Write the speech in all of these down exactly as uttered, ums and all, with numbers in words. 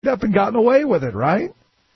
up and gotten away with it, right?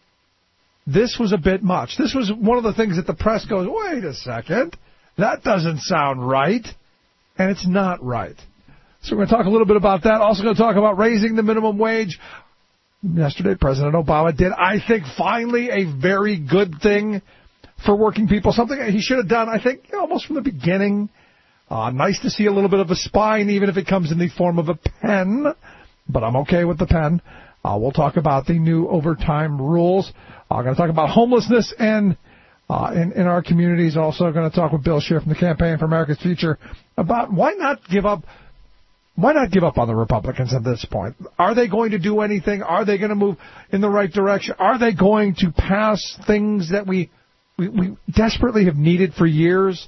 This was a bit much. This was one of the things that the press goes, wait a second, that doesn't sound right, and it's not right. So we're going to talk a little bit about that. Also going to talk about raising the minimum wage. Yesterday, President Obama did, I think, finally a very good thing for working people, something he should have done, I think, almost from the beginning. Uh, nice to see a little bit of a spine, even if it comes in the form of a pen, but I'm okay with the pen. Uh, we'll talk about the new overtime rules. I'm uh, going to talk about homelessness and uh, in, in our communities. Also going to talk with Bill Scheer from the Campaign for America's Future about why not give up Why not give up on the Republicans at this point? Are they going to do anything? Are they going to move in the right direction? Are they going to pass things that we we, we desperately have needed for years?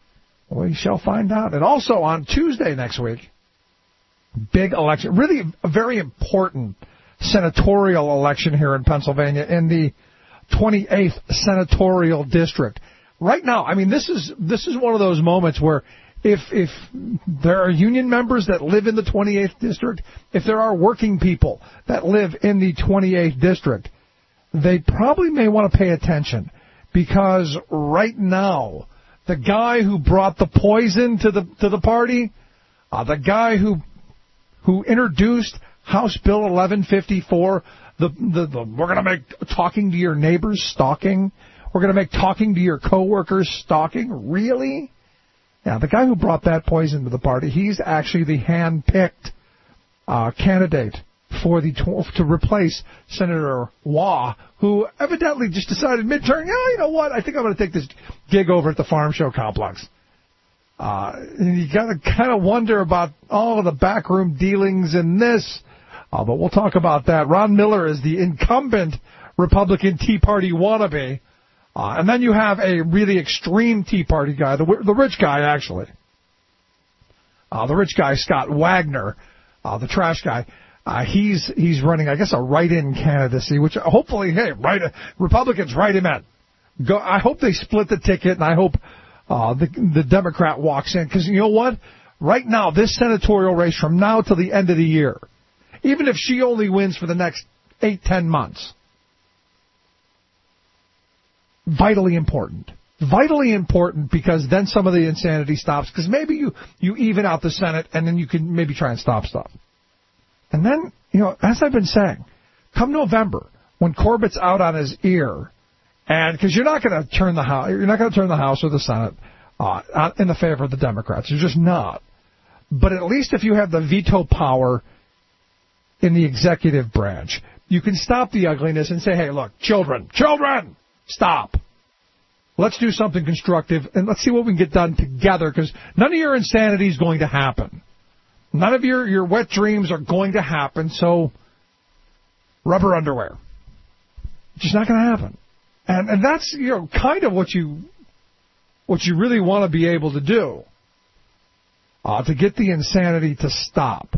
We shall find out. And also on Tuesday next week, big election, really a very important senatorial election here in Pennsylvania in the twenty-eighth senatorial district. Right now, I mean, this is this is one of those moments where If if there are union members that live in the twenty-eighth district, if there are working people that live in the twenty-eighth district, they probably may want to pay attention, because right now, the guy who brought the poison to the to the party, uh, the guy who who introduced House Bill eleven fifty-four, the the, the we're going to make talking to your neighbors stalking, we're going to make talking to your coworkers stalking, really? Now, the guy who brought that poison to the party, he's actually the hand-picked uh, candidate for the to replace Senator Waugh, who evidently just decided midterm, yeah, you know what, I think I'm going to take this gig over at the Farm Show Complex. Uh, and you got to kind of wonder about all of the backroom dealings in this. Uh, but we'll talk about that. Ron Miller is the incumbent Republican Tea Party wannabe. Uh, and then you have a really extreme Tea Party guy, the, the rich guy, actually. Uh, the rich guy, Scott Wagner, uh, the trash guy. Uh, he's he's running, I guess, a write-in candidacy, which hopefully, hey, right, Republicans write him in. Go, I hope they split the ticket, and I hope uh, the, the Democrat walks in. Because you know what? Right now, this senatorial race from now till the end of the year, even if she only wins for the next eight, ten months, vitally important. Vitally important, because then some of the insanity stops, because maybe you, you even out the Senate, and then you can maybe try and stop stuff. And then, you know, as I've been saying, come November, when Corbett's out on his ear, and because you're not going to turn the House, you're not going to turn the House or the Senate uh, in the favor of the Democrats. You're just not. But at least if you have the veto power in the executive branch, you can stop the ugliness and say, hey, look, children, children, stop. Let's do something constructive, and let's see what we can get done together, because none of your insanity is going to happen. None of your, your wet dreams are going to happen, so rubber underwear. Just not going to happen. And and that's, you know, kind of what you what you really want to be able to do uh, to get the insanity to stop.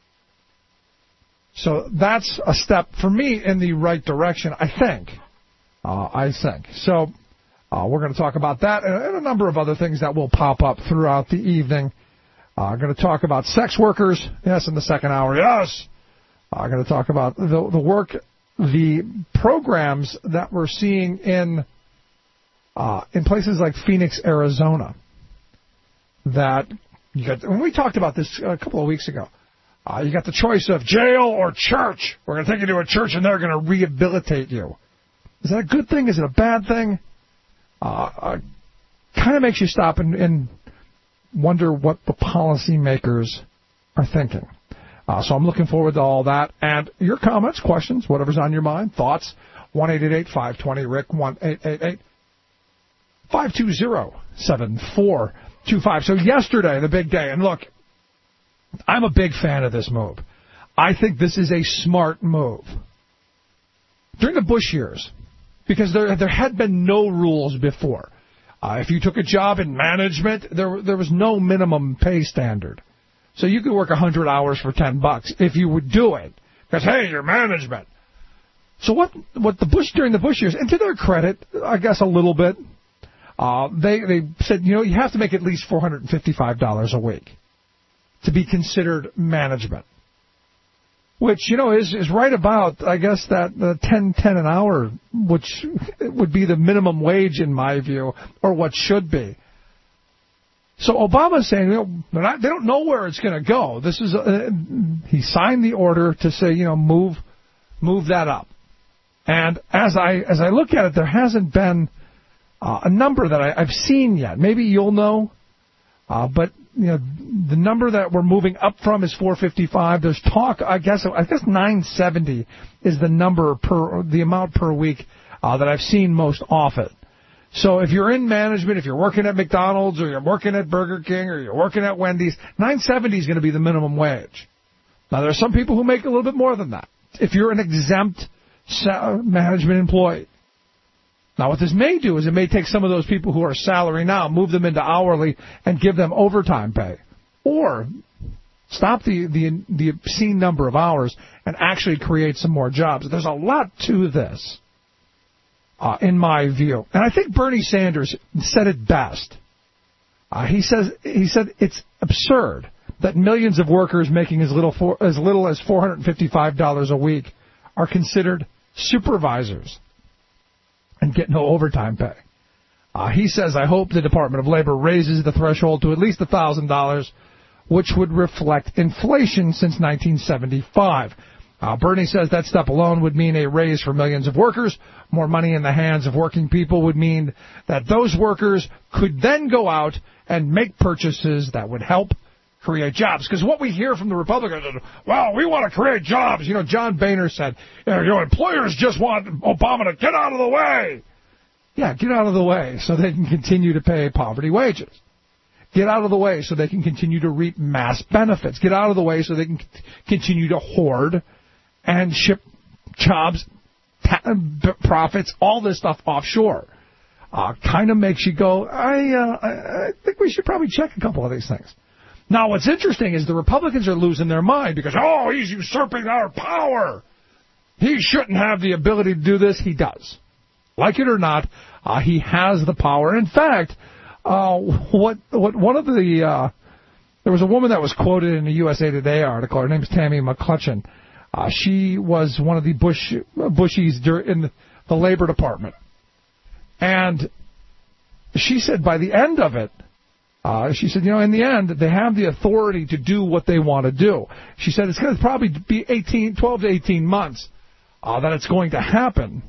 So that's a step, for me, in the right direction, I think. Uh, I think. So uh, we're going to talk about that and, and a number of other things that will pop up throughout the evening. I'm uh, going to talk about sex workers, yes, in the second hour, yes. I'm uh, going to talk about the, the work, the programs that we're seeing in uh, in places like Phoenix, Arizona. That you got. When we talked about this a couple of weeks ago, uh, you got the choice of jail or church. We're going to take you to a church, and they're going to rehabilitate you. Is that a good thing? Is it a bad thing? Uh, uh, kind of makes you stop and, and wonder what the policymakers are thinking. Uh, so I'm looking forward to all that. And your comments, questions, whatever's on your mind, thoughts, one eight eight eight, five two zero, R I C K, one eight eight eight, five two zero, seven four two five. So yesterday, the big day, and look, I'm a big fan of this move. I think this is a smart move. During the Bush years, because there there had been no rules before. Uh, if you took a job in management, there there was no minimum pay standard. So you could work one hundred hours for ten bucks if you would do it. Because, hey, you're management. So what what the Bush, during the Bush years, and to their credit, I guess a little bit, uh, they, they said, you know, you have to make at least four hundred fifty-five dollars a week to be considered management. which, you know, is, is right about, I guess, that uh, ten ten an hour, which would be the minimum wage in my view, or what should be. So Obama's saying, you know, they're not, they don't know where it's going to go. This is uh, he signed the order to say, you know, move move that up. And as I as I look at it, there hasn't been uh, a number that I, I've seen yet. Maybe you'll know, uh, but you know, the number that we're moving up from is four fifty-five. There's talk, I guess, I guess nine seventy is the number per the amount per week uh, that I've seen most often. So if you're in management, if you're working at McDonald's or you're working at Burger King or you're working at Wendy's, nine seventy is going to be the minimum wage. Now, there are some people who make a little bit more than that. If you're an exempt management employee. Now, what this may do is it may take some of those people who are salary now, move them into hourly, and give them overtime pay. Or stop the, the, the obscene number of hours and actually create some more jobs. There's a lot to this. Uh, in my view. And I think Bernie Sanders said it best. Uh, he says he said it's absurd that millions of workers making as little for, as little as four hundred fifty-five dollars a week are considered supervisors and get no overtime pay. Uh, he says, I hope the Department of Labor raises the threshold to at least one thousand dollars, which would reflect inflation since nineteen seventy-five. Uh, Bernie says that step alone would mean a raise for millions of workers. More money in the hands of working people would mean that those workers could then go out and make purchases that would help create jobs. Because what we hear from the Republicans is, well, we want to create jobs. You know, John Boehner said, you know, employers just want Obama to get out of the way. Yeah, get out of the way so they can continue to pay poverty wages. Get out of the way so they can continue to reap mass benefits. Get out of the way so they can continue to hoard and ship jobs, ta- profits, all this stuff offshore. Uh, kind of makes you go, I, uh, I think we should probably check a couple of these things. Now, what's interesting is the Republicans are losing their mind because, oh, he's usurping our power. He shouldn't have the ability to do this. He does. Like it or not, uh, he has the power. In fact, uh, what what one of the, uh, there was a woman that was quoted in the U S A Today article. Her name is Tammy McCutcheon. Uh, she was one of the Bush Bushies in the, the Labor Department. And she said by the end of it, uh, she said, you know, in the end, they have the authority to do what they want to do. She said it's going to probably be eighteen, twelve to eighteen months uh, that it's going to happen.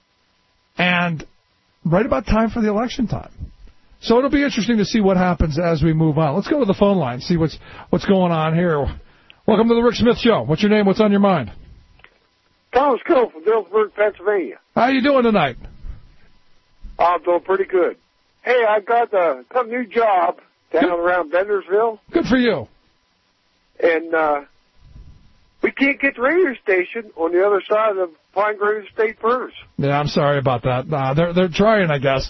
And right about time for the election time. So it'll be interesting to see what happens as we move on. Let's go to the phone line, see what's what's going on here. Welcome to the Rick Smith Show. What's your name? What's on your mind? Thomas Cole from Dillsburg, Pennsylvania. How you doing tonight? I'm doing pretty good. Hey, I got a, got a new job down good. around Bendersville. Good for you. And uh, we can't get the radio station on the other side of the Pine Grove State Firs. Yeah, I'm sorry about that. Uh, they're they're trying, I guess.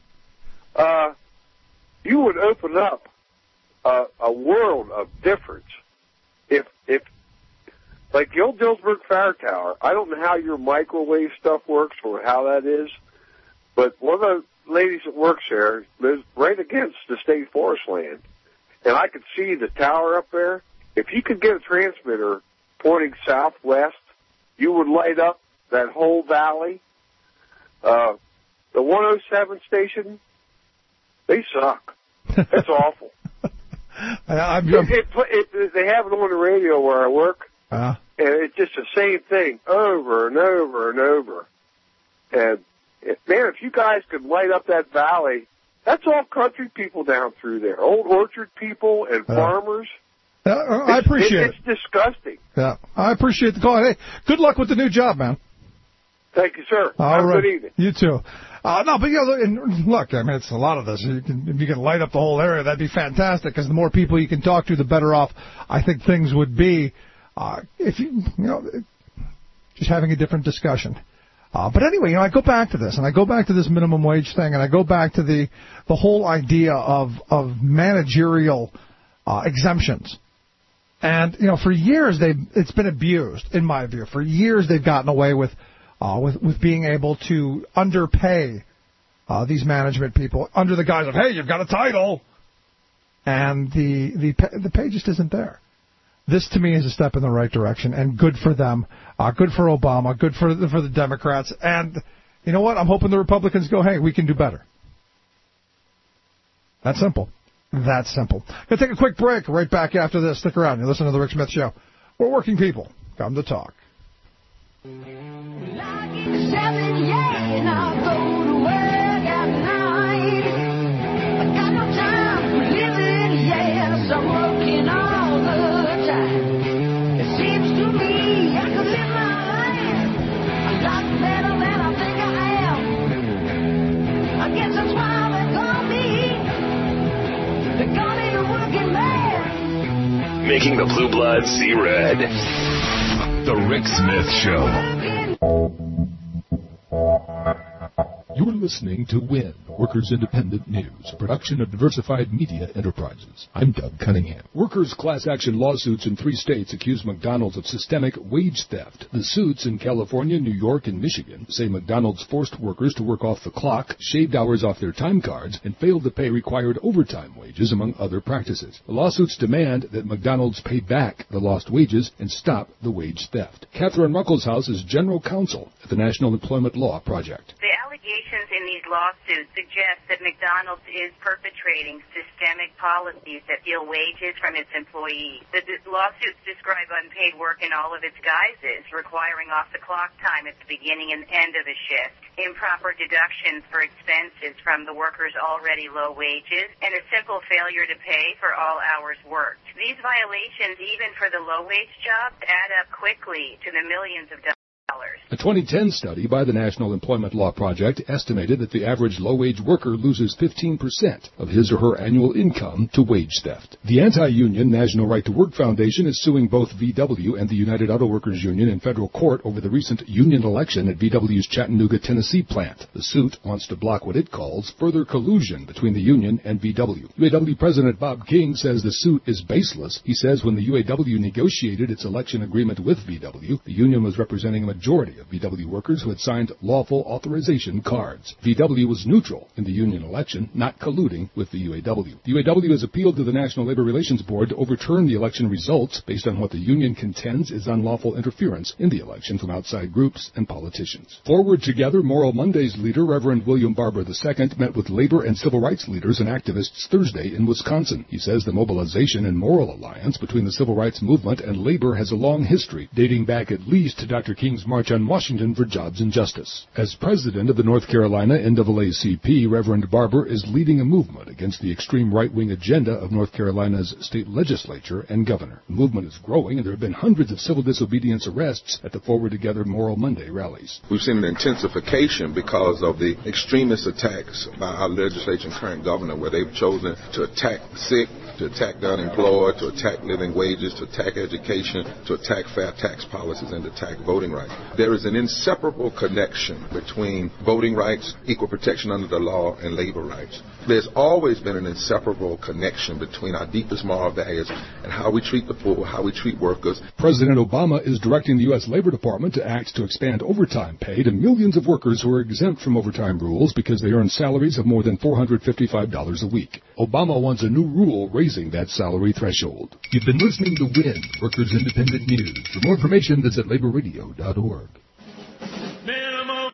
Uh, you would open up a, a world of difference. If, if, like the old Dillsburg Fire Tower, I don't know how your microwave stuff works or how that is, but one of the ladies that works there lives right against the state forest land, and I could see the tower up there. If you could get a transmitter pointing southwest, you would light up that whole valley. Uh, the one oh seven station, they suck. That's awful. I'm, it, it, it, they have it on the radio where I work, uh, and it's just the same thing over and over and over. And, it, man, if you guys could light up that valley, that's all country people down through there, old orchard people and uh, farmers. Uh, I appreciate it, it's, it. It's disgusting. Yeah, I appreciate the call. Hey, good luck with the new job, man. Thank you, sir. All Have right. a good evening. You too. Uh, no, but, you know, and look, I mean, it's a lot of this. You can, if you can light up the whole area, that'd be fantastic, because the more people you can talk to, the better off I think things would be. Uh, if you, you know, just having a different discussion. Uh, but anyway, you know, I go back to this, and I go back to this minimum wage thing, and I go back to the, the whole idea of, of managerial uh, exemptions. And, you know, for years, they've, it's been abused, in my view. For years, they've gotten away with Uh, with, with being able to underpay uh, these management people under the guise of, hey, you've got a title, and the the pay, the pay just isn't there. This, to me, is a step in the right direction, and good for them, uh, good for Obama, good for the, for the Democrats. And you know what? I'm hoping the Republicans go, hey, we can do better. That's simple. That's simple. Going to take a quick break. Right back after this. Stick around. You listen to The Rick Smith Show. We're working people. Come to talk. Making the blue blood see red. The Rick Smith Show. You're listening to WIN, Workers Independent News, a production of Diversified Media Enterprises. I'm Doug Cunningham. Workers' class action lawsuits in three states accuse McDonald's of systemic wage theft. The suits in California, New York, and Michigan say McDonald's forced workers to work off the clock, shaved hours off their time cards, and failed to pay required overtime wages, among other practices. The lawsuits demand that McDonald's pay back the lost wages and stop the wage theft. Catherine Ruckelshaus is general counsel at the National Employment Law Project. The allegations in these lawsuits suggest that McDonald's is perpetrating systemic policies that steal wages from its employees. The d- lawsuits describe unpaid work in all of its guises, requiring off-the-clock time at the beginning and end of a shift, improper deductions for expenses from the workers' already low wages, and a simple failure to pay for all hours worked. These violations, even for the low-wage jobs, add up quickly to the millions of dollars. A twenty ten study by the National Employment Law Project estimated that the average low-wage worker loses fifteen percent of his or her annual income to wage theft. The anti-union National Right to Work Foundation is suing both V W and the United Auto Workers Union in federal court over the recent union election at V W's Chattanooga, Tennessee plant. The suit wants to block what it calls further collusion between the union and V W. U A W President Bob King says the suit is baseless. He says when the U A W negotiated its election agreement with V W, the union was representing a majority of V W workers who had signed lawful authorization cards. V W was neutral in the union election, not colluding with the U A W. The U A W has appealed to the National Labor Relations Board to overturn the election results based on what the union contends is unlawful interference in the election from outside groups and politicians. Forward Together Moral Mondays leader Reverend William Barber the Second met with labor and civil rights leaders and activists Thursday in Wisconsin. He says the mobilization and moral alliance between the civil rights movement and labor has a long history, dating back at least to Doctor King's March on Washington for Jobs and Justice. As president of the North Carolina N double A C P, Reverend Barber is leading a movement against the extreme right-wing agenda of North Carolina's state legislature and governor. The movement is growing, and there have been hundreds of civil disobedience arrests at the Forward Together Moral Monday rallies. We've seen an intensification because of the extremist attacks by our legislature and current governor, where they've chosen to attack the sick, to attack the unemployed, to attack living wages, to attack education, to attack fair tax policies, and to attack voting rights. There is an inseparable connection between voting rights, equal protection under the law, and labor rights. There's always been an inseparable connection between our deepest moral values and how we treat the poor, how we treat workers. President Obama is directing the U S Labor Department to act to expand overtime pay to millions of workers who are exempt from overtime rules because they earn salaries of more than four hundred fifty-five dollars a week. Obama wants a new rule raising that salary threshold. You've been listening to WIN, Workers Independent News. For more information, visit labor radio dot org. Minimum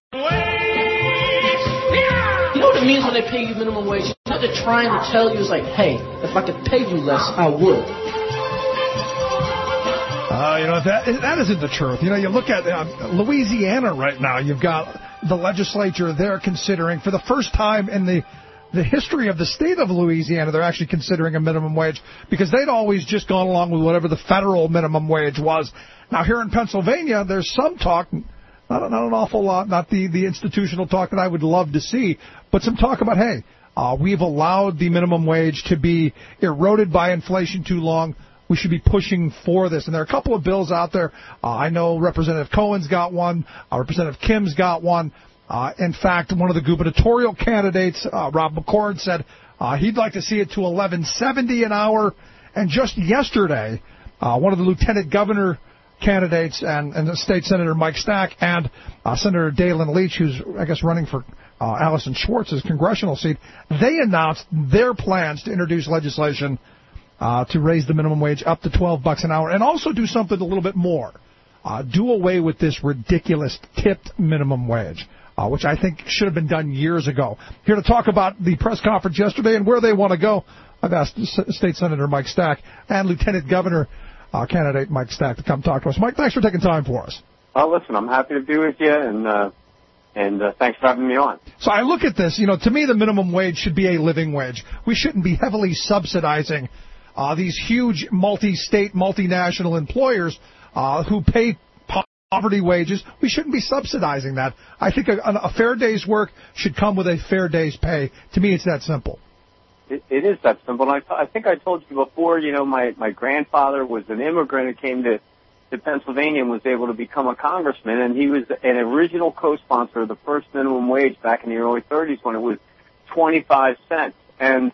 wage! Yeah! You know what it means when they pay you minimum wage? What they're trying to tell you is like, hey, if I could pay you less, I would. Uh, you know, that that isn't the truth. You know, you look at uh, Louisiana right now, you've got the legislature there considering, for the first time in the the history of the state of Louisiana, they're actually considering a minimum wage, because they'd always just gone along with whatever the federal minimum wage was. Now, here in Pennsylvania, there's some talk, not, not an awful lot, not the, the institutional talk that I would love to see, but some talk about, hey, uh, we've allowed the minimum wage to be eroded by inflation too long. We should be pushing for this. And there are a couple of bills out there. Uh, I know Representative Cohen's got one. Uh, Representative Kim's got one. Uh, in fact, one of the gubernatorial candidates, uh, Rob McCord, said uh, he'd like to see it to eleven seventy an hour. And just yesterday, uh, one of the lieutenant governor candidates and, and the state senator Mike Stack and uh, Senator Dalen Leach, who's, I guess, running for uh, Allison Schwartz's congressional seat, they announced their plans to introduce legislation uh, to raise the minimum wage up to twelve bucks an hour, and also do something a little bit more. Uh, do away with this ridiculous tipped minimum wage, uh, which I think should have been done years ago. Here to talk about the press conference yesterday and where they want to go, I've asked S- State Senator Mike Stack and Lieutenant Governor uh, candidate Mike Stack to come talk to us. Mike, thanks for taking time for us. Oh, listen, I'm happy to be with you, and uh, and uh, thanks for having me on. So I look at this, you know, to me the minimum wage should be a living wage. We shouldn't be heavily subsidizing uh, these huge multi-state, multinational employers uh, who pay poverty wages. We shouldn't be subsidizing that. I think a, a fair day's work should come with a fair day's pay. To me, it's that simple. It, it is that simple. And I, I think I told you before, you know, my, my grandfather was an immigrant who came to, to Pennsylvania and was able to become a congressman, and he was an original co-sponsor of the first minimum wage back in the early thirties when it was twenty-five cents. And,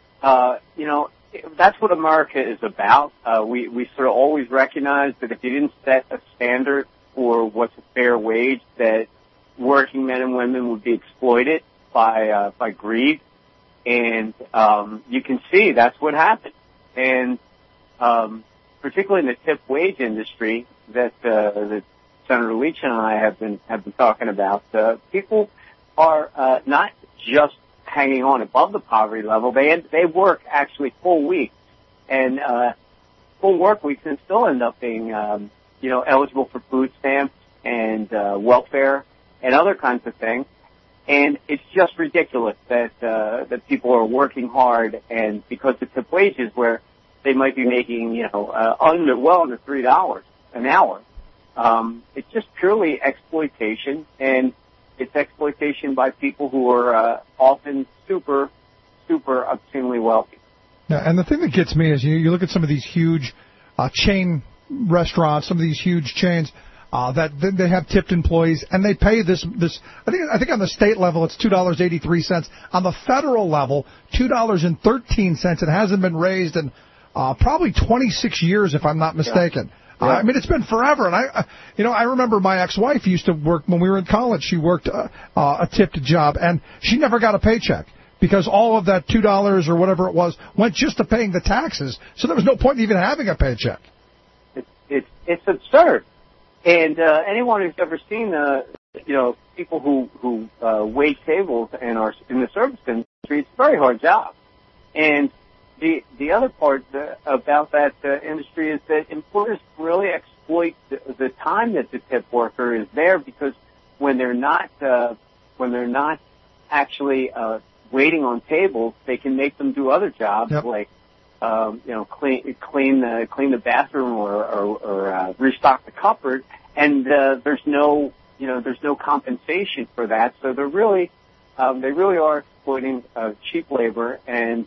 uh, you know, that's what America is about. Uh, we, we sort of always recognize that if you didn't set a standard for what's a fair wage, that working men and women would be exploited by, uh, by greed. And, um, you can see that's what happened. And, um, particularly in the tip wage industry that, uh, that Senator Leach and I have been, have been talking about, uh, people are, uh, not just hanging on above the poverty level. They they work actually full weeks, and uh, full work weeks, and still end up being um, you know eligible for food stamps and uh, welfare and other kinds of things. And it's just ridiculous that uh, that people are working hard, and because the tip wages where they might be making you know uh, under well under three dollars an hour, um, it's just purely exploitation. And it's exploitation by people who are uh, often super, super obscenely wealthy. Yeah, and the thing that gets me is you, you look at some of these huge uh, chain restaurants, some of these huge chains uh, that they have tipped employees, and they pay this. This I think I think on the state level it's two dollars eighty three cents. On the federal level, two dollars and thirteen cents. It hasn't been raised in uh, probably twenty six years, if I'm not mistaken. Yeah. Uh, I mean, it's been forever, and I, uh, you know, I remember my ex-wife used to work when we were in college. She worked uh, uh, a tipped job, and she never got a paycheck because all of that two dollars or whatever it was went just to paying the taxes. So there was no point in even having a paycheck. It's it's, it's absurd, and uh, anyone who's ever seen, uh, you know, people who who uh, wait tables and are in the service industry, it's a very hard job, and The the other part uh, about that uh, industry is that employers really exploit the, the time that the tip worker is there, because when they're not uh, when they're not actually uh, waiting on tables, they can make them do other jobs. Yep. like um, you know clean clean the clean the bathroom or or, or uh, restock the cupboard, and uh, there's no you know there's no compensation for that. So they're really um, they really are exploiting uh, cheap labor. And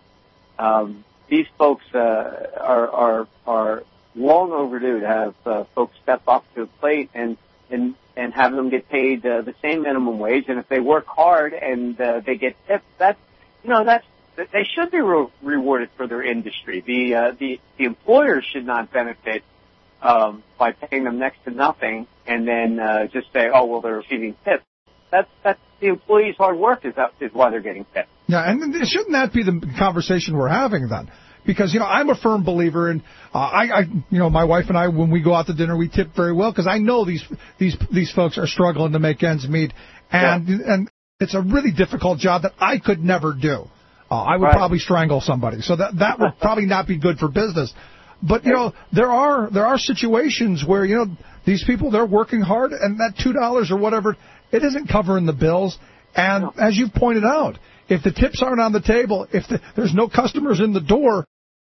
Um, these folks uh, are, are are long overdue to have uh, folks step up to the plate and and and have them get paid uh, the same minimum wage. And if they work hard and uh, they get tips, that's you know that's they should be re- rewarded for their industry. The uh, the the employers should not benefit um, by paying them next to nothing and then uh, just say, oh well, they're receiving tips. That's that's the employees' hard work is that, is why they're getting tips. Yeah, and shouldn't that be the conversation we're having then? Because, you know, I'm a firm believer in, uh, I, I, you know, my wife and I, when we go out to dinner, we tip very well because I know these, these, these folks are struggling to make ends meet. And, yeah. and it's a really difficult job that I could never do. Uh, I would right. probably strangle somebody. So that, that would probably not be good for business. But, you know, there are, there are situations where, you know, these people, they're working hard and that two dollars or whatever, it isn't covering the bills. And no. as you've pointed out, if the tips aren't on the table, if the, there's no customers in the door,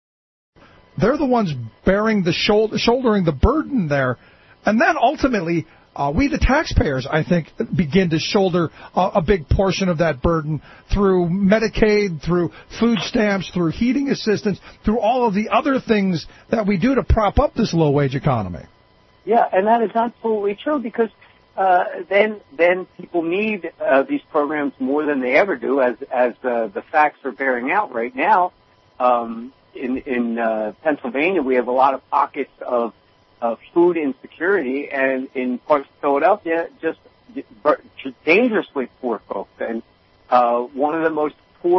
they're the ones bearing the shoulder, shouldering the burden there. And then ultimately, uh, we the taxpayers, I think, begin to shoulder a, a big portion of that burden through Medicaid, through food stamps, through heating assistance, through all of the other things that we do to prop up this low-wage economy. Yeah, and that is absolutely true because Uh, then, then people need uh, these programs more than they ever do, as as uh, the facts are bearing out right now. Um, in in uh, Pennsylvania, we have a lot of pockets of of food insecurity, and in parts of Philadelphia, just dangerously poor folks. And uh, one of the most poor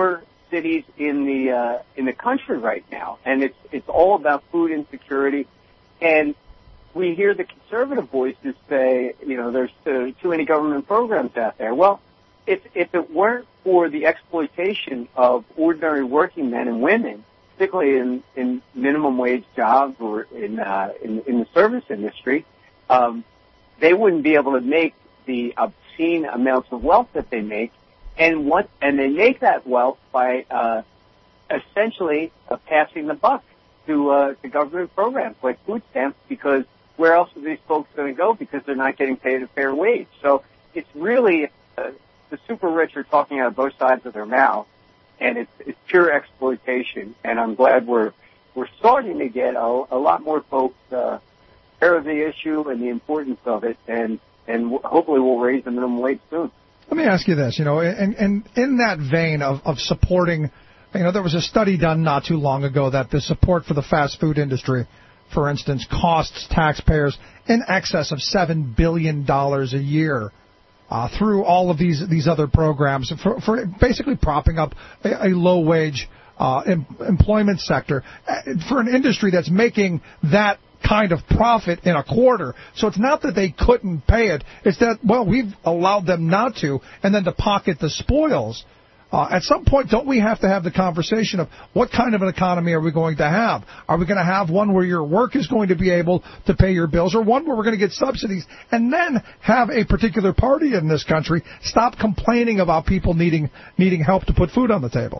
cities in the uh, in the country right now, and it's it's all about food insecurity. And we hear the conservative voices say, you know, there's too, too many government programs out there. Well, if if it weren't for the exploitation of ordinary working men and women, particularly in, in minimum wage jobs or in uh, in, in the service industry, um, they wouldn't be able to make the obscene amounts of wealth that they make. And what and they make that wealth by uh, essentially uh, passing the buck to uh, to government programs like food stamps, because where else are these folks going to go? Because they're not getting paid a fair wage. So it's really uh, the super rich are talking out of both sides of their mouth, and it's, it's pure exploitation. And I'm glad we're we're starting to get a, a lot more folks uh, aware of the issue and the importance of it, and and hopefully we'll raise the minimum wage soon. Let me ask you this, you know, and, and in that vein of, of supporting, you know, there was a study done not too long ago that the support for the fast food industry, for instance, costs taxpayers in excess of seven billion dollars a year uh, through all of these these other programs for, for basically propping up a, a low-wage uh, em, employment sector for an industry that's making that kind of profit in a quarter. So it's not that they couldn't pay it. It's that, well, we've allowed them not to, and then to pocket the spoils. Uh, at some point, don't we have to have the conversation of what kind of an economy are we going to have? Are we going to have one where your work is going to be able to pay your bills, or one where we're going to get subsidies, and then have a particular party in this country stop complaining about people needing needing help to put food on the table?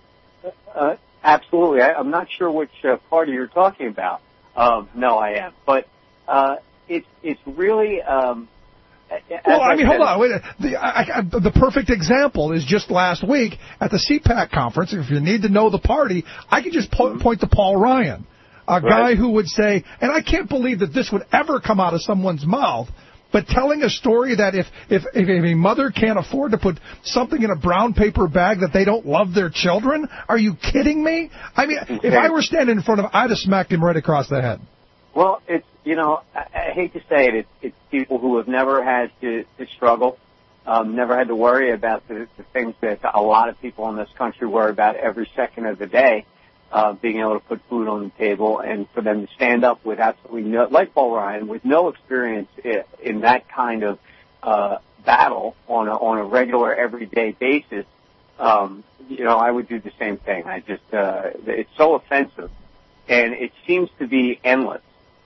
Uh, absolutely. I, I'm not sure which uh, party you're talking about. Um, no, I am. But uh, it's it's really. Um, well, I mean, hold on. Wait, the, I, I, the perfect example is just last week at the C PAC conference. If you need to know the party, I could just po- point to Paul Ryan, a guy right. who would say, and I can't believe that this would ever come out of someone's mouth, but telling a story that if, if, if a mother can't afford to put something in a brown paper bag that they don't love their children, are you kidding me? I mean, okay. If I were standing in front of him, I'd have smacked him right across the head. Well, it's, you know, I, I hate to say it, it's, it's people who have never had to, to struggle, um, never had to worry about the, the things that a lot of people in this country worry about every second of the day. Uh, being able to put food on the table, and for them to stand up with absolutely no, like Paul Ryan, with no experience in, in that kind of uh, battle on a, on a regular, everyday basis. Um, you know, I would do the same thing. I just, uh, it's so offensive, and it seems to be endless.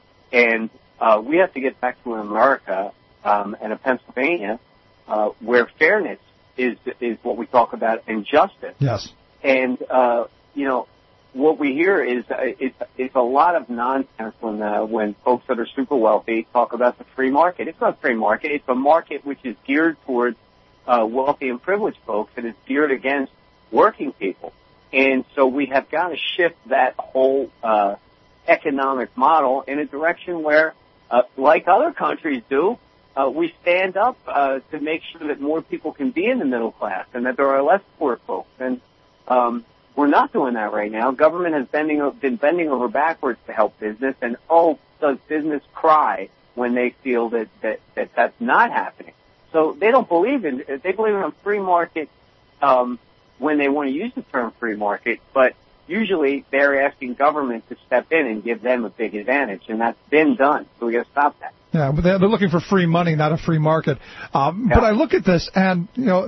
And uh, we have to get back to an America um, and a Pennsylvania uh, where fairness is is what we talk about, and justice. Yes. And uh, you know. What we hear is uh, it's, it's a lot of nonsense when uh, when folks that are super wealthy talk about the free market. It's not a free market. It's a market which is geared towards uh, wealthy and privileged folks, and is geared against working people. And so we have got to shift that whole uh, economic model in a direction where, uh, like other countries do, uh, we stand up uh, to make sure that more people can be in the middle class and that there are less poor folks. And um, we're not doing that right now. Government has bending, been bending over backwards to help business, and oh, does business cry when they feel that, that, that that's not happening. So they don't believe in, they believe in a free market um, when they want to use the term free market, but usually they're asking government to step in and give them a big advantage, and that's been done. So we got to stop that. Yeah, but they're looking for free money, not a free market. Um, yeah. But I look at this, and, you know,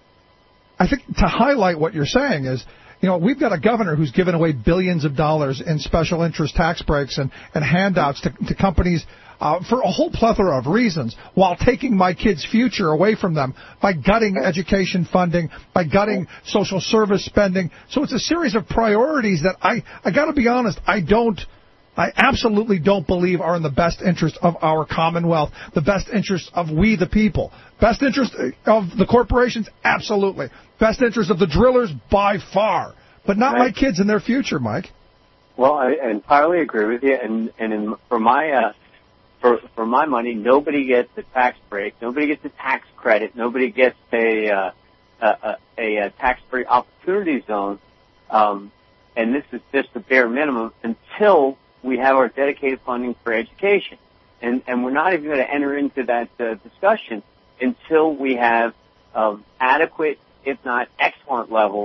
I think to highlight what you're saying is, you know, we've got a governor who's given away billions of dollars in special interest tax breaks and, and handouts to, to companies uh, for a whole plethora of reasons, while taking my kids' future away from them by gutting education funding, by gutting social service spending. So it's a series of priorities that I, I got to be honest, I don't, I absolutely don't believe are in the best interest of our Commonwealth, the best interest of we the people. Best interest of the corporations, absolutely. Best interest of the drillers, by far. But not right. my kids and their future, Mike. Well, I entirely agree with you. And, and in, for my uh, for for my money, nobody gets a tax break, nobody gets a tax credit, nobody gets a uh, a, a, a tax-free opportunity zone. Um, and this is just the bare minimum until we have our dedicated funding for education. And, and we're not even going to enter into that uh, discussion until we have um, adequate, if not excellent levels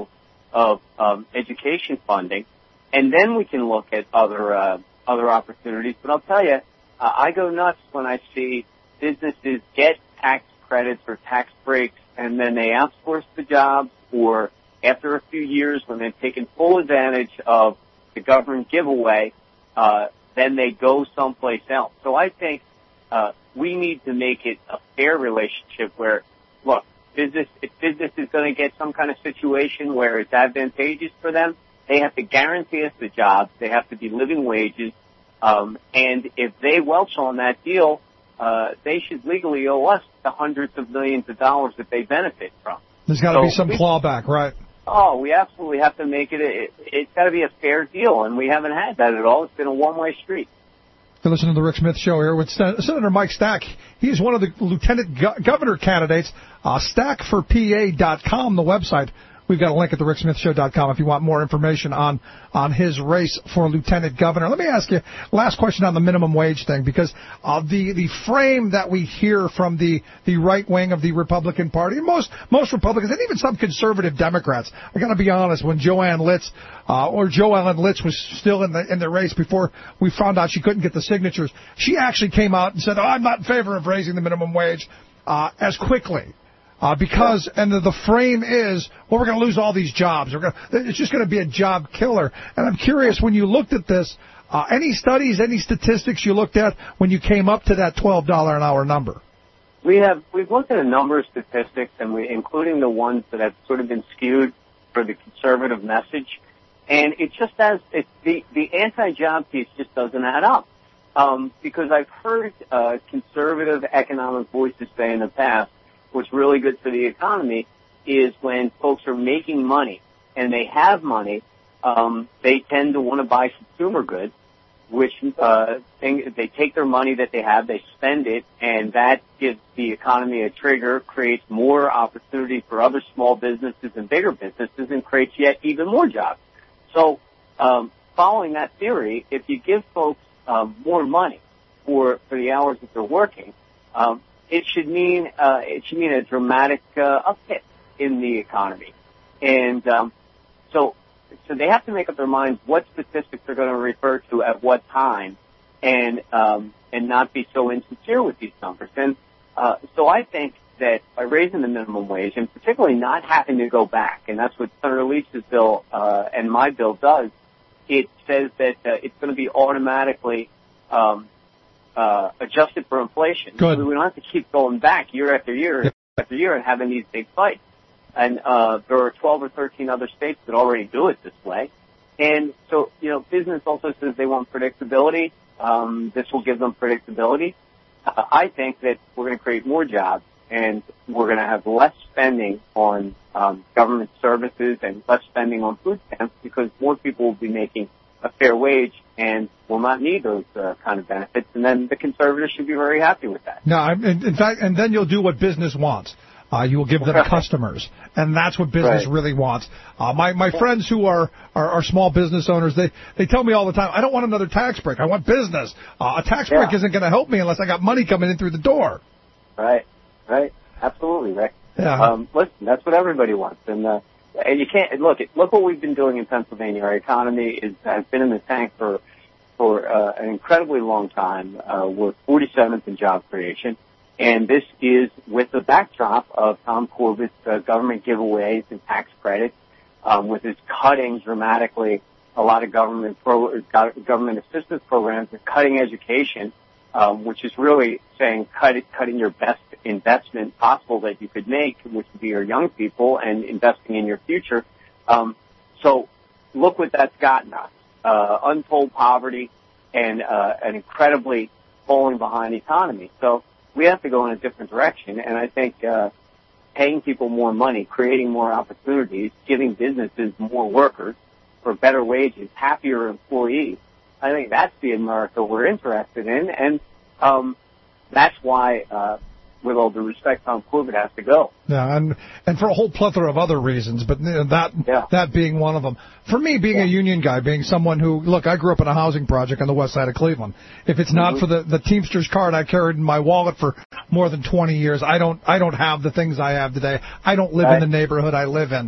of um, education funding, and then we can look at other uh, other opportunities. But I'll tell you, uh, I go nuts when I see businesses get tax credits or tax breaks, and then they outsource the jobs, or after a few years when they've taken full advantage of the government giveaway, uh, then they go someplace else. So I think uh, we need to make it a fair relationship where, look, business, if business is going to get some kind of situation where it's advantageous for them, they have to guarantee us the jobs. They have to be living wages. Um, and if they welch on that deal, uh, they should legally owe us the hundreds of millions of dollars that they benefit from. There's got to so be some we, clawback, right? Oh, we absolutely have to make it, a, it it's got to be a fair deal, and we haven't had that at all. It's been a one-way street. You're listening to the Rick Smith Show here with Sen- Senator Mike Stack. He's one of the lieutenant go- governor candidates. Uh, stack for P A dot com, the website. We've got a link at the rick smith show dot com if you want more information on, on his race for lieutenant governor. Let me ask you, last question on the minimum wage thing, because uh, the, the frame that we hear from the, the right wing of the Republican Party, and most, most Republicans, and even some conservative Democrats, I got to be honest, when Joanne Litz, uh, or Joanne Litz was still in the, in the race before we found out she couldn't get the signatures, she actually came out and said, oh, I'm not in favor of raising the minimum wage, uh, as quickly. Uh, because, and the, the frame is, well, we're going to lose all these jobs. We're gonna, it's just going to be a job killer. And I'm curious, when you looked at this, uh, any studies, any statistics you looked at when you came up to that twelve dollars an hour number? We have, we've looked at a number of statistics, and we, including the ones that have sort of been skewed for the conservative message. And it just has, it, the, the anti-job piece just doesn't add up. Um, because I've heard, uh, conservative economic voices say in the past, what's really good for the economy is when folks are making money and they have money, um, they tend to want to buy consumer goods, which uh, thing, they take their money that they have, they spend it, and that gives the economy a trigger, creates more opportunity for other small businesses and bigger businesses, and creates yet even more jobs. So um, following that theory, if you give folks um, more money for, for the hours that they're working, um, It should mean uh, it should mean a dramatic uh, uptick in the economy, and um, so so they have to make up their minds what statistics they're going to refer to at what time, and um, and not be so insincere with these numbers. And uh, so I think that by raising the minimum wage, and particularly not having to go back, and that's what Senator Leach's bill uh, and my bill does, it says that uh, it's going to be automatically um, Uh, adjusted for inflation. Good. So we don't have to keep going back year after year yep. after year and having these big fights. And uh, there are twelve or thirteen other states that already do it this way. And so, you know, business also says they want predictability. Um, this will give them predictability. Uh, I think that we're going to create more jobs, and we're going to have less spending on um, government services and less spending on food stamps because more people will be making a fair wage and will not need those uh, kind of benefits. And then the conservatives should be very happy with that. No, in, in fact, and then you'll do what business wants. Uh, you will give them right. customers, and that's what business right. really wants. Uh, my my friends who are, are are small business owners, they they tell me all the time, I don't want another tax break. I want business. Uh, a tax yeah. break isn't going to help me unless I got money coming in through the door. Right, right, absolutely, Rick. Yeah. Um, listen, that's what everybody wants, and uh, and you can't look. Look what we've been doing in Pennsylvania. Our economy is has been in the tank for for uh, an incredibly long time. Uh, we're forty-seventh in job creation. And this is with the backdrop of Tom Corbett's uh, government giveaways and tax credits, um, with his cutting dramatically a lot of government pro, government assistance programs and cutting education, um, which is really saying cut it, cutting your best investment possible that you could make, which would be your young people and investing in your future. Um, so look what that's gotten us: uh, untold poverty and uh, an incredibly falling behind economy. So we have to go in a different direction, and I think uh, paying people more money, creating more opportunities, giving businesses more workers for better wages, happier employees, I think that's the America we're interested in, and um, that's why, uh, with all due respect, Tom Corbett has to go. Yeah, and and for a whole plethora of other reasons, but that yeah. that being one of them. For me, being yeah. a union guy, being someone who, look, I grew up in a housing project on the west side of Cleveland. If it's not mm-hmm. for the, the Teamsters card I carried in my wallet for more than twenty years, I don't I don't have the things I have today. I don't live right. in the neighborhood I live in.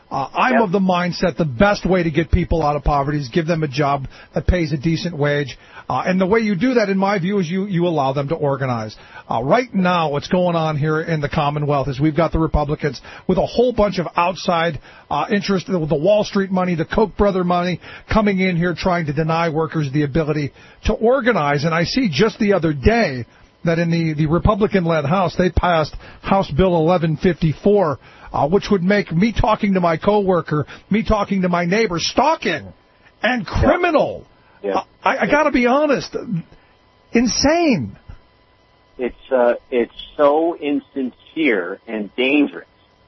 Uh, I'm Yep. of the mindset the best way to get people out of poverty is give them a job that pays a decent wage. Uh, and the way you do that, in my view, is you, you allow them to organize. Uh, right now, what's going on here in the Commonwealth is we've got the Republicans with a whole bunch of outside uh, interest, the Wall Street money, the Koch brother money, coming in here trying to deny workers the ability to organize. And I see just the other day that in the, the Republican-led House, they passed House Bill eleven fifty-four, uh, which would make me talking to my coworker, me talking to my neighbor, stalking and criminal. Yeah. Uh, I, I got to be honest, insane. It's uh, it's so insincere and dangerous.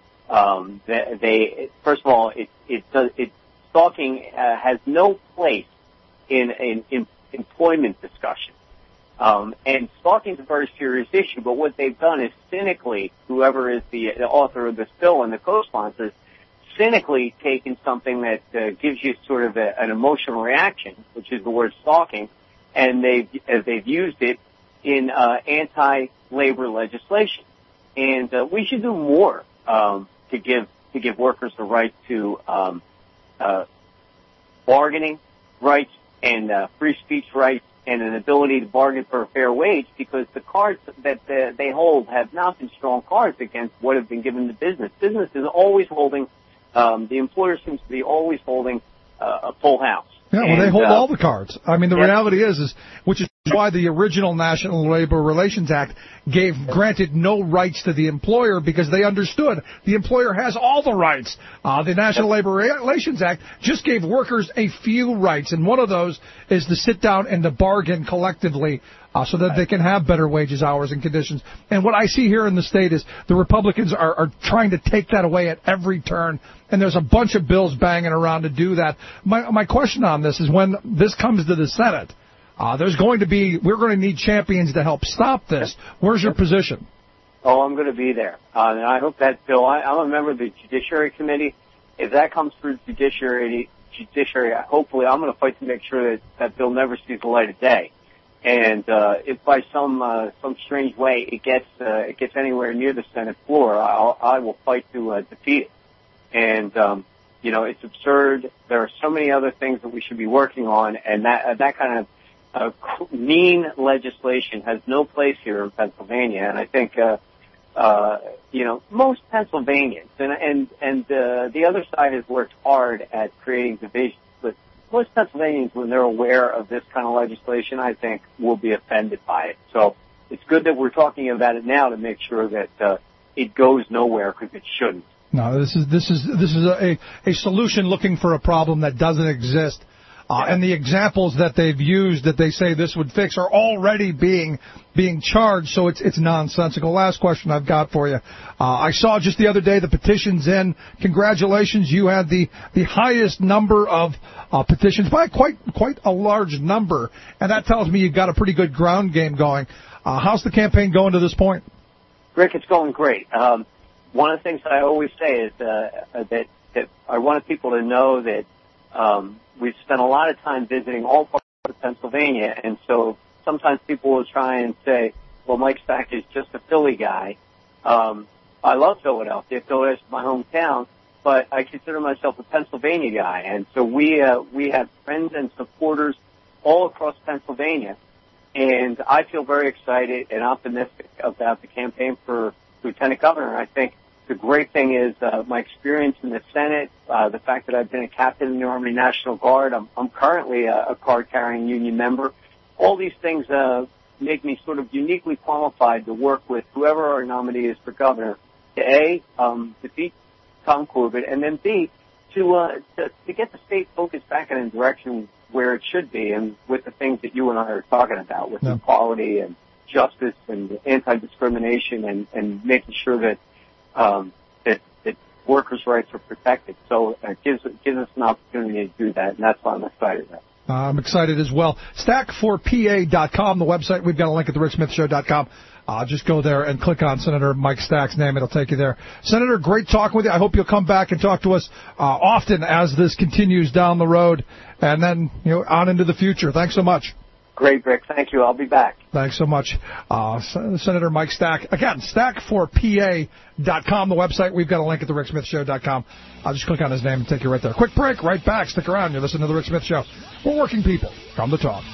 Um, that they first of all, it it does it stalking uh, has no place in an in, employment discussion. Um, and stalking is a very serious issue, but what they've done is cynically, whoever is the, the author of this bill and the co-sponsors, cynically taken something that uh, gives you sort of a, an emotional reaction, which is the word stalking, and they've, uh, they've used it in uh, anti-labor legislation. And uh, we should do more um, to give to give workers the right to um, uh, bargaining rights and uh, free speech rights, and an ability to bargain for a fair wage, because the cards that uh, they hold have not been strong cards against what have been given to business. Business is always holding, um, the employer seems to be always holding uh, a full house. Yeah, well, and, they hold uh, all the cards. I mean, the yeah. reality is, is, which is why the original National Labor Relations Act gave, granted no rights to the employer, because they understood the employer has all the rights. Uh, the National Labor Relations Act just gave workers a few rights, and one of those is to sit down and to bargain collectively uh, so that they can have better wages, hours, and conditions. And what I see here in the state is the Republicans are, are trying to take that away at every turn, and there's a bunch of bills banging around to do that. My, my question on this is, when this comes to the Senate, Uh, there's going to be, we're going to need champions to help stop this. Where's your position? Oh, I'm going to be there. Uh, and I hope that bill, I, I'm a member of the Judiciary Committee. If that comes through Judiciary, Judiciary, hopefully I'm going to fight to make sure that that bill never sees the light of day. And uh, if by some uh, some strange way it gets uh, it gets anywhere near the Senate floor, I'll, I will fight to uh, defeat it. And um, you know, it's absurd. There are so many other things that we should be working on, and that uh, that kind of Uh, mean legislation has no place here in Pennsylvania, and I think, uh, uh, you know, most Pennsylvanians, and and and uh, the other side has worked hard at creating divisions, but most Pennsylvanians, when they're aware of this kind of legislation, I think will be offended by it. So it's good that we're talking about it now to make sure that uh, it goes nowhere, because it shouldn't. No, this is this is this is a a solution looking for a problem that doesn't exist. Uh, and the examples that they've used that they say this would fix are already being being charged, so it's it's nonsensical. Last question I've got for you. Uh, I saw just the other day the petitions in. Congratulations, you had the the highest number of uh, petitions by quite quite a large number, and that tells me you've got a pretty good ground game going. Uh, how's the campaign going to this point? Rick, it's going great. Um, one of the things that I always say is uh, that that I wanted people to know that um, we've spent a lot of time visiting all parts of Pennsylvania, and so sometimes people will try and say, well, Mike Stack is just a Philly guy. Um, I love Philadelphia. Philadelphia is my hometown, but I consider myself a Pennsylvania guy, and so we uh, we have friends and supporters all across Pennsylvania, and I feel very excited and optimistic about the campaign for Lieutenant Governor. I think the great thing is uh, my experience in the Senate, uh, the fact that I've been a captain in the Army National Guard. I'm, I'm currently a, a card-carrying union member. All these things uh, make me sort of uniquely qualified to work with whoever our nominee is for governor to A, um, defeat Tom Corbett, and then B, to, uh, to to get the state focused back in a direction where it should be, and with the things that you and I are talking about, with yeah. equality and justice and anti-discrimination, and, and making sure that Um, that, that workers' rights are protected. So it gives, it gives us an opportunity to do that, and that's why I'm excited about. Uh, I'm excited as well. stack four p a dot com, the website. We've got a link at the rick smith show dot com. Uh, just go there and click on Senator Mike Stack's name. It'll take you there. Senator, great talking with you. I hope you'll come back and talk to us uh, often as this continues down the road and then, you know, on into the future. Thanks so much. Great, Rick. Thank you. I'll be back. Thanks so much. Uh, Senator Mike Stack. Again, stack for P A dot com, the website. We've got a link at the rick smith show dot com. I'll just click on his name and take you right there. Quick break, right back. Stick around. You're listening to The Rick Smith Show. We're working people. Come to talk.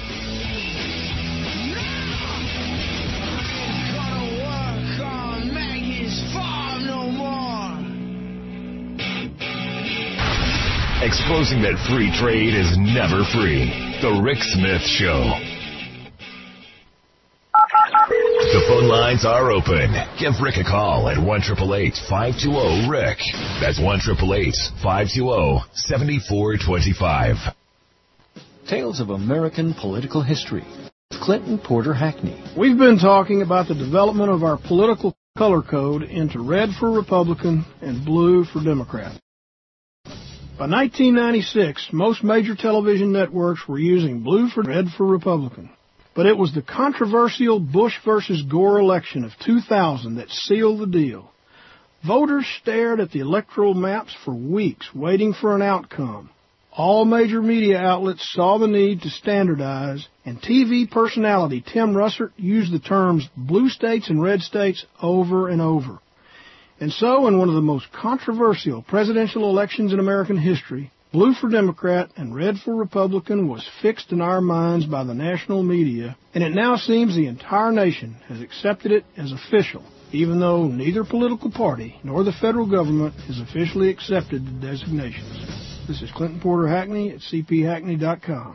Exposing that free trade is never free. The Rick Smith Show. The phone lines are open. Give Rick a call at one eight eight eight, five two zero, Rick. That's one eight eight eight, five two zero, seven four two five. Tales of American Political History. Clinton Porter Hackney. We've been talking about the development of our political color code into red for Republican and blue for Democrat. By nineteen ninety-six, most major television networks were using blue for red for Republican. But it was the controversial Bush versus Gore election of two thousand that sealed the deal. Voters stared at the electoral maps for weeks, waiting for an outcome. All major media outlets saw the need to standardize, and T V personality Tim Russert used the terms blue states and red states over and over. And so, in one of the most controversial presidential elections in American history, blue for Democrat and red for Republican was fixed in our minds by the national media, and it now seems the entire nation has accepted it as official, even though neither political party nor the federal government has officially accepted the designations. This is Clinton Porter Hackney at c p hackney dot com.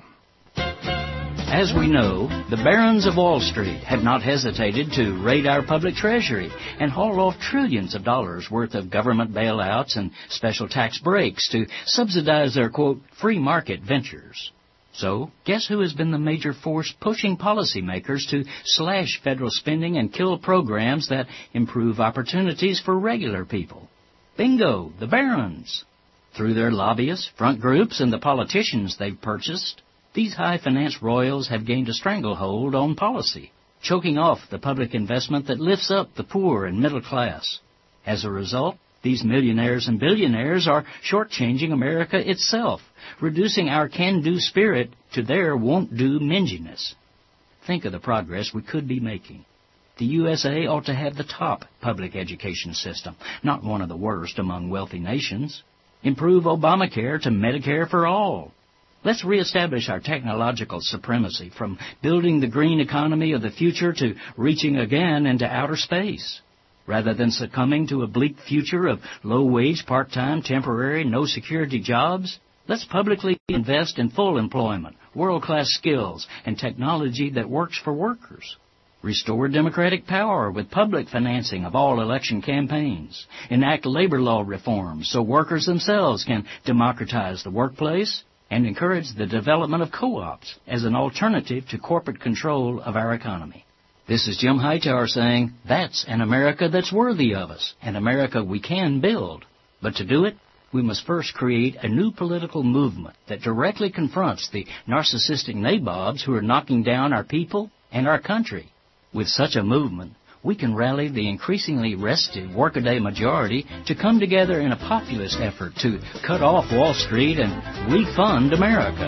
As we know, the barons of Wall Street have not hesitated to raid our public treasury and haul off trillions of dollars worth of government bailouts and special tax breaks to subsidize their, quote, free market ventures. So, guess who has been the major force pushing policymakers to slash federal spending and kill programs that improve opportunities for regular people? Bingo, the barons. Through their lobbyists, front groups, and the politicians they've purchased, these high finance royals have gained a stranglehold on policy, choking off the public investment that lifts up the poor and middle class. As a result, these millionaires and billionaires are shortchanging America itself, reducing our can-do spirit to their won't-do minginess. Think of the progress we could be making. The U S A ought to have the top public education system, not one of the worst among wealthy nations. Improve Obamacare to Medicare for all. Let's reestablish our technological supremacy, from building the green economy of the future to reaching again into outer space. Rather than succumbing to a bleak future of low-wage, part-time, temporary, no-security jobs, let's publicly invest in full employment, world-class skills, and technology that works for workers. Restore democratic power with public financing of all election campaigns. Enact labor law reforms so workers themselves can democratize the workplace, and encourage the development of co-ops as an alternative to corporate control of our economy. This is Jim Hightower saying, that's an America that's worthy of us, an America we can build. But to do it, we must first create a new political movement that directly confronts the narcissistic nabobs who are knocking down our people and our country. With such a movement, we can rally the increasingly restive workaday majority to come together in a populist effort to cut off Wall Street and refund America.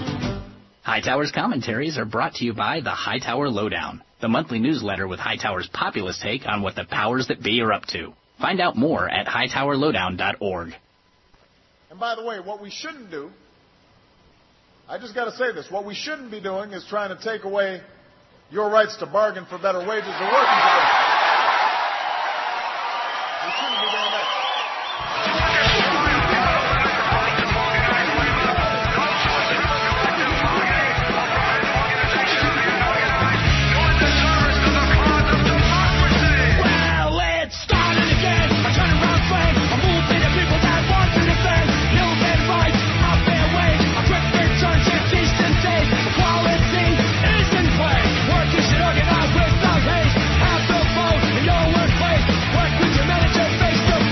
Hightower's commentaries are brought to you by the Hightower Lowdown, the monthly newsletter with Hightower's populist take on what the powers that be are up to. Find out more at hightower lowdown dot org. And by the way, what we shouldn't do, I just got to say this, what we shouldn't be doing is trying to take away your rights to bargain for better wages or working together. We shouldn't be doing that. Well, it started again. I turn around flame. I move in the people that want to defend. New and right, a fair wage. A quick return to decent days. Equality is in play. Workers should organize without hate. Have the vote in your workplace. Work with your manager face to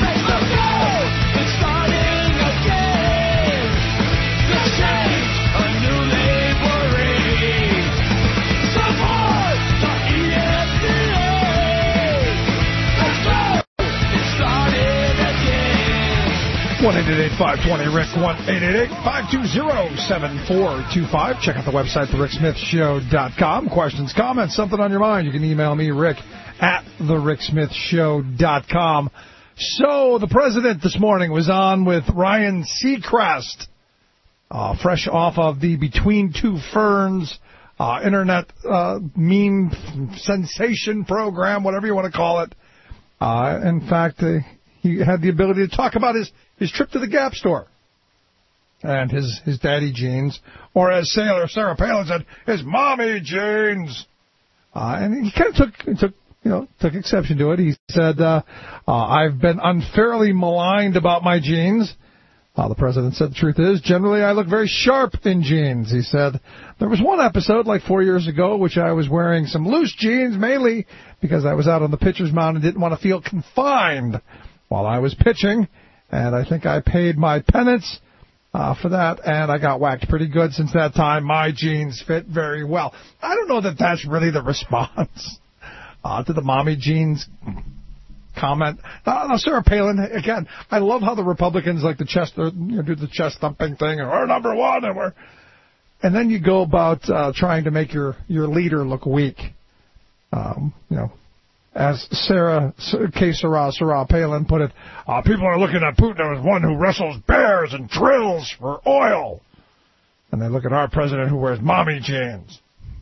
one eight eight eight, five two zero, Rick, one eight eight eight, five two zero, seven four two five. Check out the website, the rick smith show dot com. Questions, comments, something on your mind, you can email me, Rick, at the rick smith show dot com. So, the president this morning was on with Ryan Seacrest, uh, fresh off of the Between Two Ferns uh, internet uh, meme sensation program, whatever you want to call it. Uh, in fact, uh, he had the ability to talk about his, his trip to the Gap store and his, his daddy jeans, or as Sailor Sarah Palin said, his mommy jeans. Uh, and he kind of took, took, you know, took exception to it. He said, uh, uh, I've been unfairly maligned about my jeans. Uh, the president said the truth is, generally I look very sharp in jeans. He said, there was one episode like four years ago which I was wearing some loose jeans, mainly because I was out on the pitcher's mound and didn't want to feel confined while I was pitching. And I think I paid my penance uh, for that, and I got whacked pretty good since that time. My jeans fit very well. I don't know that that's really the response uh, to the mommy jeans comment. Now, now, Sarah Palin, again, I love how the Republicans like the chest, you know, do the chest thumping thing, and we're number one, and we're, and then you go about uh, trying to make your, your leader look weak. Um, you know, as Sarah K. Sarah, Sarah Palin put it, uh, people are looking at Putin as one who wrestles bears and drills for oil, and they look at our president who wears mommy jeans.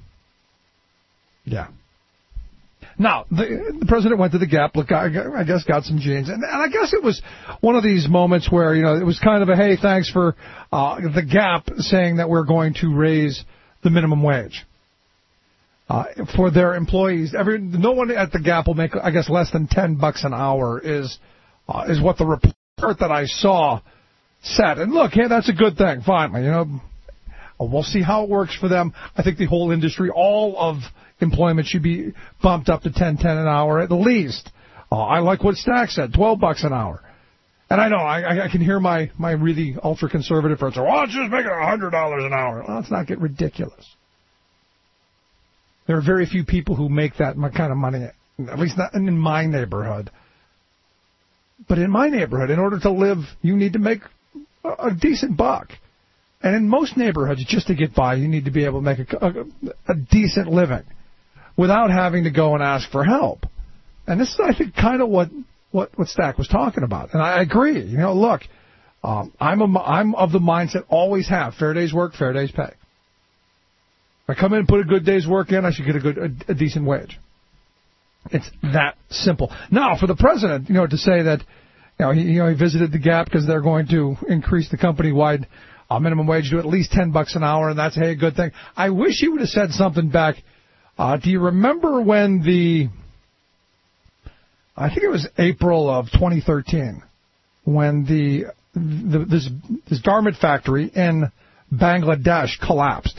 Yeah. Now, the, the president went to the Gap, look, I, I guess got some jeans, and, and I guess it was one of these moments where, you know, it was kind of a, hey, thanks for uh, the Gap saying that we're going to raise the minimum wage uh, for their employees. Every No one at the Gap will make, I guess, less than ten bucks an hour is uh, is what the report that I saw said. And look, yeah, that's a good thing, finally, you know. We'll see how it works for them. I think the whole industry, all of employment should be bumped up to ten ten an hour at least. Uh, I like what Stack said, twelve bucks an hour. And I know, I, I can hear my, my really ultra-conservative friends say, well, let's just make it one hundred dollars an hour. Well, let's not get ridiculous. There are very few people who make that kind of money, at least not in my neighborhood. But in my neighborhood, in order to live, you need to make a, a decent buck. And in most neighborhoods, just to get by, you need to be able to make a, a, a decent living without having to go and ask for help. And this is, I think, kind of what, what, what Stack was talking about. And I agree. You know, look, um, I'm, a, I'm of the mindset, always have, fair day's work, fair day's pay. If I come in and put a good day's work in, I should get a good, a, a decent wage. It's that simple. Now, for the president, you know, to say that, you know, he, you know, he visited the Gap because they're going to increase the company-wide uh, minimum wage to at least ten bucks an hour, and that's, hey, a good thing. I wish he would have said something back. Uh, do you remember when the, I think it was April of twenty thirteen, when the, the this, this garment factory in Bangladesh collapsed?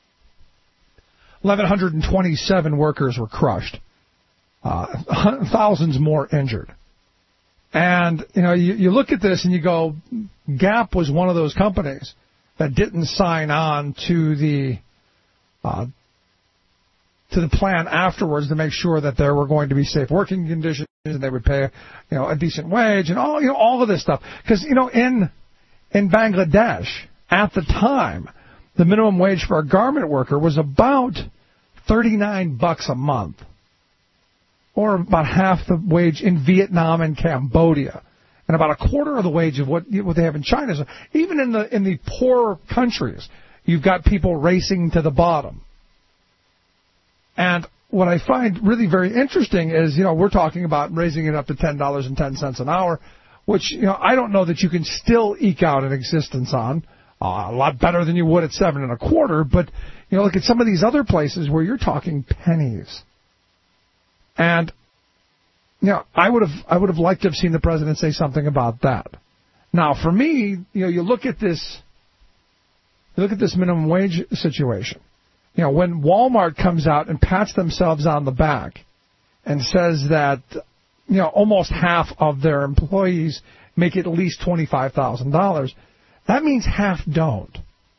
eleven twenty-seven workers were crushed. Uh, thousands more injured. And, you know, you, you look at this and you go, Gap was one of those companies that didn't sign on to the, uh, to the plan afterwards to make sure that there were going to be safe working conditions and they would pay, you know, a decent wage and all, you know, all of this stuff. Because, you know, in, in Bangladesh at the time, the minimum wage for a garment worker was about thirty-nine bucks a month, or about half the wage in Vietnam and Cambodia, and about a quarter of the wage of what what they have in China. So even in the in the poorer countries, you've got people racing to the bottom. And what I find really very interesting is, you know, we're talking about raising it up to ten dollars and ten cents an hour, which, you know, I don't know that you can still eke out an existence on. Uh, a lot better than you would at seven and a quarter, but, you know, look at some of these other places where you're talking pennies. And, you know, I would have I would have liked to have seen the president say something about that. Now, for me, you know, you look at this, you look at this minimum wage situation. You know, when Walmart comes out and pats themselves on the back and says that, you know, almost half of their employees make at least twenty-five thousand dollars, that means half don't.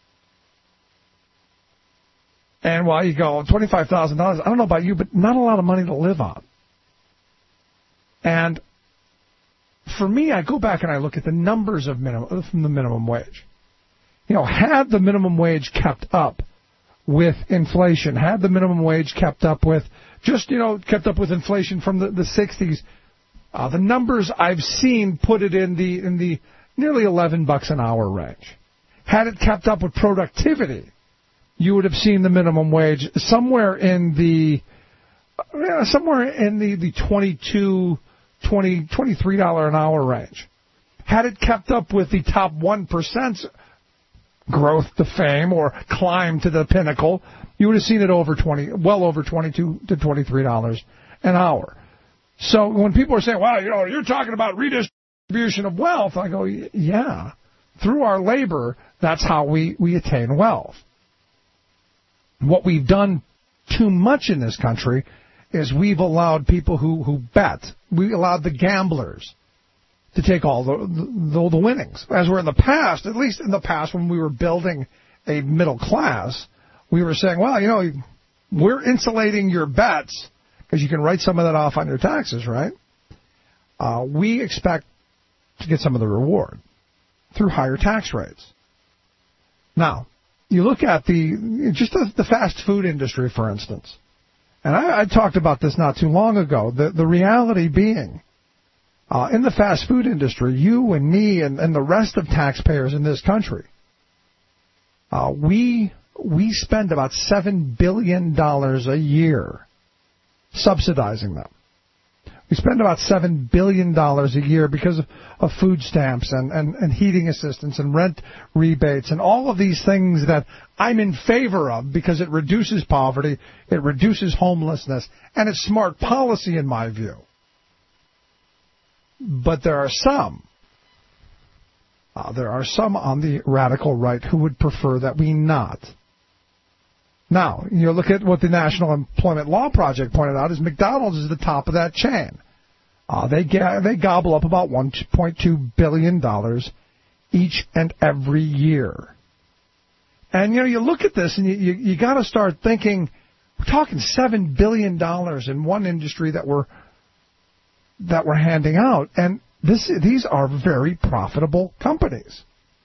And while you go, twenty-five thousand dollars, I don't know about you, but not a lot of money to live on. And for me, I go back and I look at the numbers of minimum from the minimum wage. You know, had the minimum wage kept up with inflation, had the minimum wage kept up with just, you know, kept up with inflation from the, the sixties, uh, the numbers I've seen put it in the in the nearly eleven bucks an hour range. Had it kept up with productivity, you would have seen the minimum wage somewhere in the uh, somewhere in the, the twenty-two, twenty, twenty-three dollars an hour range. Had it kept up with the top one percent growth to fame or climb to the pinnacle, you would have seen it over twenty, well over twenty-two to twenty-three dollars an hour. So when people are saying, "Wow, you know, you're talking about redistribution of wealth," I go, "Yeah, through our labor, that's how we, we attain wealth." What we've done too much in this country is we've allowed people who, who bet, we allowed the gamblers to take all the, the the winnings. As we're in the past, at least in the past when we were building a middle class, we were saying, well, you know, we're insulating your bets because you can write some of that off on your taxes, right? Uh, we expect to get some of the reward through higher tax rates. Now, you look at the just the, the fast food industry, for instance, and I, I talked about this not too long ago. The, the reality being, uh, in the fast food industry, you and me and, and the rest of taxpayers in this country, uh, we we spend about seven billion dollars a year subsidizing them. We spend about seven billion dollars a year because of, of food stamps and, and, and heating assistance and rent rebates and all of these things that I'm in favor of because it reduces poverty, it reduces homelessness, and it's smart policy in my view. But there are some, uh, there are some on the radical right who would prefer that we not. Now, you look at what the National Employment Law Project pointed out is McDonald's is the top of that chain. Uh, they ga- they gobble up about one point two billion dollars each and every year. And, you know, you look at this and you, you, you got to start thinking, we're talking seven billion dollars in one industry that we're, that we're handing out. And this these are very profitable companies.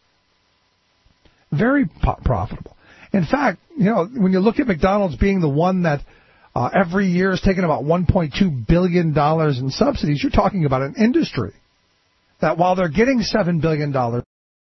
Very po- profitable. In fact, you know, when you look at McDonald's being the one that uh, every year is taking about one point two billion dollars in subsidies, you're talking about an industry that while they're getting seven billion dollars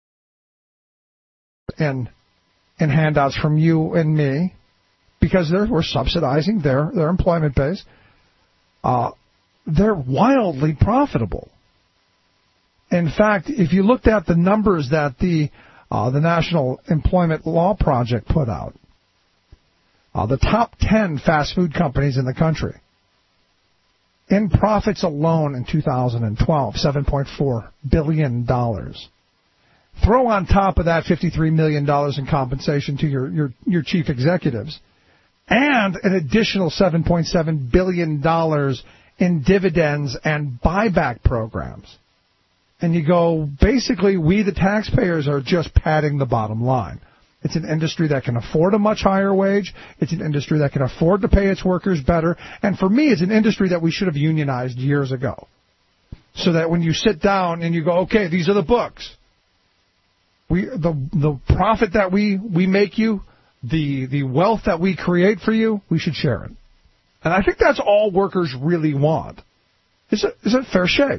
in, in handouts from you and me, because they're, we're subsidizing their, their employment base, uh, they're wildly profitable. In fact, if you looked at the numbers that the Uh, the National Employment Law Project put out, uh, the top ten fast food companies in the country, in profits alone in two thousand twelve, seven point four billion dollars. Throw on top of that fifty-three million dollars in compensation to your, your, your chief executives, and an additional seven point seven billion dollars in dividends and buyback programs. And you go, basically, we, the taxpayers, are just padding the bottom line. It's an industry that can afford a much higher wage. It's an industry that can afford to pay its workers better. And for me, it's an industry that we should have unionized years ago. So that when you sit down and you go, okay, these are the books. We, the, the profit that we, we make you, the, the wealth that we create for you, we should share it. And I think that's all workers really want. Is it, is it fair shake?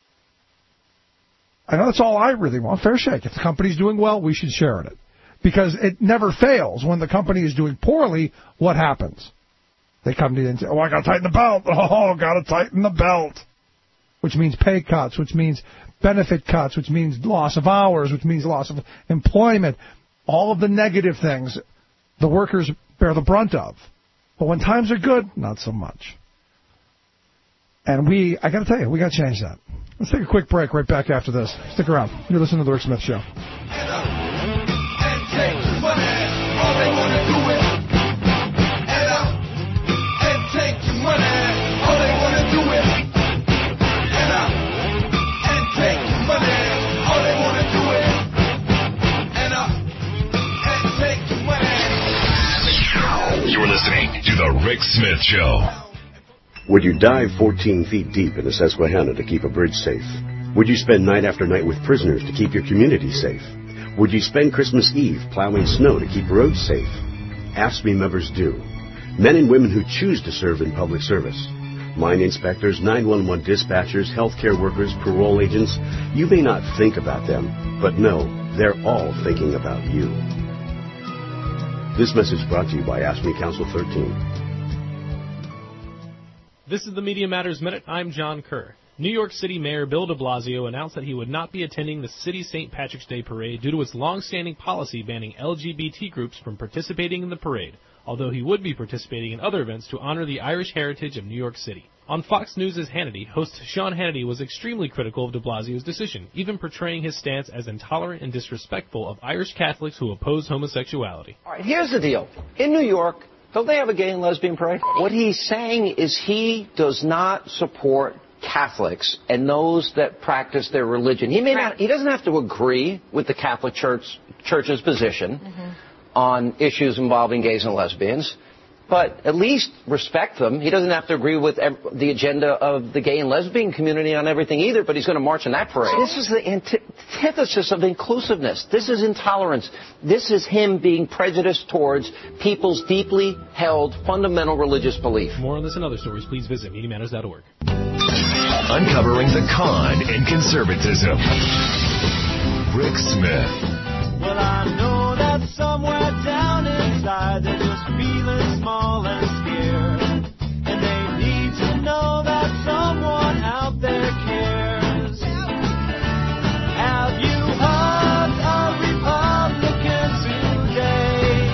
I know that's all I really want, fair shake. If the company's doing well, we should share in it. Because it never fails. When the company is doing poorly, what happens? They come to you and say, oh, I got to tighten the belt. Oh, got to tighten the belt. Which means pay cuts, which means benefit cuts, which means loss of hours, which means loss of employment. All of the negative things the workers bear the brunt of. But when times are good, not so much. And we, I got to tell you, we got to change that. Let's take a quick break right back after this. Stick around. You're listening to The Rick Smith Show. You're listening to The Rick Smith Show. Would you dive fourteen feet deep in the Susquehanna to keep a bridge safe? Would you spend night after night with prisoners to keep your community safe? Would you spend Christmas Eve plowing snow to keep roads safe? AFSCME members do. Men and women who choose to serve in public service. Mine inspectors, nine one one dispatchers, healthcare workers, parole agents. You may not think about them, but no, they're all thinking about you. This message brought to you by AFSCME Council thirteen. This is the Media Matters Minute. I'm John Kerr. New York City Mayor Bill de Blasio announced that he would not be attending the city's Saint Patrick's Day parade due to its long-standing policy banning L G B T groups from participating in the parade, although he would be participating in other events to honor the Irish heritage of New York City. On Fox News' Hannity, host Sean Hannity was extremely critical of de Blasio's decision, even portraying his stance as intolerant and disrespectful of Irish Catholics who oppose homosexuality. All right, here's the deal. In New York, don't they have a gay and lesbian parade? What he's saying is he does not support Catholics and those that practice their religion. He may not. He doesn't have to agree with the Catholic Church Church's position mm-hmm. on issues involving gays and lesbians, but at least respect them. He doesn't have to agree with ev- the agenda of the gay and lesbian community on everything either, but he's going to march in that parade. This is the anti- antithesis of inclusiveness. This is intolerance. This is him being prejudiced towards people's deeply held fundamental religious belief. For more on this and other stories, please visit media matters dot org. Uncovering the con in conservatism. Rick Smith. Well, I know that somewhere down inside they're just feeling small and scared, and they need to know that someone out there cares. Have you heard a Republican today?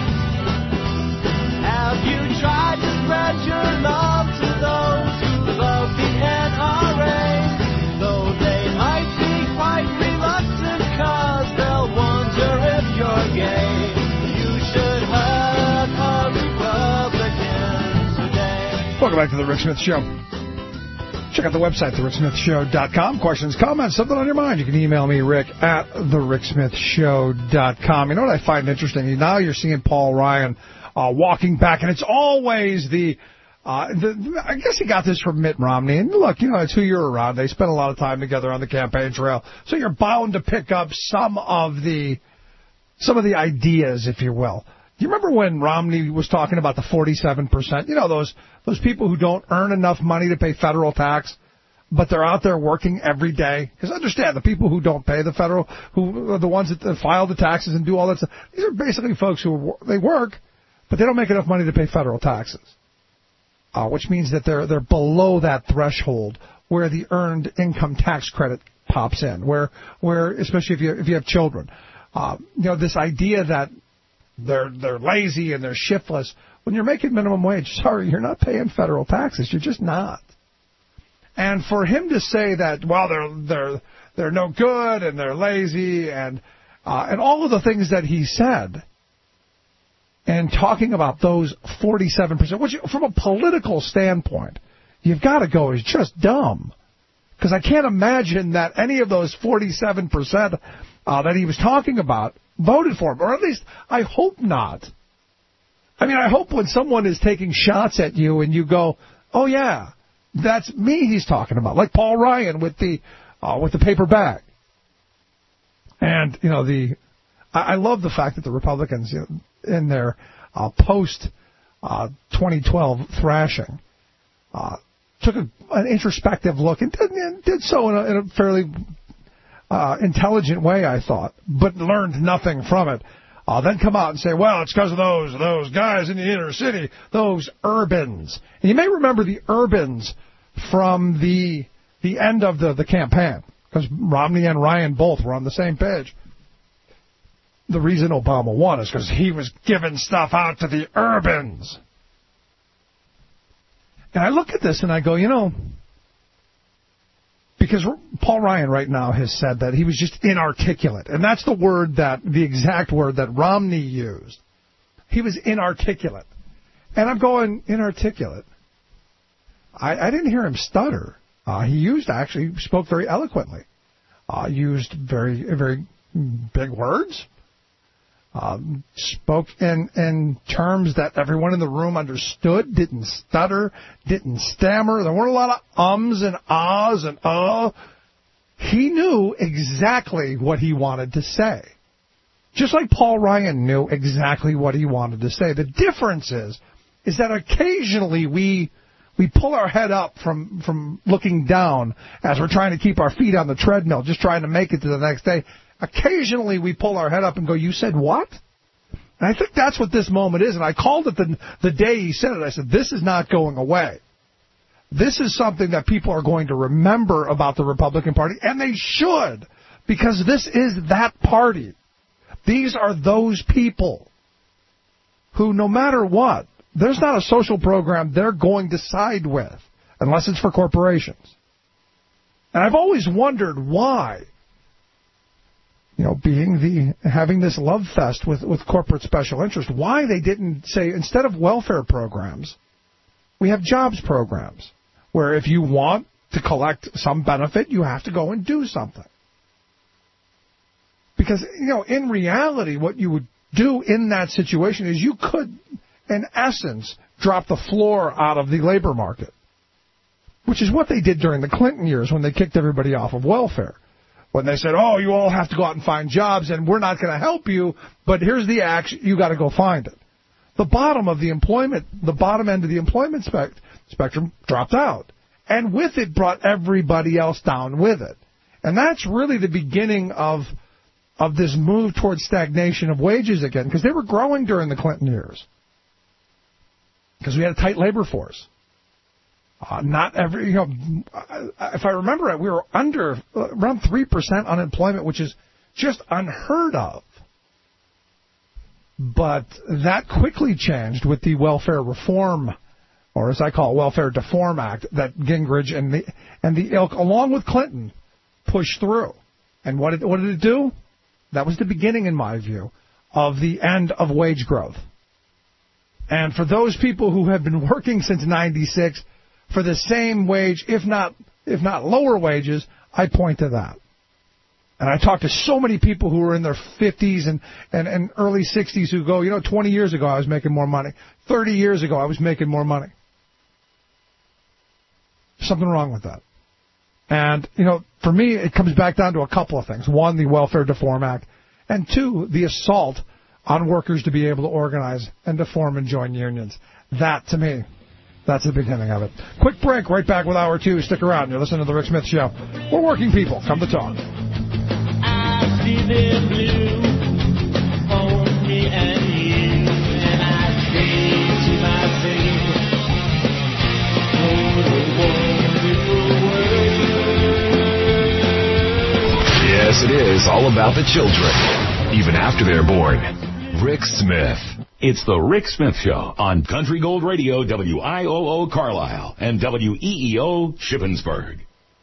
Have you tried to spread your love to those who love the N R A? Though they might be quite reluctant, cause they'll wonder if you're gay. You should hug a Republican today. Welcome back to the Rick Smith Show. Check out the website, the rick smith show dot com. Questions, comments, something on your mind, you can email me, Rick, at the rick smith show dot com. You know what I find interesting? Now you're seeing Paul Ryan uh, walking back, and it's always the, uh, the, I guess he got this from Mitt Romney. And look, you know, it's who you're around. They spend a lot of time together on the campaign trail. So you're bound to pick up some of the, some of the ideas, if you will. Do you remember when Romney was talking about the forty-seven percent? You know, those those people who don't earn enough money to pay federal tax, but they're out there working every day. Because understand, the people who don't pay the federal, who are the ones that file the taxes and do all that stuff, these are basically folks who they work, but they don't make enough money to pay federal taxes, uh, which means that they're they're below that threshold where the earned income tax credit pops in, where where especially if you if you have children, uh, you know, this idea that They're they're lazy and they're shiftless. When you're making minimum wage, sorry, you're not paying federal taxes. You're just not. And for him to say that, well, they're they're they're no good and they're lazy and uh, and all of the things that he said, and talking about those forty-seven percent, which from a political standpoint, you've got to go is just dumb. Because I can't imagine that any of those forty-seven percent uh, that he was talking about voted for him, or at least I hope not. I mean, I hope when someone is taking shots at you and you go, oh, yeah, that's me he's talking about, like Paul Ryan with the uh, with the paper bag. And, you know, the I, I love the fact that the Republicans, you know, in their uh, post uh, twenty twelve thrashing uh, took a, an introspective look and did, and did so in a, in a fairly Uh, intelligent way, I thought, but learned nothing from it. Uh, then come out and say, well, it's because of those those guys in the inner city, those urbans. And you may remember the urbans from the the end of the, the campaign, because Romney and Ryan both were on the same page. The reason Obama won is because he was giving stuff out to the urbans. And I look at this and I go, you know, because Paul Ryan right now has said that he was just inarticulate. And that's the word that, the exact word that Romney used. He was inarticulate. And I'm going, inarticulate? I, I didn't hear him stutter. Uh, he used, actually, spoke very eloquently. Uh, used very, very big words. Um, spoke in, in terms that everyone in the room understood, didn't stutter, didn't stammer. There weren't a lot of ums and ahs and uh. he knew exactly what he wanted to say. Just like Paul Ryan knew exactly what he wanted to say. The difference is, is that occasionally we we pull our head up from, from looking down as we're trying to keep our feet on the treadmill, just trying to make it to the next day. Occasionally we pull our head up and go, you said what? And I think that's what this moment is. And I called it the, the day he said it. I said, this is not going away. This is something that people are going to remember about the Republican Party, and they should, because this is that party. These are those people who, no matter what, there's not a social program they're going to side with, unless it's for corporations. And I've always wondered why, you know, being the, having this love fest with, with corporate special interest, why they didn't say, instead of welfare programs, we have jobs programs, where if you want to collect some benefit, you have to go and do something. Because, you know, in reality, what you would do in that situation is you could, in essence, drop the floor out of the labor market, which is what they did during the Clinton years when they kicked everybody off of welfare. When they said, oh, you all have to go out and find jobs, and we're not going to help you, but here's the action, you got to go find it. The bottom of the employment, the bottom end of the employment spec, spectrum dropped out. And with it brought everybody else down with it. And that's really the beginning of of this move towards stagnation of wages again, because they were growing during the Clinton years. Because we had a tight labor force. Uh, not every, you know, if I remember right, we were under uh, around three percent unemployment, which is just unheard of. But that quickly changed with the Welfare Reform, or as I call it, Welfare Deform Act, that Gingrich and the and the ilk, along with Clinton, pushed through. And what did, what did it do? That was the beginning, in my view, of the end of wage growth. And for those people who have been working since ninety-six for the same wage, if not if not lower wages, I point to that. And I talk to so many people who are in their fifties and, and, and early sixties who go, you know, twenty years ago I was making more money. thirty years ago I was making more money. Something wrong with that. And, you know, for me, it comes back down to a couple of things. One, the Welfare Reform Act. And two, the assault on workers to be able to organize and to form and join unions. That, to me, that's the beginning of it. Quick break, right back with Hour two. Stick around. You're listening to The Rick Smith Show. We're working people. Come to talk. I see them blue for me and you, and I say to myself, oh, the wonderful world. Yes, it is all about the children, even after they're born. Rick Smith. It's the Rick Smith Show on Country Gold Radio, W I O O Carlisle, and W E E O Shippensburg.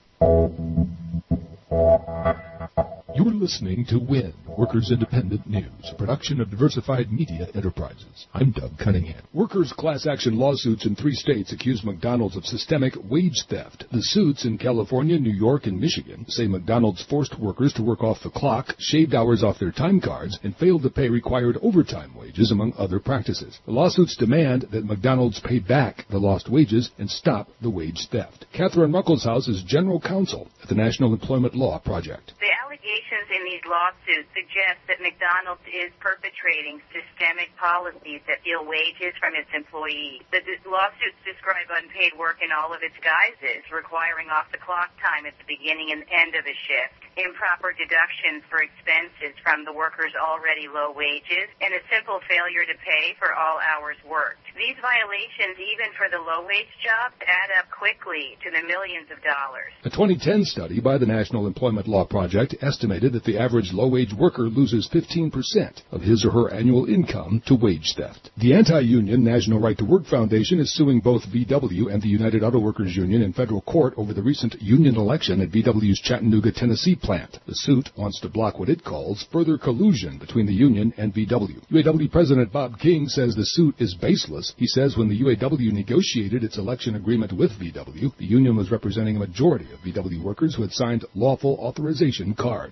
You're listening to W I N, Workers Independent News, a production of Diversified Media Enterprises. I'm Doug Cunningham. Workers' class action lawsuits in three states accuse McDonald's of systemic wage theft. The suits in California, New York, and Michigan say McDonald's forced workers to work off the clock, shaved hours off their time cards, and failed to pay required overtime wages, among other practices. The lawsuits demand that McDonald's pay back the lost wages and stop the wage theft. Catherine Ruckelshaus is general counsel at the National Employment Law Project. The allegations in these lawsuits suggest that McDonald's is perpetrating systemic policies that steal wages from its employees. The d- lawsuits describe unpaid work in all of its guises, requiring off-the-clock time at the beginning and end of a shift, improper deductions for expenses from the worker's already low wages, and a simple failure to pay for all hours worked. These violations, even for the low-wage jobs, add up quickly to the millions of dollars. A twenty ten study by the National Employment Law Project estimated that the average low-wage worker loses fifteen percent of his or her annual income to wage theft. The anti-union National Right to Work Foundation is suing both V W and the United Auto Workers Union in federal court over the recent union election at V W's Chattanooga, Tennessee plant. The suit wants to block what it calls further collusion between the union and V W. U A W President Bob King says the suit is baseless. He says when the U A W negotiated its election agreement with V W, the union was representing a majority of V W workers who had signed lawful authorization cards. V W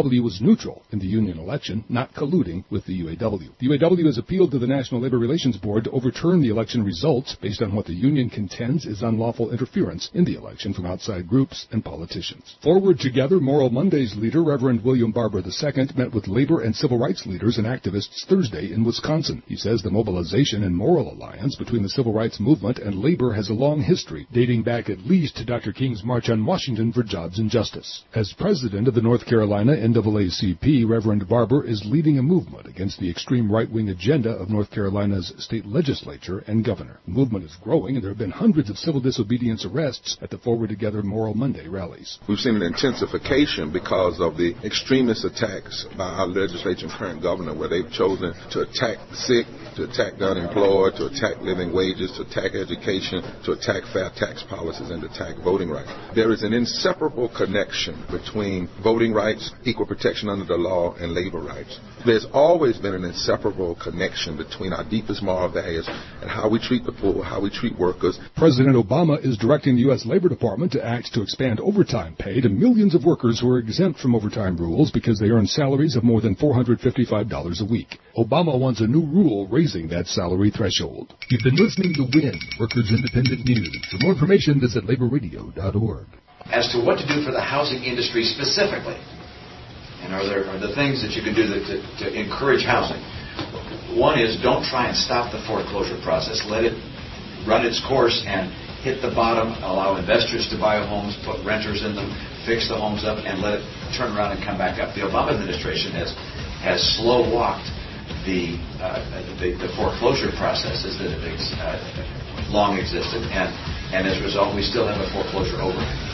W was neutral in the union election, not colluding with the U A W. The U A W has appealed to the National Labor Relations Board to overturn the election results based on what the union contends is unlawful interference in the election from outside groups and politicians. Forward Together Moral Mondays leader Reverend William Barber the Second met with labor and civil rights leaders and activists Thursday in Wisconsin. He says the mobilization and moral alliance between the civil rights movement and labor has a long history, dating back at least to Doctor King's March on Washington for Jobs and Justice. As president of the North Carolina N double A C P, Reverend Barber is leading a movement against the extreme right-wing agenda of North Carolina's state legislature and governor. The movement is growing, and there have been hundreds of civil disobedience arrests at the Forward Together Moral Monday rallies. We've seen an intensification because of the extremist attacks by our legislature and current governor, where they've chosen to attack the sick, to attack the unemployed, to attack living wages, to attack education, to attack fair tax policies, and to attack voting rights. There is an inseparable connection between voting rights, equal protection under the law, and labor rights. There's always been an inseparable connection between our deepest moral values and how we treat the poor, how we treat workers. President Obama is directing the U S Labor Department to act to expand overtime pay to millions of workers who are exempt from overtime rules because they earn salaries of more than four hundred fifty-five dollars a week. Obama wants a new rule raising that salary threshold. You've been listening to WIN, Workers Independent News. For more information, visit labor radio dot org. As to what to do for the housing industry specifically, and are there are the things that you can do to, to, to encourage housing. One is don't try and stop the foreclosure process. Let it run its course and hit the bottom, allow investors to buy homes, put renters in them, fix the homes up, and let it turn around and come back up. The Obama administration has has slow walked the, uh, the the foreclosure processes that have ex, uh, long existed, and and as a result, we still have a foreclosure overhang.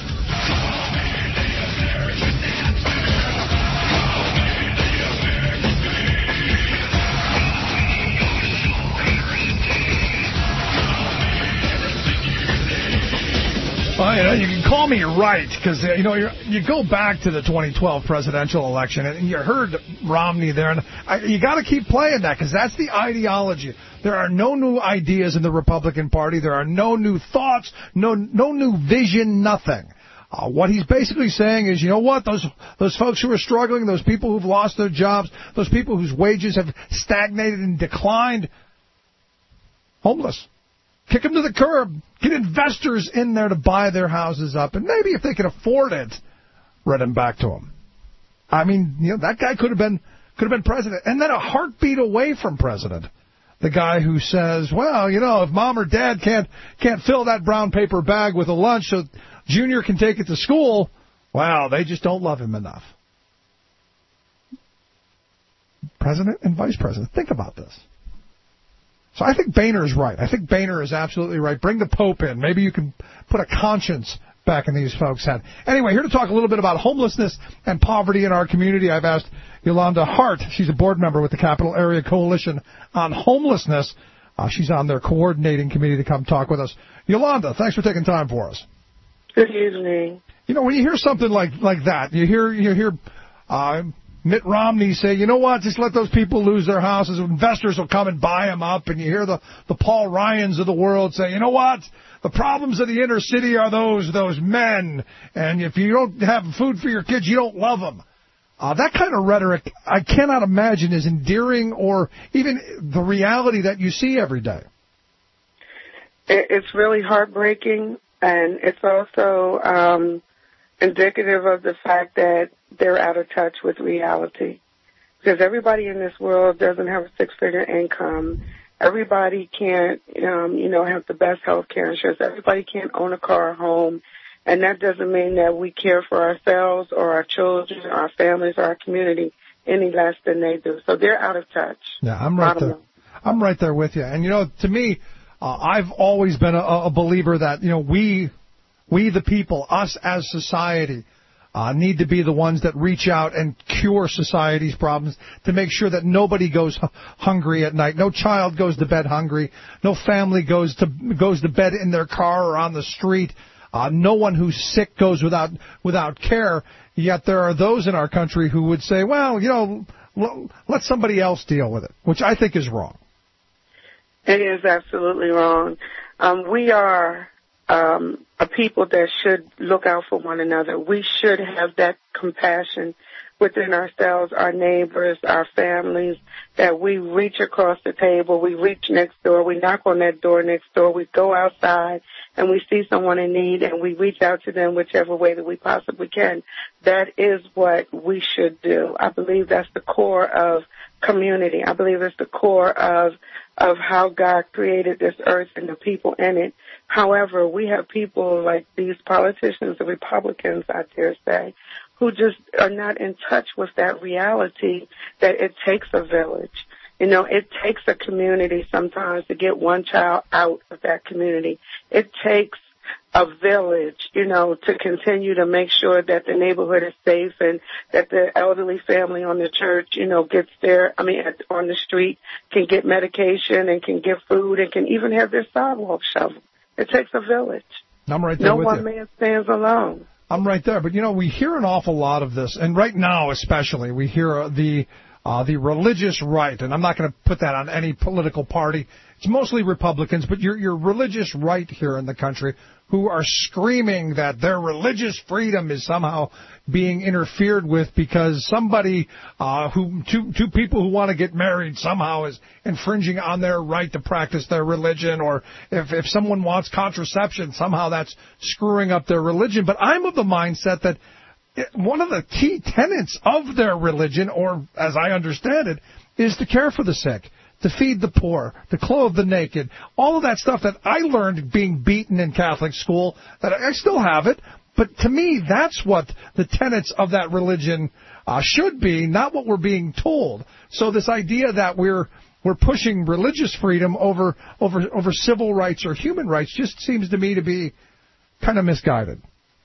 Well, you know, you can call me right, because, uh, you know, you're, you go back to the twenty twelve presidential election, and you heard Romney there, and I, you got to keep playing that, because that's the ideology. There are no new ideas in the Republican Party. There are no new thoughts, no no new vision, nothing. Uh, what he's basically saying is, you know what, those those folks who are struggling, those people who've lost their jobs, those people whose wages have stagnated and declined, homeless. Kick them to the curb. Get investors in there to buy their houses up. And maybe if they can afford it, rent them back to them. I mean, you know, that guy could have been could have been president. And then a heartbeat away from president. The guy who says, well, you know, if mom or dad can't can't fill that brown paper bag with a lunch so Junior can take it to school, well, they just don't love him enough. President and vice president, think about this. So I think Boehner is right. I think Boehner is absolutely right. Bring the Pope in. Maybe you can put a conscience back in these folks' head. Anyway, here to talk a little bit about homelessness and poverty in our community, I've asked Yolanda Hart. She's a board member with the Capital Area Coalition on Homelessness. Uh, she's on their coordinating committee to come talk with us. Yolanda, thanks for taking time for us. Good evening. You know, when you hear something like like that, you hear you hear uh, Mitt Romney say, you know what, just let those people lose their houses. Investors will come and buy them up. And you hear the, the Paul Ryans of the world say, you know what, the problems of the inner city are those those men. And if you don't have food for your kids, you don't love them. Uh, that kind of rhetoric, I cannot imagine is endearing or even the reality that you see every day. It's really heartbreaking, and it's also um, indicative of the fact that they're out of touch with reality. Because everybody in this world doesn't have a six-figure income. Everybody can't, um, you know, have the best health care insurance. Everybody can't own a car or home. And that doesn't mean that we care for ourselves or our children, our families, or our community any less than they do. So they're out of touch. Yeah, I'm right there. I'm right there with you. And, you know, to me, uh, I've always been a, a believer that, you know, we, we the people, us as society, uh, need to be the ones that reach out and cure society's problems to make sure that nobody goes h- hungry at night. No child goes to bed hungry. No family goes to goes to bed in their car or on the street. Uh, no one who's sick goes without without care. Yet there are those in our country who would say, well, you know, l- let somebody else deal with it, which I think is wrong. It is absolutely wrong. Um, we are um, a people that should look out for one another. We should have that compassion within ourselves, our neighbors, our families, that we reach across the table, we reach next door, we knock on that door next door, we go outside and we see someone in need and we reach out to them whichever way that we possibly can. That is what we should do. I believe that's the core of community. I believe it's the core of of how God created this earth and the people in it. However, we have people like these politicians, the Republicans, I dare say, who just are not in touch with that reality that it takes a village. You know, it takes a community sometimes to get one child out of that community. It takes a village, you know, to continue to make sure that the neighborhood is safe and that the elderly family on the church, you know, gets there, I mean, on the street, can get medication and can get food and can even have their sidewalk shoveled. It takes a village. I'm right there no with one you. man stands alone. I'm right there. But, you know, we hear an awful lot of this, and right now especially, we hear uh, the uh, the religious right, and I'm not going to put that on any political party. It's mostly Republicans, but your your religious right here in the country who are screaming that their religious freedom is somehow being interfered with because somebody, uh, who two two people who want to get married somehow is infringing on their right to practice their religion, or if if someone wants contraception, somehow that's screwing up their religion. But I'm of the mindset that one of the key tenets of their religion, or as I understand it, is to care for the sick, to feed the poor, to clothe the naked, all of that stuff that I learned being beaten in Catholic school, that I still have it, but to me, that's what the tenets of that religion uh, should be, not what we're being told. So this idea that we're we're pushing religious freedom over over over civil rights or human rights just seems to me to be kind of misguided.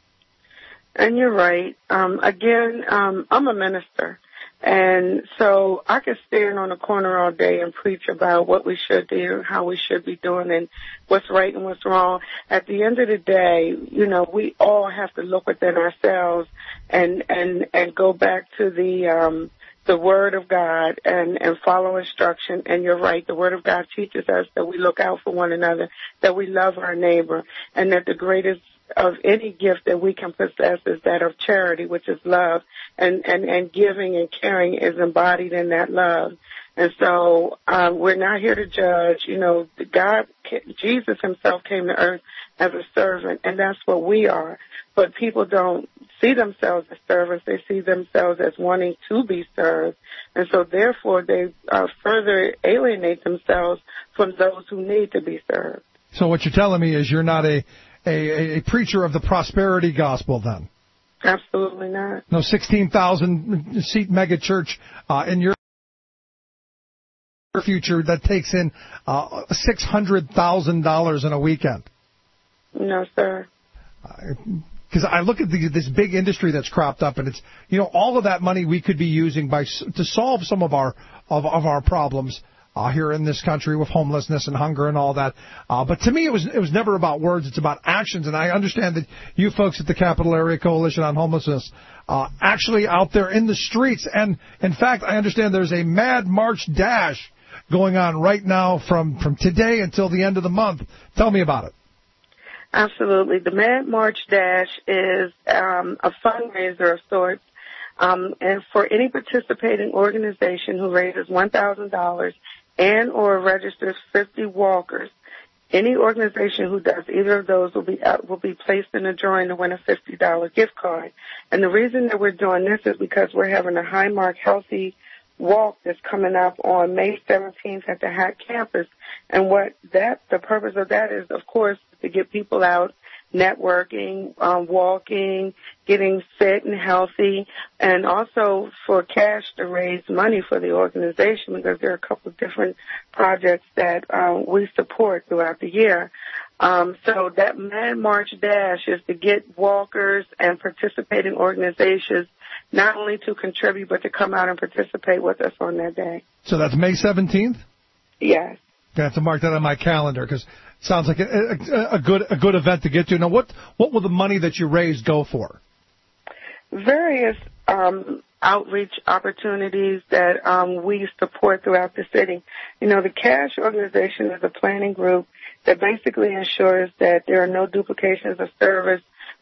And you're right. Um, again, um, I'm a minister. And so I could stand on a corner all day and preach about what we should do, how we should be doing, and what's right and what's wrong. At the end of the day, you know, we all have to look within ourselves and and and go back to the um, the Word of God and and follow instruction. And you're right, the Word of God teaches us that we look out for one another, that we love our neighbor, and that the greatest of any gift that we can possess is that of charity, which is love, and, and, and giving and caring is embodied in that love. And so um, we're not here to judge. You know, God, Jesus himself came to earth as a servant, and that's what we are. But people don't see themselves as servants. They see themselves as wanting to be served. And so therefore they uh, further alienate themselves from those who need to be served. So what you're telling me is you're not a A, a preacher of the prosperity gospel, then? Absolutely not. No sixteen thousand seat mega church uh, in your future that takes in uh, six hundred thousand dollars in a weekend. No, sir. Because uh, I look at the, this big industry that's cropped up, and it's, you know, all of that money we could be using by to solve some of our of, of our problems. Uh, here in this country with homelessness and hunger and all that. Uh, but to me, it was it was never about words. It's about actions. And I understand that you folks at the Capital Area Coalition on Homelessness uh, actually out there in the streets. And, in fact, I understand there's a Mad March Dash going on right now from, from today until the end of the month. Tell me about it. Absolutely. The Mad March Dash is um, a fundraiser of sorts. Um, and for any participating organization who raises one thousand dollars and or registers fifty walkers, any organization who does either of those will be uh, will be placed in a drawing to win a fifty dollars gift card. And the reason that we're doing this is because we're having a Highmark Healthy Walk that's coming up on May seventeenth at the Hack campus. And what that the purpose of that is, of course, to get people out networking, um, walking, getting fit and healthy, and also for cash to raise money for the organization, because there are a couple of different projects that um, we support throughout the year. Um, so that Mad March Dash is to get walkers and participating organizations not only to contribute, but to come out and participate with us on that day. So that's May seventeenth? Yes. I have to mark that on my calendar because it sounds like a, a, a good a good event to get to. Now, what what will the money that you raise go for? Various um, outreach opportunities that um, we support throughout the city. You know, the CASH organization is a planning group that basically ensures that there are no duplications of service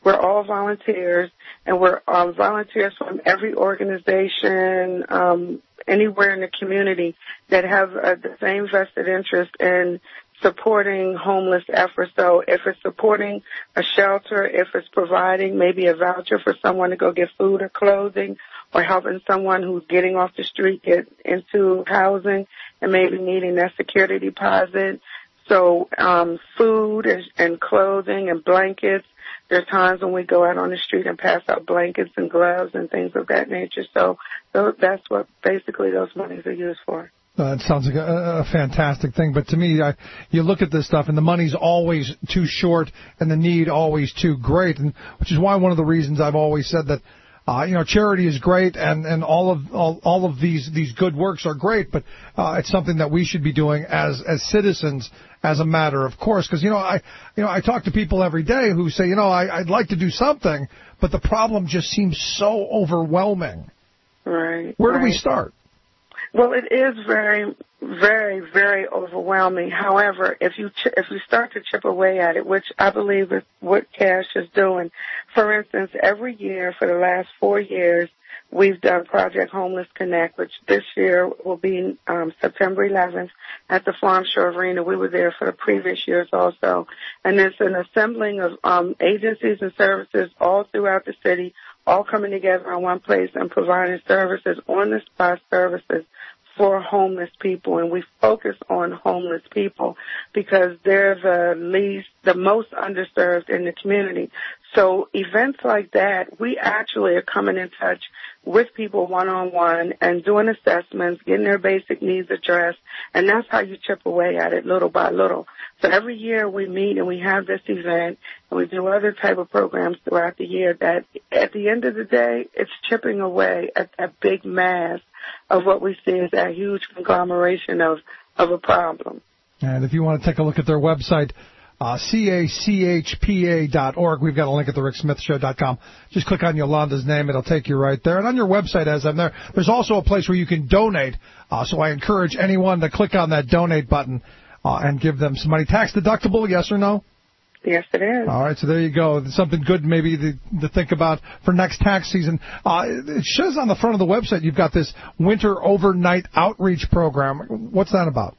We're all volunteers, and we're um, volunteers from every organization, um, anywhere in the community that have uh, the same vested interest in supporting homeless efforts. So if it's supporting a shelter, if it's providing maybe a voucher for someone to go get food or clothing, or helping someone who's getting off the street get into housing and maybe needing that security deposit. So um, food and, and clothing and blankets. There's times when we go out on the street and pass out blankets and gloves and things of that nature. So, so that's what basically those monies are used for. Uh, it sounds like a, a fantastic thing, but to me, I, you look at this stuff, and the money's always too short, and the need always too great, and which is why one of the reasons I've always said that, uh, you know, charity is great, and and all of all, all of these these good works are great, but uh, it's something that we should be doing as as citizens, as a matter of course, because you know I you know I talk to people every day who say, you know, I, I'd like to do something, but the problem just seems so overwhelming. Right. Where right. do we start? Well, it is very, very, very overwhelming. However, if you ch- if you start to chip away at it, which I believe is what Cash is doing. For instance, every year for the last four years, we've done Project Homeless Connect, which this year will be um, September eleventh at the Farm Shore Arena. We were there for the previous years also. And it's an assembling of um, agencies and services all throughout the city, all coming together in one place and providing services, on-the-spot services for homeless people. And we focus on homeless people because they're the least, the most underserved in the community. So events like that, we actually are coming in touch with people one-on-one and doing assessments, getting their basic needs addressed, and that's how you chip away at it little by little. So every year we meet and we have this event, and we do other type of programs throughout the year that at the end of the day, it's chipping away at that big mass of what we see as that huge conglomeration of, of a problem. And if you want to take a look at their website, Uh, C A C H P A dot org. We've got a link at the rick smith show dot com. Just click on Yolanda's name. It'll take you right there. And on your website, as I'm there, there's also a place where you can donate. Uh, so I encourage anyone to click on that donate button uh, and give them some money. Tax deductible, yes or no? Yes, it is. All right, so there you go. Something good maybe to, to think about for next tax season. Uh, it says on the front of the website you've got this winter overnight outreach program. What's that about?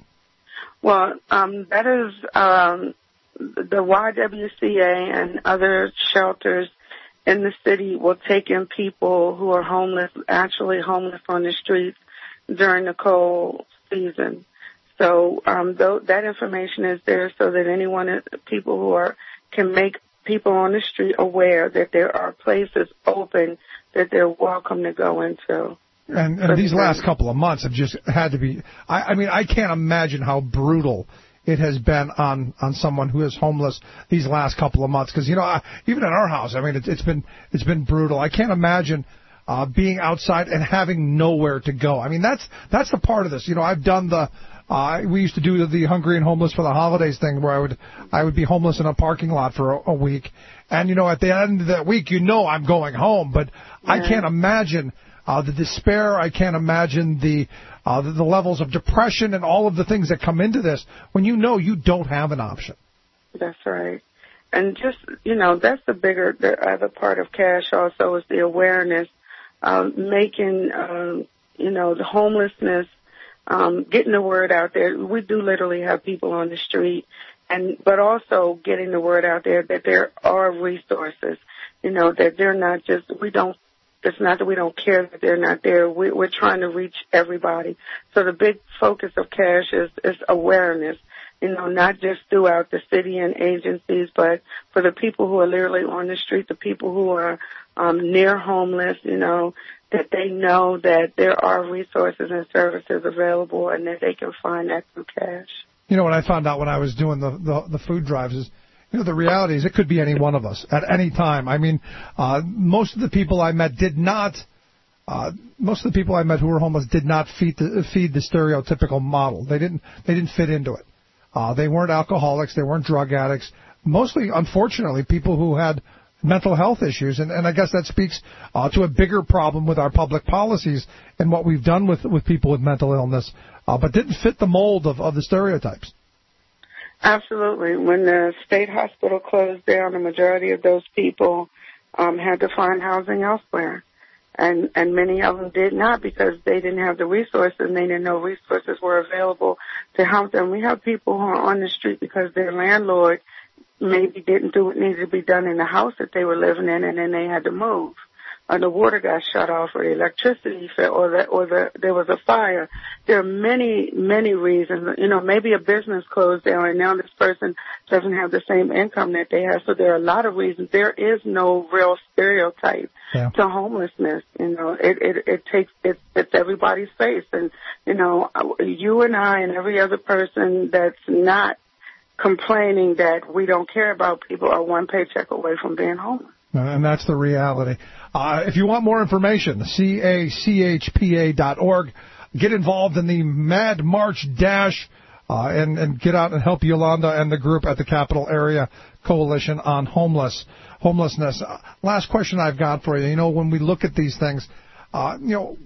Well, um, that is... Um, the Y W C A and other shelters in the city will take in people who are homeless, actually homeless on the streets during the cold season. So um, th- that information is there so that anyone, people who are, can make people on the street aware that there are places open that they're welcome to go into. And, and these last couple of months have just had to be, I, I mean, I can't imagine how brutal it has been on, on someone who is homeless these last couple of months. Because, you know, I, even in our house, I mean, it, it's been it's been brutal. I can't imagine uh, being outside and having nowhere to go. I mean, that's that's the part of this. You know, I've done the, uh, we used to do the, the Hungry and Homeless for the Holidays thing where I would I would be homeless in a parking lot for a, a week. And, you know, at the end of that week, you know I'm going home. But yeah. I can't imagine uh, the despair. I can't imagine the... Uh, the, the levels of depression and all of the things that come into this when you know you don't have an option. That's right. And just, you know, that's the bigger, the other part of Cash also is the awareness, um, making, um, you know, the homelessness, um, getting the word out there. We do literally have people on the street, and but also getting the word out there that there are resources, you know, that they're not just, we don't, it's not that we don't care that they're not there. We, we're trying to reach everybody. So the big focus of Cash is, is awareness, you know, not just throughout the city and agencies, but for the people who are literally on the street, the people who are um, near homeless, you know, that they know that there are resources and services available and that they can find that through Cash. You know what I found out when I was doing the, the, the food drives is, you know, the reality is it could be any one of us at any time. I mean, uh, most of the people I met did not, uh, most of the people I met who were homeless did not feed the, feed the stereotypical model. They didn't, they didn't fit into it. Uh, they weren't alcoholics. They weren't drug addicts. Mostly, unfortunately, people who had mental health issues. And, and I guess that speaks uh, to a bigger problem with our public policies and what we've done with, with people with mental illness, uh, but didn't fit the mold of, of the stereotypes. Absolutely. When the state hospital closed down, the majority of those people um, had to find housing elsewhere. And, and many of them did not because they didn't have the resources and they didn't know resources were available to help them. We have people who are on the street because their landlord maybe didn't do what needed to be done in the house that they were living in, and then they had to move. Or the water got shut off, or the electricity fell, or the, or the, there was a fire. There are many, many reasons. You know, maybe a business closed down and now this person doesn't have the same income that they have. So there are a lot of reasons. There is no real stereotype yeah. to homelessness. You know, it, it, it takes, it, it's everybody's face. And, you know, you and I and every other person that's not complaining that we don't care about people are one paycheck away from being homeless. And that's the reality. Uh, if you want more information, C A C H P A dot org. Get involved in the Mad March Dash uh, and, and get out and help Yolanda and the group at the Capital Area Coalition on homeless homelessness. Uh, last question I've got for you. You know, when we look at these things, uh, you know,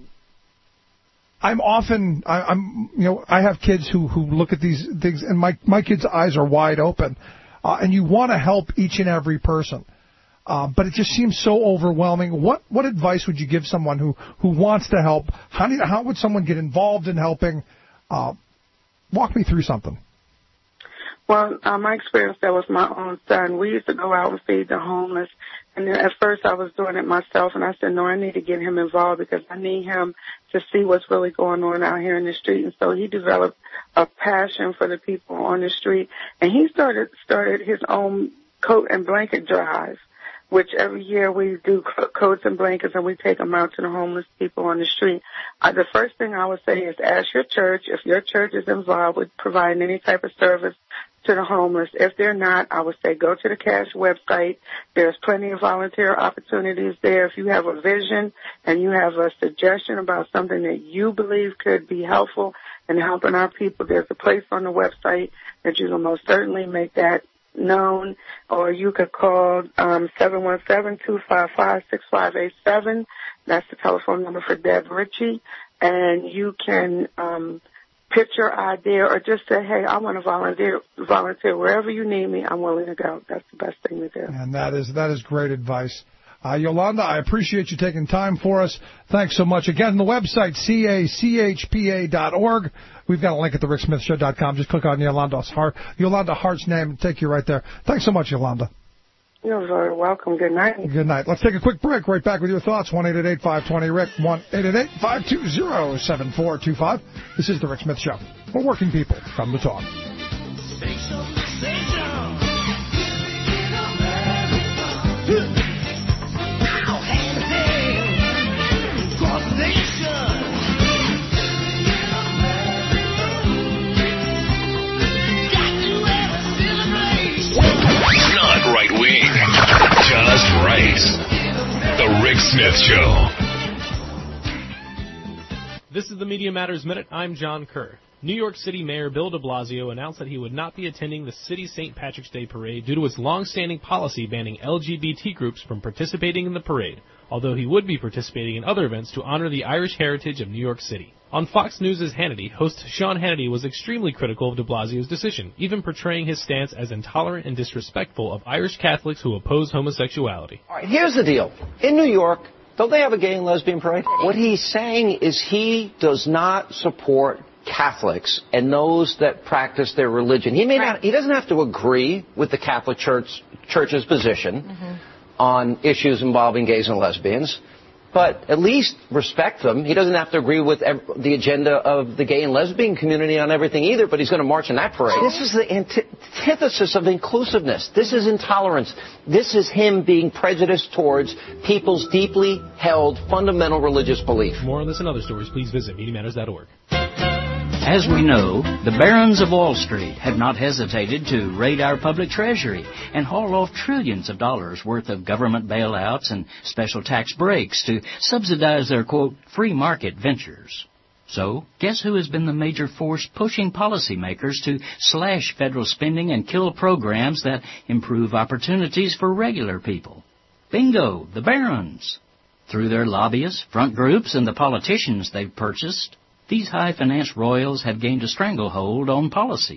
I'm often, I, I'm, you know, I have kids who, who look at these things, and my, my kids' eyes are wide open, uh, and you want to help each and every person. Uh, but it just seems so overwhelming. What what advice would you give someone who, who wants to help? How do you, how would someone get involved in helping? Uh, walk me through something. Well, uh, my experience there was my own son. We used to go out and feed the homeless. And then at first I was doing it myself, and I said, no, I need to get him involved because I need him to see what's really going on out here in the street. And so he developed a passion for the people on the street. And he started started his own coat and blanket drive, which every year we do coats and blankets and we take them out to the homeless people on the street. Uh, the first thing I would say is ask your church if your church is involved with providing any type of service to the homeless. If they're not, I would say go to the CASH website. There's plenty of volunteer opportunities there. If you have a vision and you have a suggestion about something that you believe could be helpful in helping our people, there's a place on the website that you can most certainly make that known, or you could call um, seven one seven, two five five, six five eight seven. That's the telephone number for Deb Ritchie. And you can um, pitch your idea or just say, hey, I want to volunteer, volunteer wherever you need me. I'm willing to go. That's the best thing to do. And that is that is great advice. Uh, Yolanda, I appreciate you taking time for us. Thanks so much. Again, the website, C A C H P A dot org. We've got a link at the rick smith show dot com. Just click on Yolanda's Hart, Yolanda Hart's name and take you right there. Thanks so much, Yolanda. You're very welcome. Good night. Good night. Let's take a quick break. Right back with your thoughts. one eight eight eight, five two zero, R I C K. one eight eight eight, five two zero, seven four two five. This is the Rick Smith Show. For working people, come to talk. Not right wing, just right. The Rick Smith Show. This is the Media Matters Minute. I'm John Kerr. New York City Mayor Bill de Blasio announced that he would not be attending the city's Saint Patrick's Day parade due to its long-standing policy banning L G B T groups from participating in the parade, although he would be participating in other events to honor the Irish heritage of New York City. On Fox News' Hannity, host Sean Hannity was extremely critical of de Blasio's decision, even portraying his stance as intolerant and disrespectful of Irish Catholics who oppose homosexuality. All right, here's the deal. In New York, don't they have a gay and lesbian parade? What he's saying is he does not support Catholics and those that practice their religion. He may right. not. He doesn't have to agree with the Catholic Church Church's position mm-hmm. on issues involving gays and lesbians, but at least respect them. He doesn't have to agree with ev- the agenda of the gay and lesbian community on everything either, but he's going to march in that parade. This is the antithesis of inclusiveness. This is intolerance. This is him being prejudiced towards people's deeply held fundamental religious belief. For more on this and other stories, please visit media matters dot org. As we know, the barons of Wall Street have not hesitated to raid our public treasury and haul off trillions of dollars worth of government bailouts and special tax breaks to subsidize their, quote, free market ventures. So, guess who has been the major force pushing policymakers to slash federal spending and kill programs that improve opportunities for regular people? Bingo, the barons. Through their lobbyists, front groups, and the politicians they've purchased, these high finance royals have gained a stranglehold on policy.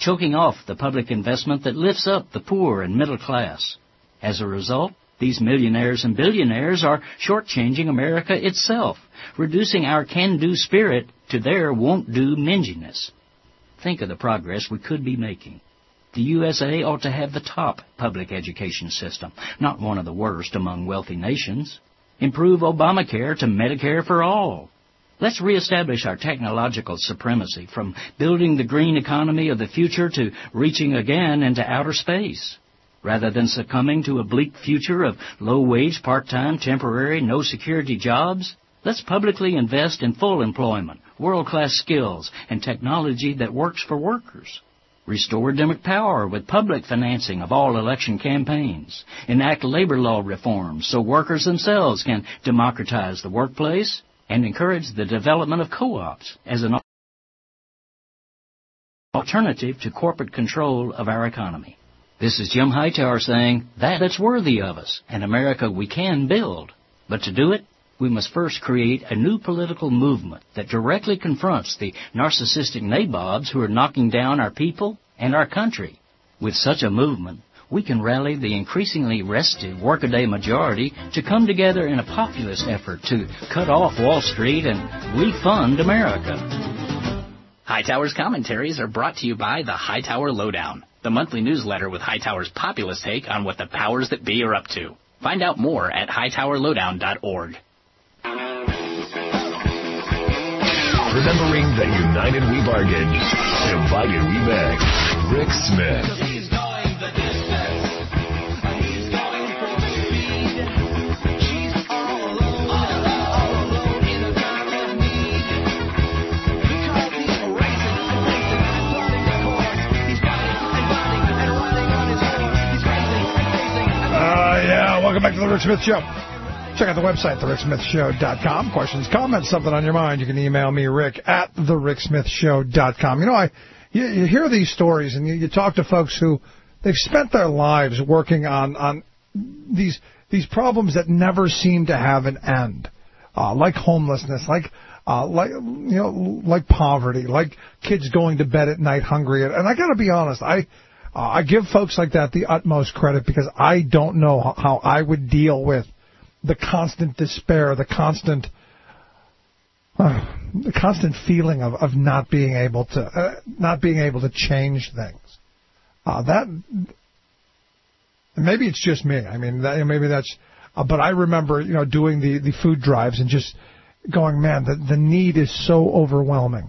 choking off the public investment that lifts up the poor and middle class. As a result, these millionaires and billionaires are shortchanging America itself, reducing our can-do spirit to their won't-do minginess. Think of the progress we could be making. The U S A ought to have the top public education system, not one of the worst among wealthy nations. Improve Obamacare to Medicare for all. Let's reestablish our technological supremacy, from building the green economy of the future to reaching again into outer space. Rather than succumbing to a bleak future of low-wage, part-time, temporary, no-security jobs, let's publicly invest in full employment, world-class skills, and technology that works for workers. Restore Democratic power with public financing of all election campaigns. Enact labor law reforms so workers themselves can democratize the workplace, and encourage the development of co-ops as an alternative to corporate control of our economy. This is Jim Hightower saying that it's worthy of us, an America we can build. But to do it, we must first create a new political movement that directly confronts the narcissistic nabobs who are knocking down our people and our country. With such a movement, we can rally the increasingly restive workaday majority to come together in a populist effort to cut off Wall Street and refund America. Hightower's commentaries are brought to you by the Hightower Lowdown, the monthly newsletter with Hightower's populist take on what the powers that be are up to. Find out more at hightower lowdown dot org. Remembering that united we bargain, divided we beg. Rick Smith. Welcome back to the Rick Smith Show. Check out the website, the rick smith show dot com. Questions, comments, something on your mind, you can email me, Rick, at the rick smith show dot com. You know, I you, you hear these stories, and you, you talk to folks who, they've spent their lives working on, on these these problems that never seem to have an end, uh, like homelessness, like uh, like you know, like poverty, like kids going to bed at night hungry. And, and I got to be honest, I... Uh, I give folks like that the utmost credit because I don't know how I would deal with the constant despair, the constant, uh, the constant feeling of, of not being able to, uh, not being able to change things. Uh, that maybe it's just me. I mean, that, maybe that's. Uh, but I remember, you know, doing the, the food drives and just going, man, the the need is so overwhelming.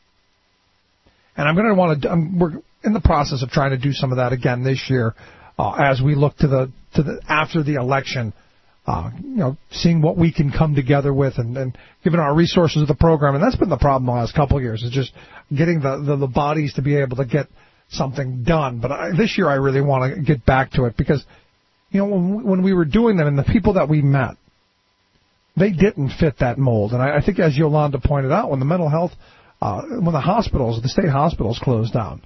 And I'm going to want to. I'm, we're in the process of trying to do some of that again this year, uh, as we look to the to the after the election, uh, you know, seeing what we can come together with, and, and given our resources of the program. And that's been the problem the last couple of years, is just getting the, the, the bodies to be able to get something done. But I, this year I really want to get back to it because, you know, when, when we were doing them and the people that we met, they didn't fit that mold. And I, I think, as Yolanda pointed out, when the mental health, uh, when the hospitals, the state hospitals closed down,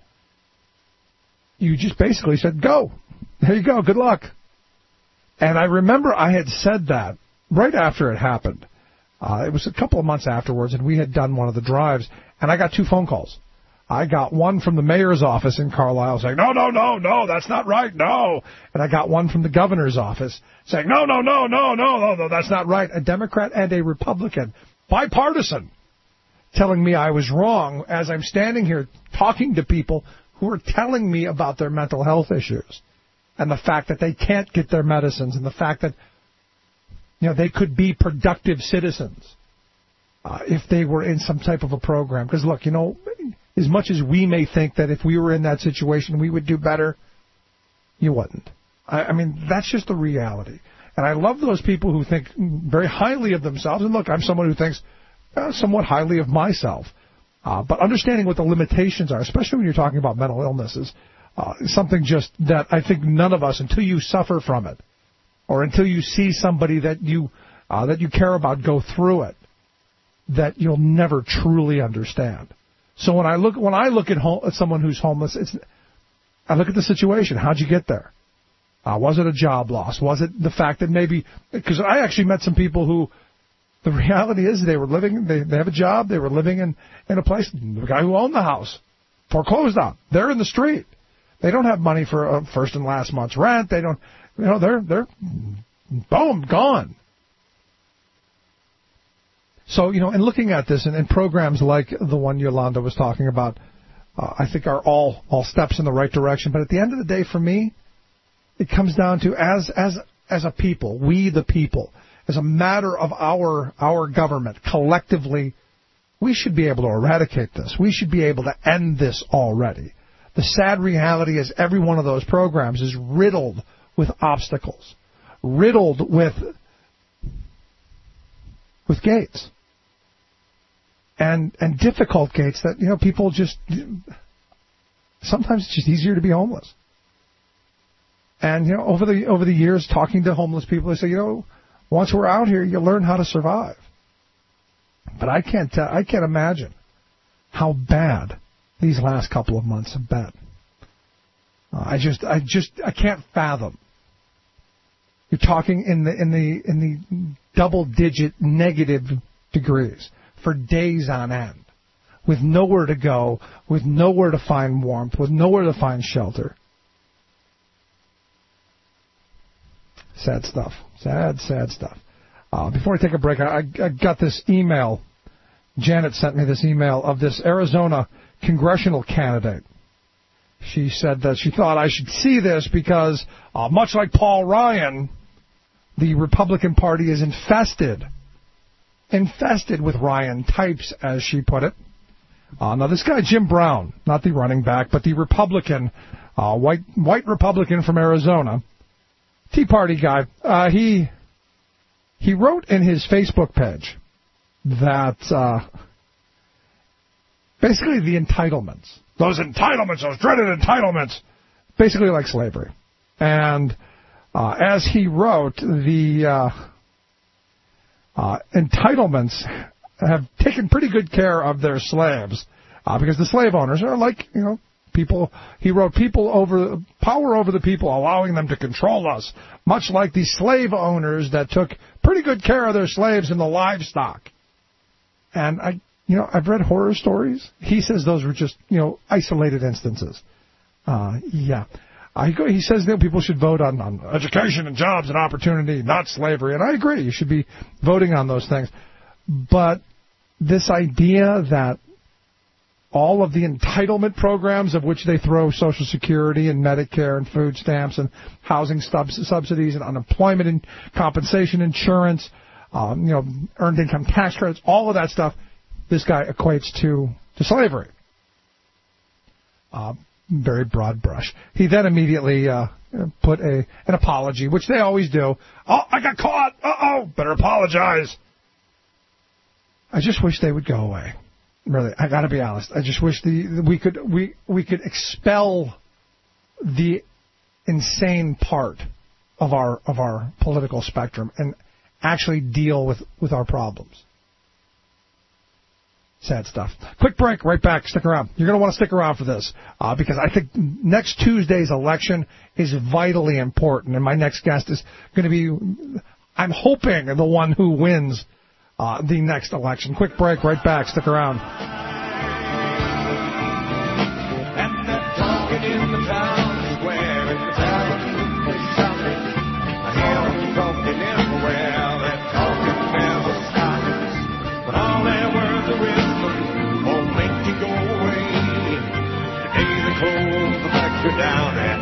you just basically said, go. There you go. Good luck. And I remember I had said that right after it happened. Uh, it was a couple of months afterwards, and we had done one of the drives, and I got two phone calls. I got one from the mayor's office in Carlisle saying, no, no, no, no, that's not right, no. And I got one from the governor's office saying, no, no, no, no, no, no, no, that's not right. A Democrat and a Republican, bipartisan, telling me I was wrong as I'm standing here talking to people who are telling me about their mental health issues and the fact that they can't get their medicines and the fact that, you know, they could be productive citizens uh, if they were in some type of a program. Because, look, you know, as much as we may think that if we were in that situation we would do better, you wouldn't. I, I mean, that's just the reality. And I love those people who think very highly of themselves. And, look, I'm someone who thinks uh, somewhat highly of myself. Uh, but understanding what the limitations are, especially when you're talking about mental illnesses, uh, is something just that I think none of us, until you suffer from it, or until you see somebody that you uh, that you care about go through it, that you'll never truly understand. So when I look when I look at, home, at someone who's homeless, it's I look at the situation. How'd you get there? Uh, was it a job loss? Was it the fact that maybe because I actually met some people who. The reality is they were living, they, they have a job, they were living in, in a place, the guy who owned the house foreclosed on. They're in the street. They don't have money for uh, first and last month's rent. They don't, you know, they're, they're, boom, gone. So, you know, and looking at this and, and programs like the one Yolanda was talking about, uh, I think are all, all steps in the right direction. But at the end of the day, for me, it comes down to as, as, as a people, we the people, as a matter of our, our government, collectively, we should be able to eradicate this. We should be able to end this already. The sad reality is every one of those programs is riddled with obstacles, riddled with with gates, and and difficult gates that, you know, people just, sometimes it's just easier to be homeless. And, you know, over the over the years, talking to homeless people, they say, you know, once we're out here, you learn how to survive. But I can't uh, I can't imagine how bad these last couple of months have been. Uh, I just I just I can't fathom. You're talking in the in the in the double digit negative degrees for days on end, with nowhere to go, with nowhere to find warmth, with nowhere to find shelter. Sad stuff. Sad, sad stuff. Uh, before I take a break, I, I got this email. Janet sent me this email of this Arizona congressional candidate. She said that she thought I should see this because, uh, much like Paul Ryan, the Republican Party is infested, infested with Ryan types, as she put it. Uh, now, this guy, Jim Brown, not the running back, but the Republican, uh, white white Republican from Arizona, Tea Party guy, uh, he he wrote in his Facebook page that uh, basically the entitlements, those entitlements, those dreaded entitlements, basically like slavery. And uh, as he wrote, the uh, uh, entitlements have taken pretty good care of their slaves, uh, because the slave owners are like, you know, people. He wrote, people over power over the people, allowing them to control us, much like the slave owners that took pretty good care of their slaves and the livestock. And I, you know, I've read horror stories. He says those were just, you know, isolated instances. Uh, yeah. I go, he says that people should vote on, on education and jobs and opportunity, not slavery. And I agree. You should be voting on those things. But this idea that all of the entitlement programs of which they throw Social Security and Medicare and food stamps and housing subs- subsidies and unemployment and compensation insurance, um, you know, earned income tax credits, all of that stuff, this guy equates to, to slavery. Uh, very broad brush. He then immediately uh, put a an apology, which they always do. Oh, I got caught. Uh-oh, better apologize. I just wish they would go away. Really, I got to be honest. I just wish the we could we we could expel the insane part of our of our political spectrum and actually deal with, with our problems. Sad stuff. Quick break, right back. Stick around. You're going to want to stick around for this uh, because I think next Tuesday's election is vitally important, and my next guest is going to be, I'm hoping, the one who wins uh, the next election. Quick break, right back. Stick around. And that talking in the town square, in the town, was shouting. I hear them talking everywhere. That talking never stops. But all their words are wisdom won't make you go away. Today they close the lecture down and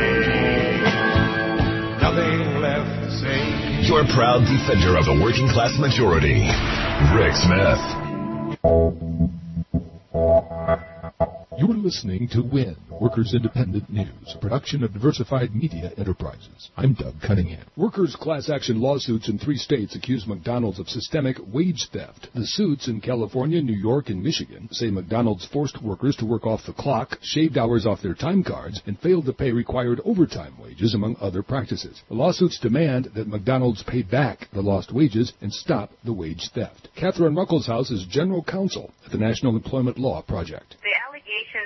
nothing, nothing left to say. Your proud defender of the working class majority, Rick Smith. You're listening to W I N, Workers Independent News, a production of Diversified Media Enterprises. I'm Doug Cunningham. Workers' class action lawsuits in three states accuse McDonald's of systemic wage theft. The suits in California, New York, and Michigan say McDonald's forced workers to work off the clock, shaved hours off their time cards, and failed to pay required overtime wages, among other practices. The lawsuits demand that McDonald's pay back the lost wages and stop the wage theft. Catherine Ruckelshaus is general counsel at the National Employment Law Project. The allegations in these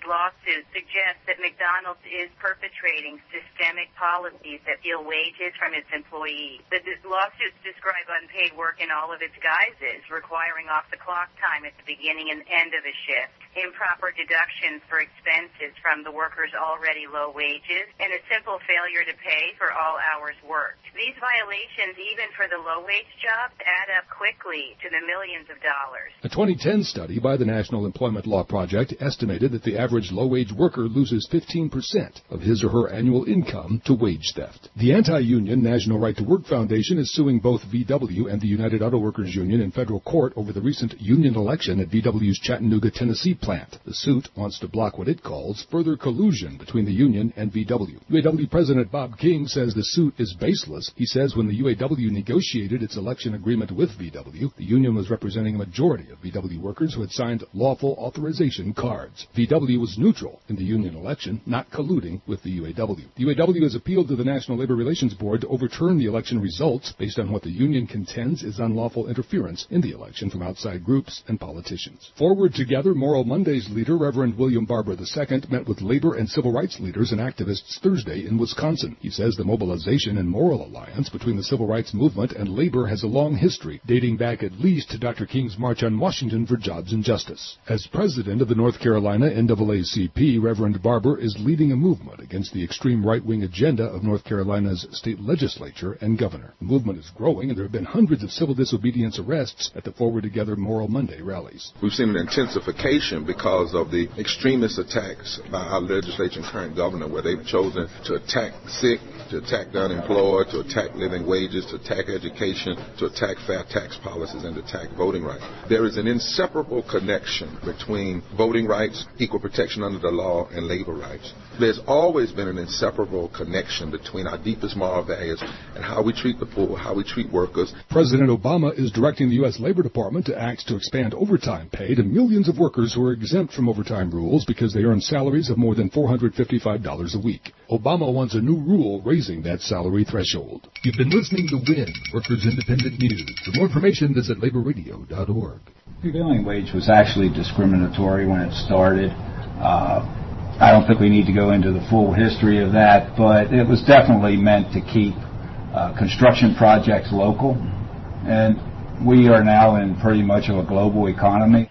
lawsuits suggest that McDonald's is perpetrating systemic policies that steal wages from its employees. The d- lawsuits describe unpaid work in all of its guises, requiring off-the-clock time at the beginning and end of a shift, improper deductions for expenses from the workers' already low wages, and a simple failure to pay for all hours worked. These violations, even for the low-wage jobs, add up quickly to the millions of dollars. A twenty ten study by the National Employment Law Project estimated that the average low-wage worker loses fifteen percent of his or her annual income to wage theft. The anti-union National Right to Work Foundation is suing both V W and the United Auto Workers Union in federal court over the recent union election at V W's Chattanooga, Tennessee plant. The suit wants to block what it calls further collusion between the union and V W. U A W President Bob King says the suit is baseless. He says when the U A W negotiated its election agreement with V W, the union was representing a majority of V W workers who had signed lawful authorization cards. V W was neutral in the union election, not colluding with the U A W. The U A W has appealed to the National Labor Relations Board to overturn the election results based on what the union contends is unlawful interference in the election from outside groups and politicians. Forward Together Moral Mondays leader Reverend William Barber the Second met with labor and civil rights leaders and activists Thursday in Wisconsin. He says the mobilization and moral alliance between the civil rights movement and labor has a long history, dating back at least to Doctor King's March on Washington for Jobs and Justice. As president of the North Carolina N double A C P, Reverend Barber is leading a movement against the extreme right-wing agenda of North Carolina's state legislature and governor. The movement is growing, and there have been hundreds of civil disobedience arrests at the Forward Together Moral Monday rallies. We've seen an intensification because of the extremist attacks by our legislature and current governor, where they've chosen to attack the sick, to attack the unemployed, to attack living wages, to attack education, to attack fair tax policies, and to attack voting rights. There is an inseparable connection between voting rights, equal protection under the law, and labor rights. There's always been an inseparable connection between our deepest moral values and how we treat the poor, how we treat workers. President Obama is directing the U S Labor Department to act to expand overtime pay to millions of workers who are exempt from overtime rules because they earn salaries of more than four hundred fifty-five dollars a week. Obama wants a new rule raising that salary threshold. You've been listening to W I N, Workers Independent News. For more information, visit labor radio dot org. The prevailing wage was actually discriminatory when it started. Uh, I don't think we need to go into the full history of that, but it was definitely meant to keep uh, construction projects local. And we are now in pretty much of a global economy.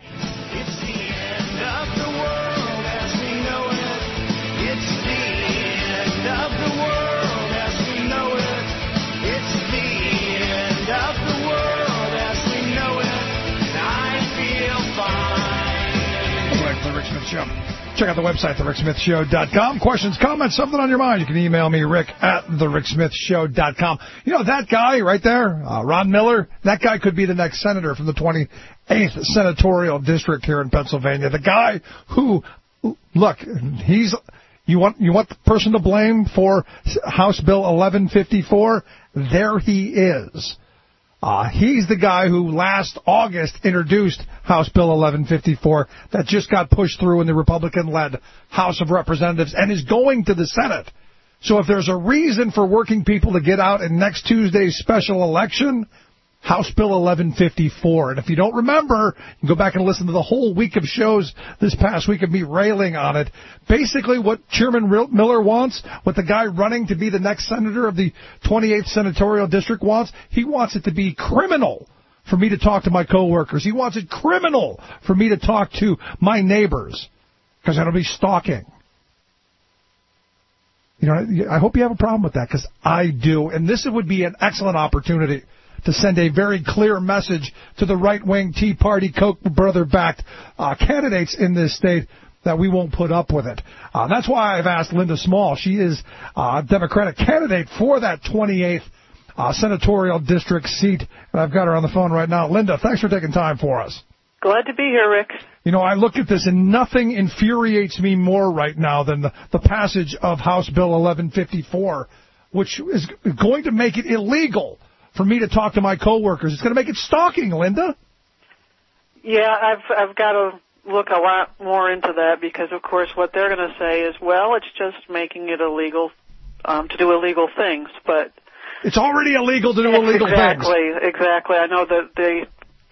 Show. Check out the website, the rick smith show dot com. Questions, comments, something on your mind, you can email me, rick at the rick smith show dot com. You know, that guy right there, uh, Ron Miller, that guy could be the next senator from the twenty-eighth Senatorial District here in Pennsylvania. The guy who, look, he's, you want, you want the person to blame for House Bill eleven fifty-four? There he is. Uh, he's the guy who last August introduced House Bill eleven fifty-four that just got pushed through in the Republican-led House of Representatives and is going to the Senate. So if there's a reason for working people to get out in next Tuesday's special election, House Bill eleven fifty-four. And if you don't remember, you can go back and listen to the whole week of shows this past week of me railing on it. Basically what Chairman Miller wants, what the guy running to be the next senator of the twenty-eighth Senatorial District wants, he wants it to be criminal for me to talk to my coworkers. He wants it criminal for me to talk to my neighbors, because that'll be stalking. You know, I hope you have a problem with that, because I do. And this would be an excellent opportunity to send a very clear message to the right-wing Tea Party, Koch brother-backed uh, candidates in this state that we won't put up with it. Uh, that's why I've asked Linda Small. She is a Democratic candidate for that twenty-eighth uh, Senatorial District seat, and I've got her on the phone right now. Linda, thanks for taking time for us. Glad to be here, Rick. You know, I look at this, and nothing infuriates me more right now than the, the passage of House Bill eleven fifty-four, which is going to make it illegal for me to talk to my coworkers. It's going to make it stalking, Linda. Yeah, I've I've got to look a lot more into that, because, of course, what they're going to say is, well, it's just making it illegal um, to do illegal things. But it's already illegal to do illegal exactly, things. Exactly, exactly. I know that they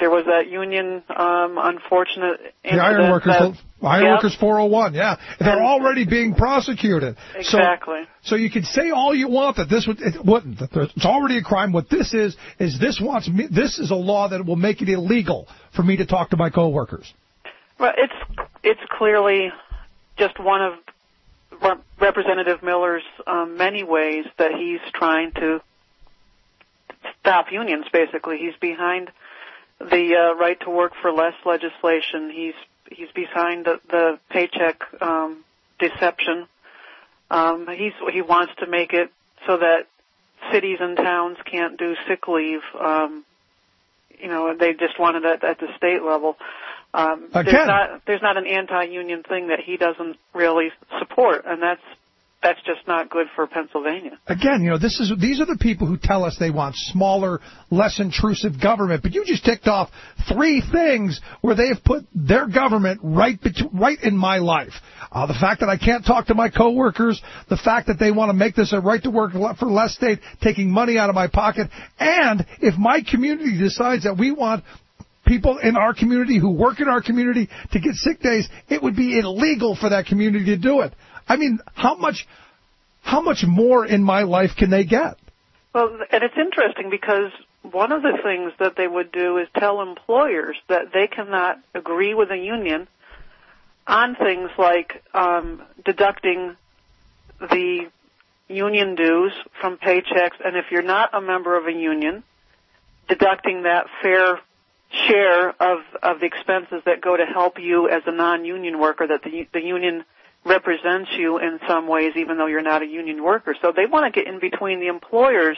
there was that union um, unfortunate incident. The Iron Workers, that, Iron yep. Workers four oh one, yeah. They're And, already being prosecuted. Exactly. So, so you can say all you want that this would, it wouldn't. That it's already a crime. What this is, is this wants me, this is a law that will make it illegal for me to talk to my coworkers. Well, it's, it's clearly just one of Representative Miller's um, many ways that he's trying to stop unions, basically. He's behind the uh, right to work for less legislation. He's he's behind the, the paycheck um, deception. Um, he's he wants to make it so that cities and towns can't do sick leave. Um, you know, they just wanted it at the state level. Um, there's not there's not an anti-union thing that he doesn't really support, and that's that's just not good for Pennsylvania. Again, you know, this is these are the people who tell us they want smaller, less intrusive government. But you just ticked off three things where they have put their government right bet- right in my life. Uh, the fact that I can't talk to my coworkers, the fact that they want to make this a right to work for less state, taking money out of my pocket, and if my community decides that we want people in our community who work in our community to get sick days, it would be illegal for that community to do it. I mean, how much, how much more in my life can they get? Well, and it's interesting because one of the things that they would do is tell employers that they cannot agree with a union on things like um, deducting the union dues from paychecks, and if you're not a member of a union, deducting that fair share of, of the expenses that go to help you as a non-union worker, that the, the union represents you in some ways, even though you're not a union worker. So they want to get in between the employers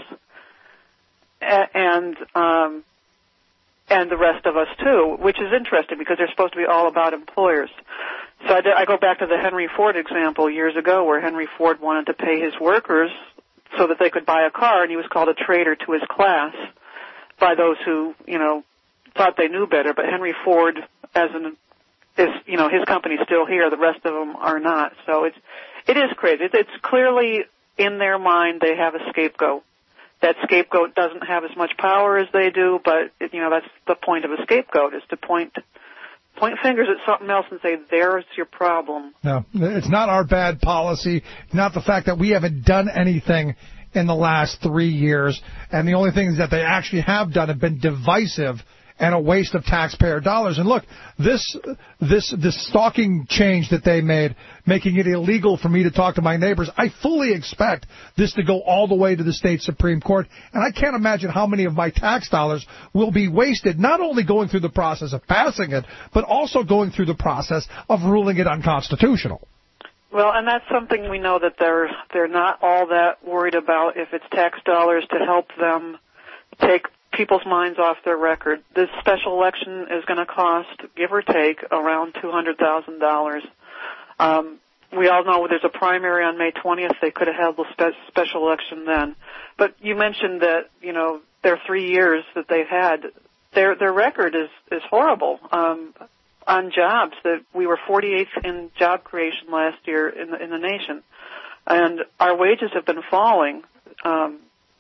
and um, and the rest of us too, which is interesting because they're supposed to be all about employers. So I, d- I go back to the Henry Ford example years ago, where Henry Ford wanted to pay his workers so that they could buy a car, and he was called a traitor to his class by those who, you know, thought they knew better. But Henry Ford, as an is, you know, his company's still here. The rest of them are not. So it's, it is crazy. It's clearly in their mind they have a scapegoat. That scapegoat doesn't have as much power as they do, but, it, you know, that's the point of a scapegoat, is to point point fingers at something else and say, there's your problem. No, it's not our bad policy, not the fact that we haven't done anything in the last three years, and the only things that they actually have done have been divisive and a waste of taxpayer dollars. And look, this this this stalking change that they made, making it illegal for me to talk to my neighbors, I fully expect this to go all the way to the state Supreme Court. And I can't imagine how many of my tax dollars will be wasted, not only going through the process of passing it, but also going through the process of ruling it unconstitutional. Well, and that's something we know that they're they're not all that worried about, if it's tax dollars to help them take people's minds off their record. This special election is going to cost, give or take, around two hundred thousand dollars. Um, we all know there's a primary on May twentieth. They could have held the spe- special election then. But you mentioned that, you know, their three years that they've had, their their record is, is horrible. Um, on jobs, that we were forty-eighth in job creation last year in the, in the nation. And our wages have been falling. Um,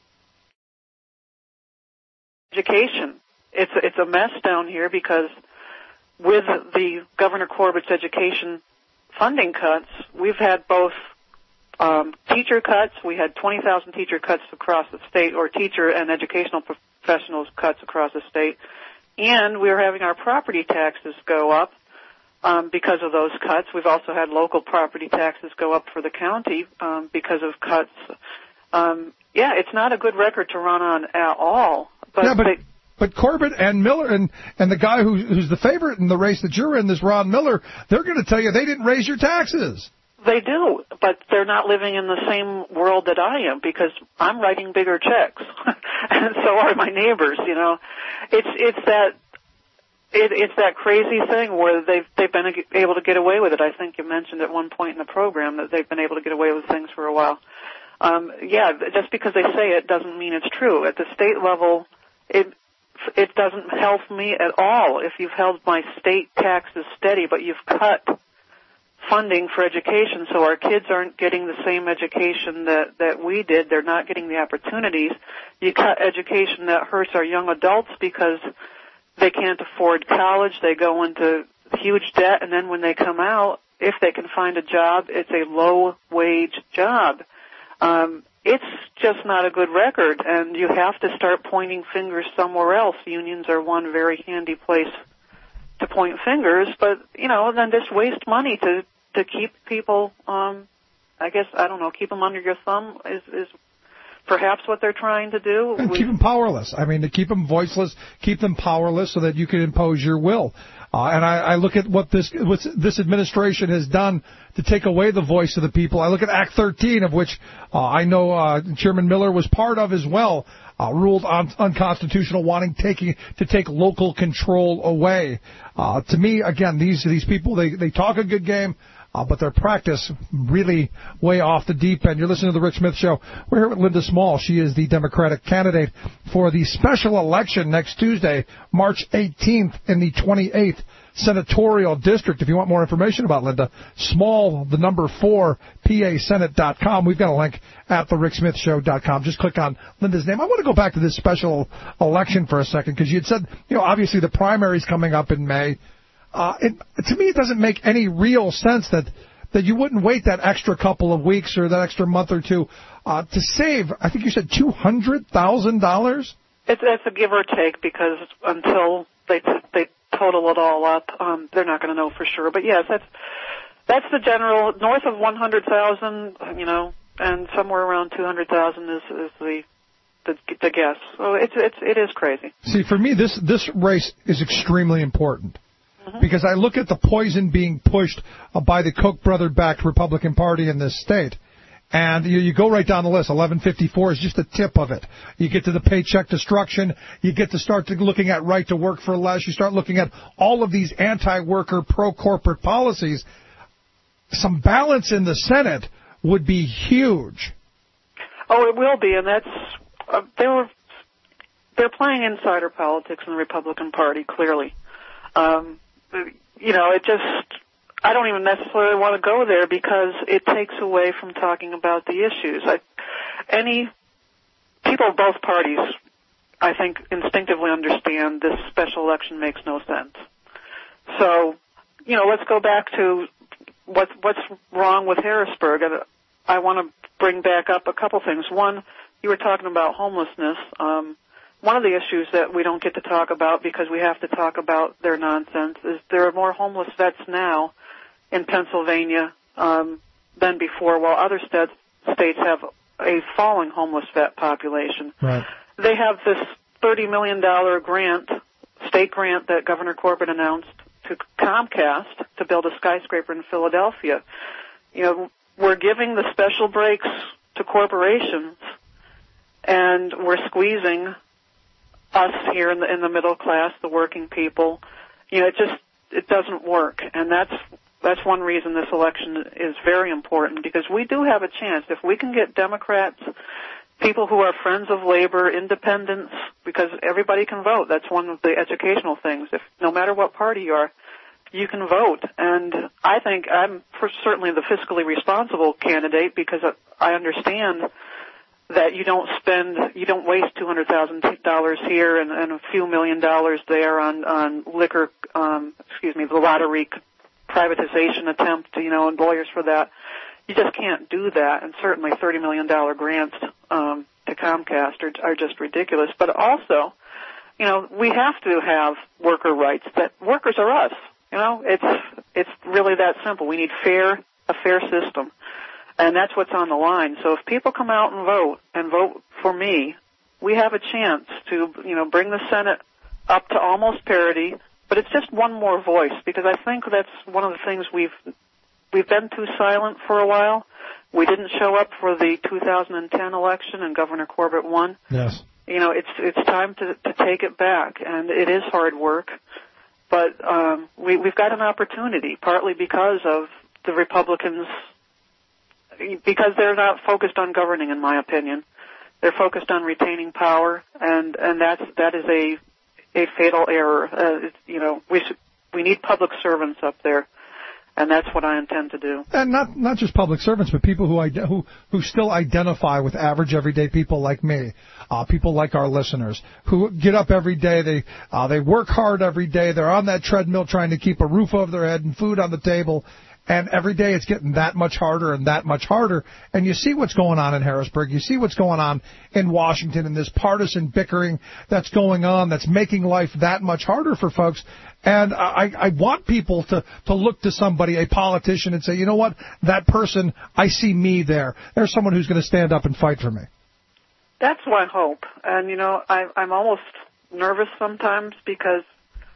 Education. It's it's a mess down here because with the Governor Corbett's education funding cuts, we've had both um, teacher cuts. We had twenty thousand teacher cuts across the state, or teacher and educational professionals cuts across the state, and we're having our property taxes go up um, because of those cuts. We've also had local property taxes go up for the county um, because of cuts. Um, yeah, it's not a good record to run on at all. But yeah, but they, but Corbett and Miller and and the guy who, who's the favorite in the race that you're in, this Ron Miller, they're going to tell you they didn't raise your taxes. They do, but they're not living in the same world that I am, because I'm writing bigger checks, and so are my neighbors. You know, it's it's that it, it's that crazy thing where they've they've been able to get away with it. I think you mentioned at one point in the program that they've been able to get away with things for a while. Um, yeah, just because they say it doesn't mean it's true. At the state level, it it doesn't help me at all if you've held my state taxes steady, but you've cut funding for education, so our kids aren't getting the same education that, that we did. They're not getting the opportunities. You cut education, that hurts our young adults because they can't afford college, they go into huge debt, and then when they come out, if they can find a job, it's a low-wage job. Um, it's just not a good record, and you have to start pointing fingers somewhere else. Unions are one very handy place to point fingers, but, you know, then just waste money to, to keep people, um, I guess, I don't know, keep them under your thumb is, is perhaps what they're trying to do. And keep them powerless. I mean, to keep them voiceless, keep them powerless so that you can impose your will. Uh, and I, I look at what this what this administration has done to take away the voice of the people. I look at Act thirteen, of which uh, I know uh, Chairman Miller was part of as well, uh, ruled un- unconstitutional, wanting taking to take local control away. Uh, to me, again, these these people they they talk a good game. Uh, but their practice really way off the deep end. You're listening to The Rick Smith Show. We're here with Linda Small. She is the Democratic candidate for the special election next Tuesday, March eighteenth, in the twenty-eighth Senatorial District. If you want more information about Linda, Small, the number four, P A Senate dot com. We've got a link at the rick smith show dot com. Just click on Linda's name. I want to go back to this special election for a second, because you had said, you know, obviously the primary's coming up in May. Uh, it, to me, it doesn't make any real sense that, that you wouldn't wait that extra couple of weeks or that extra month or two uh, to save, I think you said two hundred thousand dollars? It's, it's a give or take, because until they they total it all up, um, they're not going to know for sure. But, yes, that's that's the general, north of one hundred thousand dollars, you know, and somewhere around two hundred thousand dollars is, is the, the the guess. So it's, it's, it is crazy. See, for me, this, this race is extremely important. Because I look at the poison being pushed uh, by the Koch brother-backed Republican Party in this state, and you, you go right down the list. eleven fifty-four is just the tip of it. You get to the paycheck destruction. You get to start to looking at right to work for less. You start looking at all of these anti-worker, pro-corporate policies. Some balance in the Senate would be huge. Oh, it will be, and that's uh, they were they're playing insider politics in the Republican Party, clearly. Um, you know, it just, I don't even necessarily want to go there, because it takes away from talking about the issues. I, any, people of both parties, I think, instinctively understand this special election makes no sense. So, you know, let's go back to what, what's wrong with Harrisburg. And I want to bring back up a couple things. One, you were talking about homelessness. Um, One of the issues that we don't get to talk about, because we have to talk about their nonsense, is there are more homeless vets now in Pennsylvania um, than before, while other states states have a falling homeless vet population. Right. They have this thirty million dollars grant, state grant, that Governor Corbett announced to Comcast to build a skyscraper in Philadelphia. You know, we're giving the special breaks to corporations, and we're squeezing us here in the in the middle class, the working people. You know, it just it doesn't work, and that's that's one reason this election is very important, because we do have a chance if we can get Democrats, people who are friends of labor, independents, because everybody can vote. That's one of the educational things. If no matter what party you are, you can vote, and I think I'm for certainly the fiscally responsible candidate, because I understand that you don't spend, you don't waste two hundred thousand dollars here and, and a few million dollars there on, on liquor, um, excuse me, the lottery privatization attempt, you know, and lawyers for that. You just can't do that, and certainly thirty million dollars grants um, to Comcast are, are just ridiculous. But also, you know, we have to have worker rights. That workers are us. You know, it's it's really that simple. We need fair, a fair system. And that's what's on the line. So if people come out and vote, and vote for me, we have a chance to, you know, bring the Senate up to almost parity. But it's just one more voice, because I think that's one of the things we've we've been too silent for a while. We didn't show up for the two thousand ten election, and Governor Corbett won. Yes. You know, it's it's time to to take it back, and it is hard work. But um, we we've got an opportunity, partly because of the Republicans. Because they're not focused on governing, in my opinion. They're focused on retaining power, and, and that's, that is a, a fatal error. Uh, you know, we should, we need public servants up there. And that's what I intend to do. And not not just public servants, but people who ide- who who still identify with average everyday people like me, uh, people like our listeners, who get up every day. They uh, they work hard every day. They're on that treadmill trying to keep a roof over their head and food on the table. And every day it's getting that much harder and that much harder. And you see what's going on in Harrisburg. You see what's going on in Washington and this partisan bickering that's going on that's making life that much harder for folks. And I, I want people to, to look to somebody, a politician, and say, you know what, that person, I see me there. There's someone who's going to stand up and fight for me. That's my hope. And, you know, I, I'm almost nervous sometimes because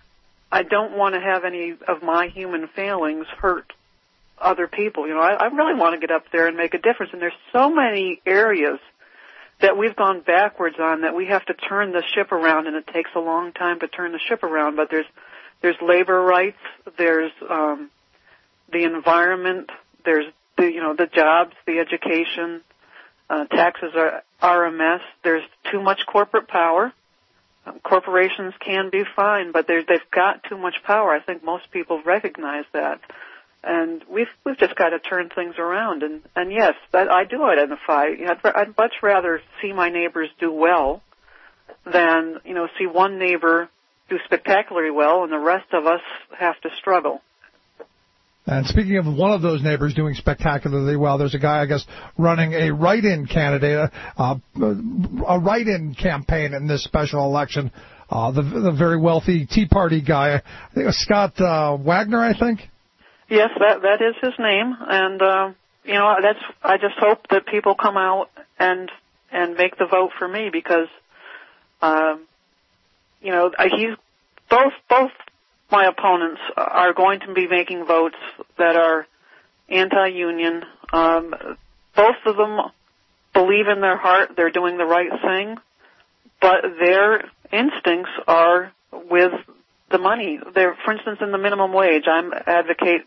I don't want to have any of my human failings hurt other people. You know, I, I really want to get up there and make a difference. And there's so many areas that we've gone backwards on that we have to turn the ship around, and it takes a long time to turn the ship around. But there's there's labor rights, there's um, the environment, there's the you know the jobs, the education, uh, taxes are, are a mess. There's too much corporate power. Um, corporations can be fine, but they've got too much power. I think most people recognize that. And we've we've just got to turn things around. And, and yes, that, I do identify. I'd, I'd much rather see my neighbors do well than, you know, see one neighbor do spectacularly well and the rest of us have to struggle. And speaking of one of those neighbors doing spectacularly well, there's a guy, I guess, running a write-in candidate, uh, a write-in campaign in this special election. Uh, the, the very wealthy Tea Party guy, I think it was Scott uh, Wagner, I think. Yes, that that is his name, and uh, you know that's. I just hope that people come out and and make the vote for me because, um, you know, he's both both my opponents are going to be making votes that are anti-union. Um, both of them believe in their heart they're doing the right thing, but their instincts are with the money. There, for instance, in the minimum wage, I advocate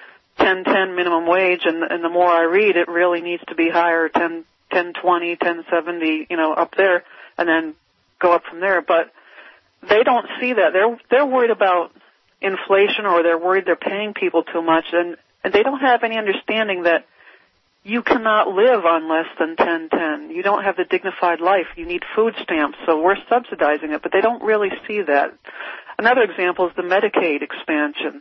ten ten minimum wage, and, and the more I read, it really needs to be higher, ten ten twenty, ten seventy, you know, up there, and then go up from there. But they don't see that. They're they're worried about inflation, or they're worried they're paying people too much, and, and they don't have any understanding that you cannot live on less than ten ten. You don't have the dignified life. You need food stamps, so we're subsidizing it, but they don't really see that. Another example is the Medicaid expansion.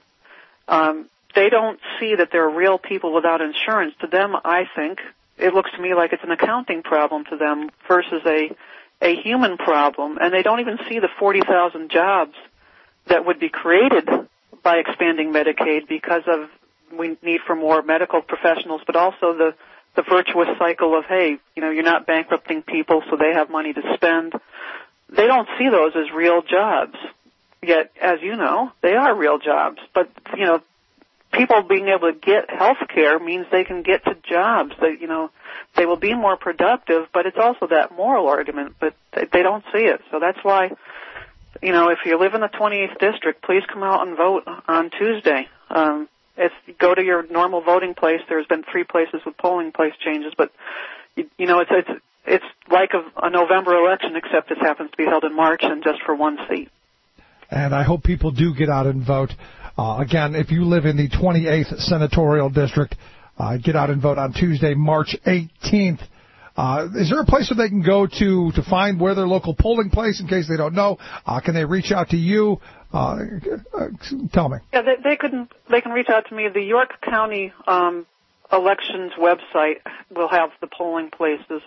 Um, they don't see that there are real people without insurance. To them, I think, it looks to me like it's an accounting problem to them versus a, a human problem. And they don't even see the forty thousand jobs that would be created by expanding Medicaid because of we need for more medical professionals, but also the, the virtuous cycle of, hey, you know, you're not bankrupting people so they have money to spend. They don't see those as real jobs. Yet, as you know, they are real jobs. But, you know, people being able to get health care means they can get to jobs. They, you know, they will be more productive, but it's also that moral argument, but they, they don't see it. So that's why, you know, if you live in the twenty-eighth district, please come out and vote on Tuesday. Um, if you go to your normal voting place, there's been three places with polling place changes, but, you, you know, it's, it's, it's like a, a November election, except it happens to be held in March and just for one seat. And I hope people do get out and vote. Uh, again, if you live in the twenty-eighth Senatorial District, uh, get out and vote on Tuesday, March eighteenth. Uh, is there a place where they can go to to find where their local polling place, in case they don't know? Uh, can they reach out to you? Uh, uh, tell me. Yeah, they, they can they can reach out to me. The York County um, elections website will have the polling places.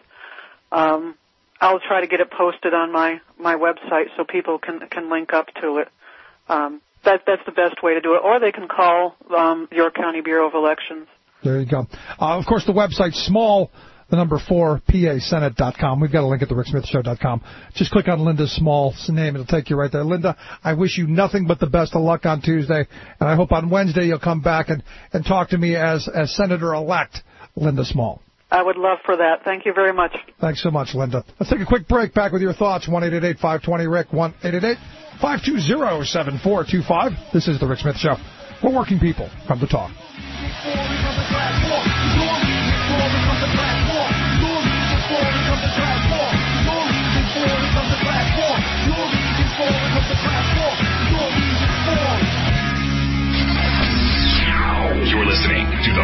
Um, I'll try to get it posted on my, my website so people can can link up to it. Um, that that's the best way to do it. Or they can call um, York County Bureau of Elections. There you go. Uh, of course, the website small, the number four, P A Senate dot com. We've got a link at the rick smith show dot com. Just click on Linda Small's name. It'll take you right there. Linda, I wish you nothing but the best of luck on Tuesday, and I hope on Wednesday you'll come back and, and talk to me as, as Senator-elect Linda Small. I would love for that. Thank you very much. Thanks so much, Linda. Let's take a quick break. Back with your thoughts. one eight eight eight, five two zero, R I C K. one eight eight eight, five two zero, seven four two five. This is The Rick Smith Show. We're working people. Come to talk.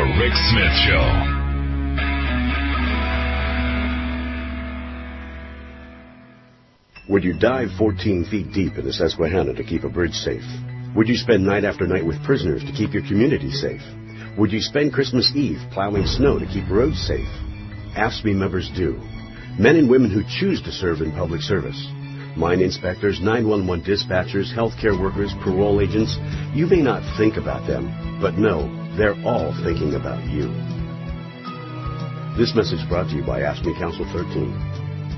The Rick Smith Show. Would you dive fourteen feet deep in the Susquehanna to keep a bridge safe? Would you spend night after night with prisoners to keep your community safe? Would you spend Christmas Eve plowing snow to keep roads safe? AFSCME members do. Men and women who choose to serve in public service. Mine inspectors, nine one one dispatchers, healthcare workers, parole agents. You may not think about them, but no, they're all thinking about you. This message brought to you by AFSCME Council thirteen.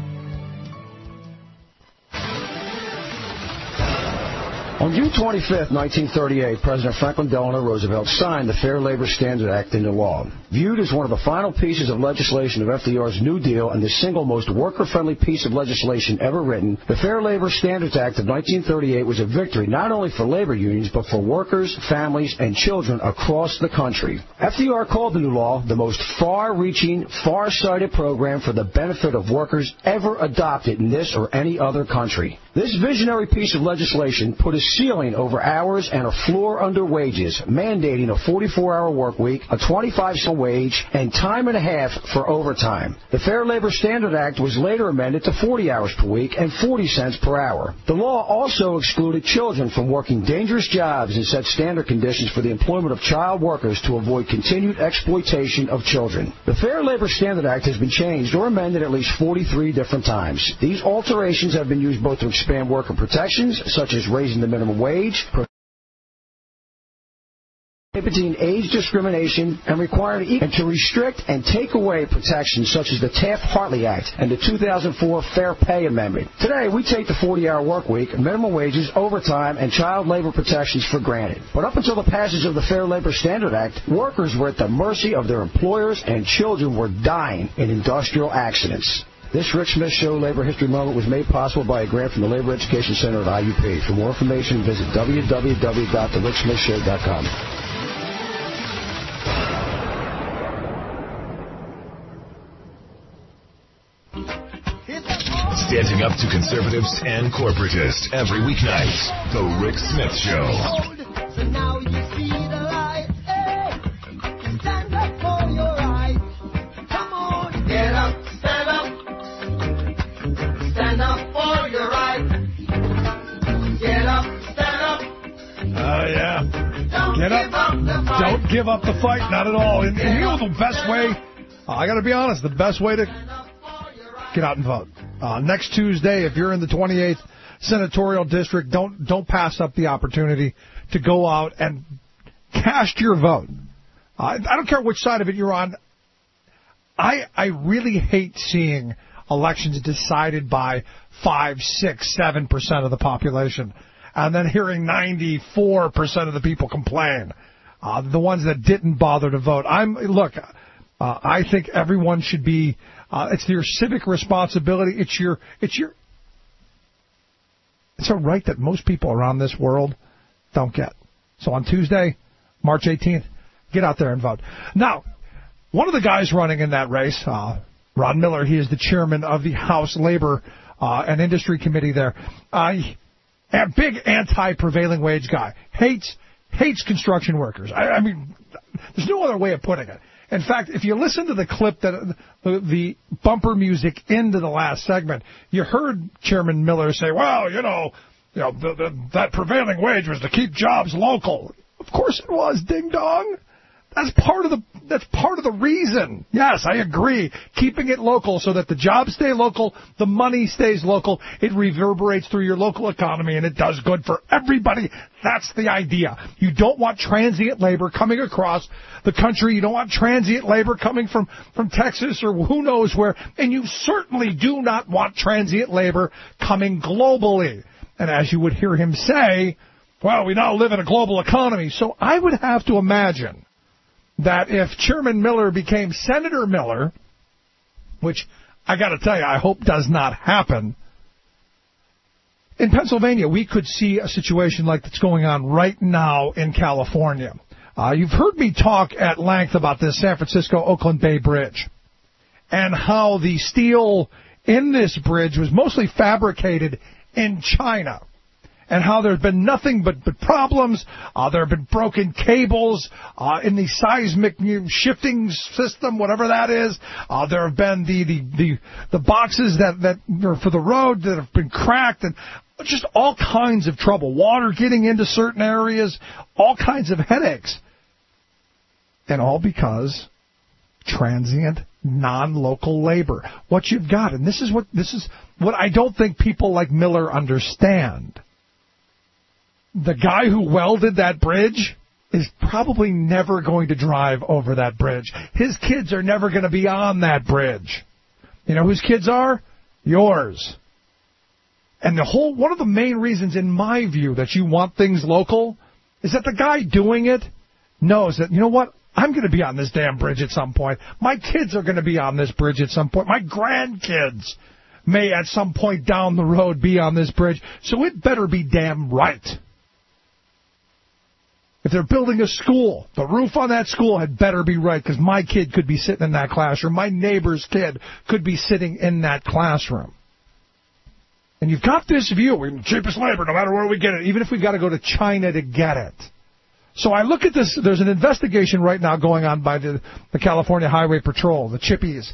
On June twenty-fifth, nineteen thirty-eight, President Franklin Delano Roosevelt signed the Fair Labor Standards Act into law. Viewed as one of the final pieces of legislation of F D R's New Deal and the single most worker-friendly piece of legislation ever written, the Fair Labor Standards Act of nineteen thirty-eight was a victory not only for labor unions, but for workers, families, and children across the country. F D R called the new law the most far-reaching, far-sighted program for the benefit of workers ever adopted in this or any other country. This visionary piece of legislation put a ceiling over hours and a floor under wages, mandating a forty-four hour work week, a twenty-five cent wage, and time and a half for overtime. The Fair Labor Standards Act was later amended to forty hours per week and forty cents per hour. The law also excluded children from working dangerous jobs and set standard conditions for the employment of child workers to avoid continued exploitation of children. The Fair Labor Standards Act has been changed or amended at least forty-three different times. These alterations have been used both to expand worker protections, such as raising the minimum wage, prohibiting age discrimination, and requiring equal, and to restrict and take away protections such as the Taft-Hartley Act and the two thousand four Fair Pay Amendment. Today, we take the forty hour work week, minimum wages, overtime, and child labor protections for granted. But up until the passage of the Fair Labor Standards Act, workers were at the mercy of their employers and children were dying in industrial accidents. This Rick Smith Show Labor History Moment was made possible by a grant from the Labor Education Center at I U P. For more information, visit w w w dot the rick smith show dot com. Standing up to conservatives and corporatists every weeknight. The Rick Smith Show. So now you see the light. Hey, stand up for your rights. Come on, get up, stand up. Stand up for your rights. Get up, stand up. Oh, yeah. Don't Get give up. up the fight. Don't give up the fight. Not at all. And, and you know the best way, uh, I got to be honest, the best way to get out and vote. Uh, next Tuesday, if you're in the twenty-eighth Senatorial District, don't don't pass up the opportunity to go out and cast your vote. Uh, I don't care which side of it you're on. I I really hate seeing elections decided by five, six, seven percent of the population, and then hearing ninety-four percent of the people complain. Uh, the ones that didn't bother to vote. I'm look. Uh, I think everyone should be. Uh, it's your civic responsibility. It's your. It's your. It's a right that most people around this world don't get. So on Tuesday, March eighteenth, get out there and vote. Now, one of the guys running in that race, uh, Ron Miller, he is the chairman of the House Labor uh, and Industry Committee there. Uh, a big anti-prevailing wage guy. Hates hates construction workers. I, I mean, there's no other way of putting it. In fact, if you listen to the clip, that the, the bumper music into the last segment, you heard Chairman Miller say, well, you know, you know the, the, that prevailing wage was to keep jobs local. Of course it was, ding-dong. That's part of the that's part of the reason. Yes, I agree. Keeping it local so that the jobs stay local, the money stays local, it reverberates through your local economy, and it does good for everybody. That's the idea. You don't want transient labor coming across the country. You don't want transient labor coming from, from Texas or who knows where. And you certainly do not want transient labor coming globally. And as you would hear him say, well, we now live in a global economy. So I would have to imagine that if Chairman Miller became Senator Miller, which I got to tell you, I hope does not happen, in Pennsylvania, we could see a situation like that's going on right now in California. Uh, you've heard me talk at length about this San Francisco-Oakland Bay Bridge and how the steel in this bridge was mostly fabricated in China. and how there's been nothing but, but problems. Uh, there have been broken cables uh, in the seismic shifting system, whatever that is. Uh, there have been the, the, the, the boxes that, that are for the road that have been cracked, and just all kinds of trouble. Water getting into certain areas, all kinds of headaches. And all because transient, non-local labor. What you've got, and this is what this is what I don't think people like Miller understand. The guy who welded that bridge is probably never going to drive over that bridge. His kids are never going to be on that bridge. You know whose kids are? Yours. And the whole one of the main reasons, in my view, that you want things local is that the guy doing it knows that, you know what, I'm going to be on this damn bridge at some point. My kids are going to be on this bridge at some point. My grandkids may at some point down the road be on this bridge. So it better be damn right. If they're building a school, the roof on that school had better be right, because my kid could be sitting in that classroom. My neighbor's kid could be sitting in that classroom. And you've got this view, we're the cheapest labor no matter where we get it, even if we've got to go to China to get it. So I look at this, there's an investigation right now going on by the, the California Highway Patrol, the Chippies.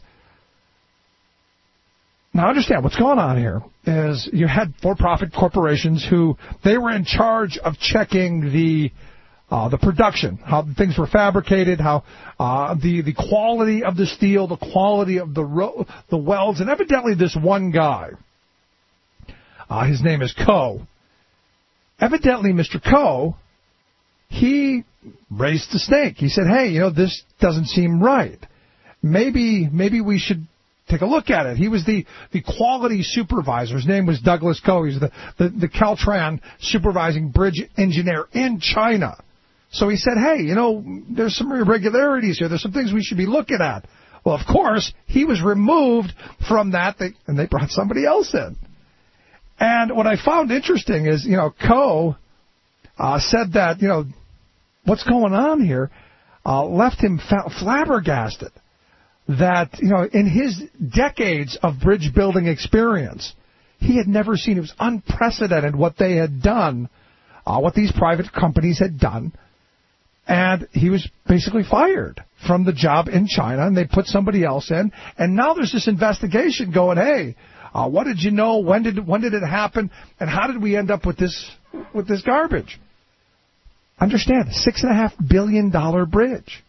Now understand, what's going on here is you had for-profit corporations who, they were in charge of checking the uh, the production, how things were fabricated, how uh, the, the quality of the steel, the quality of the ro- the welds, and evidently this one guy, uh, his name is Coe. Evidently Mister Coe, he raised the stake. He said, hey, you know, this doesn't seem right. Maybe maybe we should take a look at it. He was the, the quality supervisor. His name was Douglas Coe. He's the, the, the Caltran supervising bridge engineer in China. So he said, hey, you know, there's some irregularities here. There's some things we should be looking at. Well, of course, he was removed from that, and they brought somebody else in. And what I found interesting is, you know, Coe uh, said that, you know, what's going on here uh, left him fa- flabbergasted. That, you know, in his decades of bridge building experience, he had never seen, it was unprecedented what they had done, uh, what these private companies had done. And he was basically fired from the job in China, and they put somebody else in. And now there's this investigation going, hey, uh, what did you know? When did when did it happen? And how did we end up with this with this garbage? Understand, six and a half billion dollar bridge.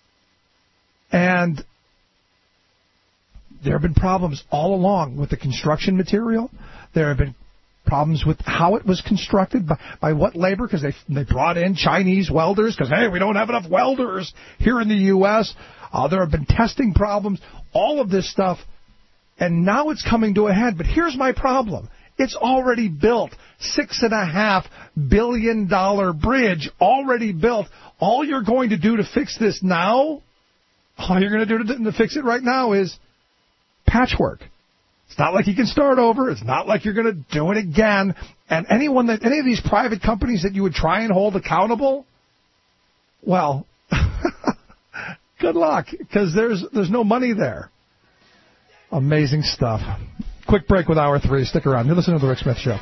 And there have been problems all along with the construction material. There have been problems with how it was constructed, by, by what labor, because they they brought in Chinese welders, because, hey, we don't have enough welders here in the U S Uh, there have been testing problems, all of this stuff, and now it's coming to a head. But here's my problem. It's already built. Six and a half billion dollar bridge already built. All you're going to do to fix this now, all you're going to do to, to fix it right now is patchwork. It's not like you can start over. It's not like you're going to do it again. And anyone that, any of these private companies that you would try and hold accountable, well, good luck, because there's there's no money there. Amazing stuff. Quick break with hour three. Stick around. You're listening to the Rick Smith Show.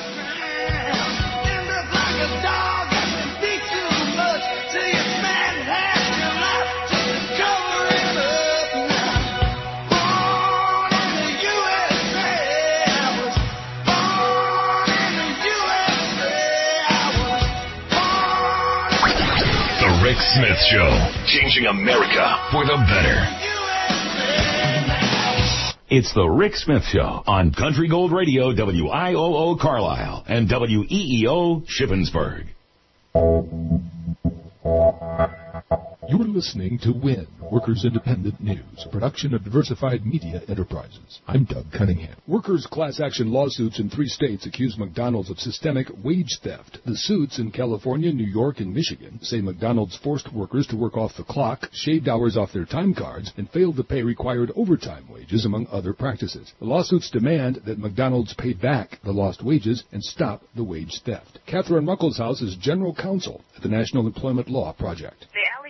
Rick Smith Show, changing America for the better. It's the Rick Smith Show on Country Gold Radio, W I O O Carlisle, and W E E O Shippensburg. You're listening to W I N, Workers Independent News, a production of Diversified Media Enterprises. I'm Doug Cunningham. Workers' class action lawsuits in three states accuse McDonald's of systemic wage theft. The suits in California, New York, and Michigan say McDonald's forced workers to work off the clock, shaved hours off their time cards, and failed to pay required overtime wages, among other practices. The lawsuits demand that McDonald's pay back the lost wages and stop the wage theft. Catherine Ruckelshaus is general counsel at the National Employment Law Project. The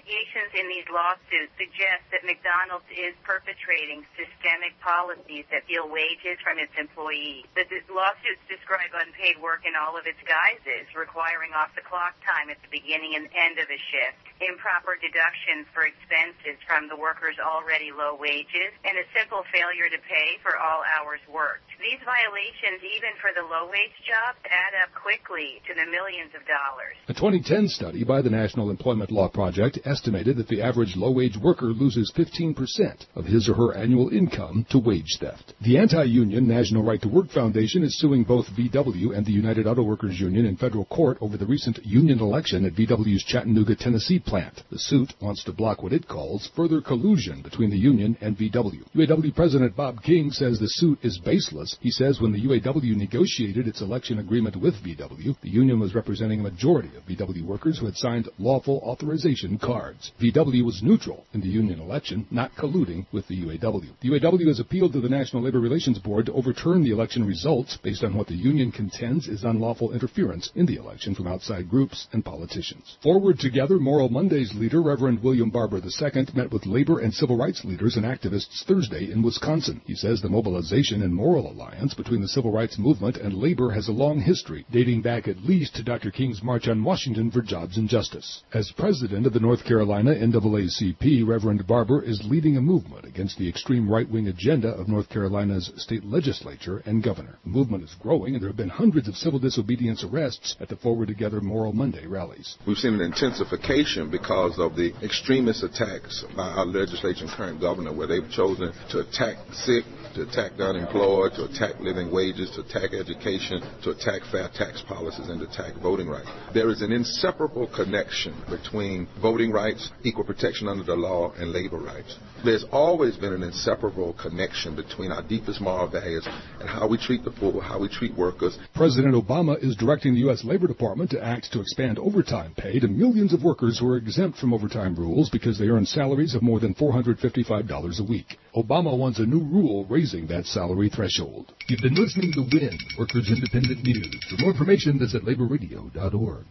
allegations in these lawsuits suggest that McDonald's is perpetrating systemic policies that steal wages from its employees. The d- lawsuits describe unpaid work in all of its guises, requiring off-the-clock time at the beginning and end of a shift, improper deductions for expenses from the workers' already low wages, and a simple failure to pay for all hours worked. These violations, even for the low-wage jobs, add up quickly to the millions of dollars. A twenty ten study by the National Employment Law Project estimated that the average low-wage worker loses fifteen percent of his or her annual income to wage theft. The anti-union National Right to Work Foundation is suing both V W and the United Auto Workers Union in federal court over the recent union election at V W's Chattanooga, Tennessee plant. The suit wants to block what it calls further collusion between the union and V W. U A W President Bob King says the suit is baseless. He says when the U A W negotiated its election agreement with V W, the union was representing a majority of V W workers who had signed lawful authorization cards. V W was neutral in the union election, not colluding with the U A W. The U A W has appealed to the National Labor Relations Board to overturn the election results based on what the union contends is unlawful interference in the election from outside groups and politicians. Forward Together Moral Mondays leader Reverend William Barber the Second met with labor and civil rights leaders and activists Thursday in Wisconsin. He says the mobilization and moral alliance between the civil rights movement and labor has a long history, dating back at least to Doctor King's March on Washington for Jobs and Justice. As president of the North Carolina N double A C P, Reverend Barber is leading a movement against the extreme right-wing agenda of North Carolina's state legislature and governor. The movement is growing, and there have been hundreds of civil disobedience arrests at the Forward Together Moral Monday rallies. We've seen an intensification because of the extremist attacks by our legislature and current governor, where they've chosen to attack the sick, to attack the unemployed, to attack living wages, to attack education, to attack fair tax policies, and to attack voting rights. There is an inseparable connection between voting rights, equal protection under the law, and labor rights. There's always been an inseparable connection between our deepest moral values and how we treat the poor, how we treat workers. President Obama is directing the U S Labor Department to act to expand overtime pay to millions of workers who are exempt from overtime rules because they earn salaries of more than four hundred fifty-five dollars a week. Obama wants a new rule raising that salary threshold. You've been listening to WIN, Workers Independent News. For more information, visit labor radio dot org.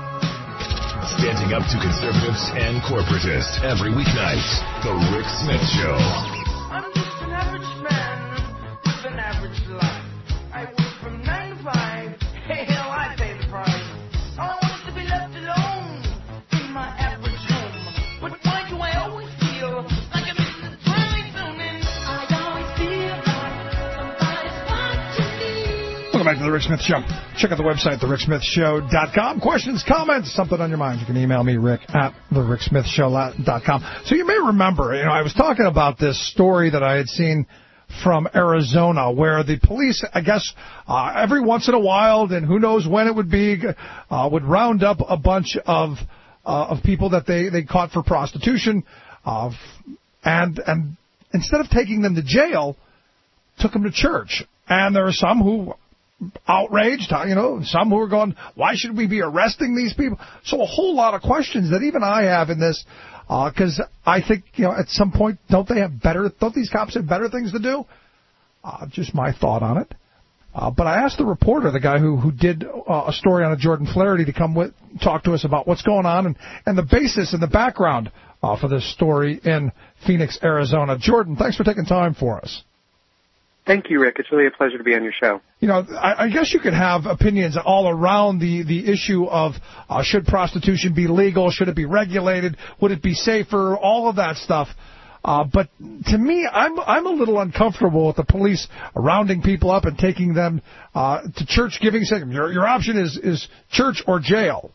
Standing up to conservatives and corporatists every weeknight. The Rick Smith Show. I'm just an average man with an average life. I work from nine to five. Hey, hell, I pay the price. I want to be left alone in my average home. But why do I always feel like I'm in the twilight zone? And I always feel like somebody's watching me. Welcome back to The Rick Smith Show. Check out the website, the rick smith show dot com. Questions, comments, something on your mind, you can email me, rick at the rick smith show dot com. So you may remember, you know, I was talking about this story that I had seen from Arizona where the police, I guess, uh, every once in a while, and who knows when it would be, uh, would round up a bunch of uh, of people that they, they caught for prostitution, uh, and and instead of taking them to jail, took them to church. And there are some who outraged, you know, some who are going, why should we be arresting these people? So a whole lot of questions that even I have in this, because uh, I think, you know, at some point, don't they have better, don't these cops have better things to do? Uh, just my thought on it. Uh, but I asked the reporter, the guy who, who did uh, a story on a Jordan Flaherty, to come with, talk to us about what's going on and, and the basis and the background uh, for this story in Phoenix, Arizona. Jordan, thanks for taking time for us. Thank you, Rick. It's really a pleasure to be on your show. You know, I, I guess you could have opinions all around the, the issue of uh, should prostitution be legal, should it be regulated, would it be safer, all of that stuff. Uh, but to me, I'm I'm a little uncomfortable with the police rounding people up and taking them uh, to church, giving them your your option is is church or jail.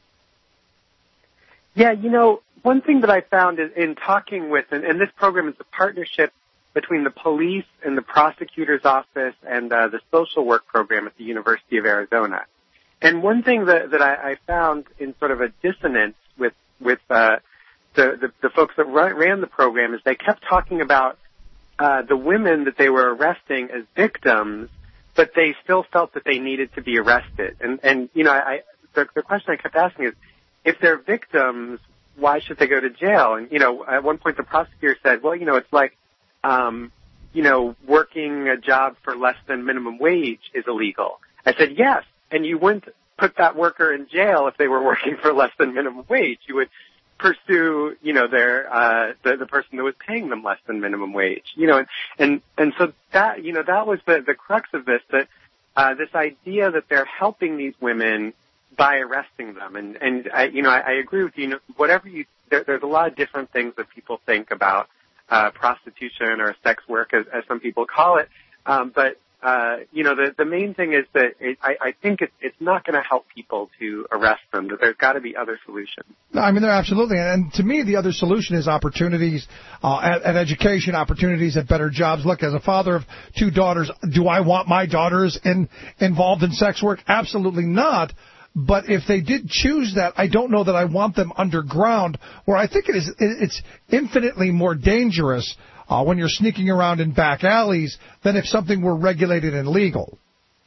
Yeah, you know, one thing that I found is in talking with, and, and this program is a partnership between the police and the prosecutor's office and uh, the social work program at the University of Arizona. And one thing that, that I, I found in sort of a dissonance with with uh, the, the the folks that run, ran the program is they kept talking about uh, the women that they were arresting as victims, but they still felt that they needed to be arrested. And and you know, I the, the question I kept asking is, if they're victims, why should they go to jail? And you know, at one point the prosecutor said, well, you know, it's like Um, you know, working a job for less than minimum wage is illegal. I said, yes, and you wouldn't put that worker in jail if they were working for less than minimum wage. You would pursue, you know, their uh, the the person that was paying them less than minimum wage. You know, and and, and so that you know that was the the crux of this, that uh, this idea that they're helping these women by arresting them. And and I, you know, I, I agree with you. You know, whatever you there, there's a lot of different things that people think about uh, prostitution or sex work, as, as some people call it, um, but. Uh, you know, the, the main thing is that it, I, I think it, it's not going to help people to arrest them, that there's got to be other solutions. No, I mean, there absolutely. And to me, the other solution is opportunities uh, at, at education, opportunities at better jobs. Look, as a father of two daughters, do I want my daughters in, involved in sex work? Absolutely not. But if they did choose that, I don't know that I want them underground, where I think it is, it's infinitely more dangerous Uh, when you're sneaking around in back alleys than if something were regulated and legal.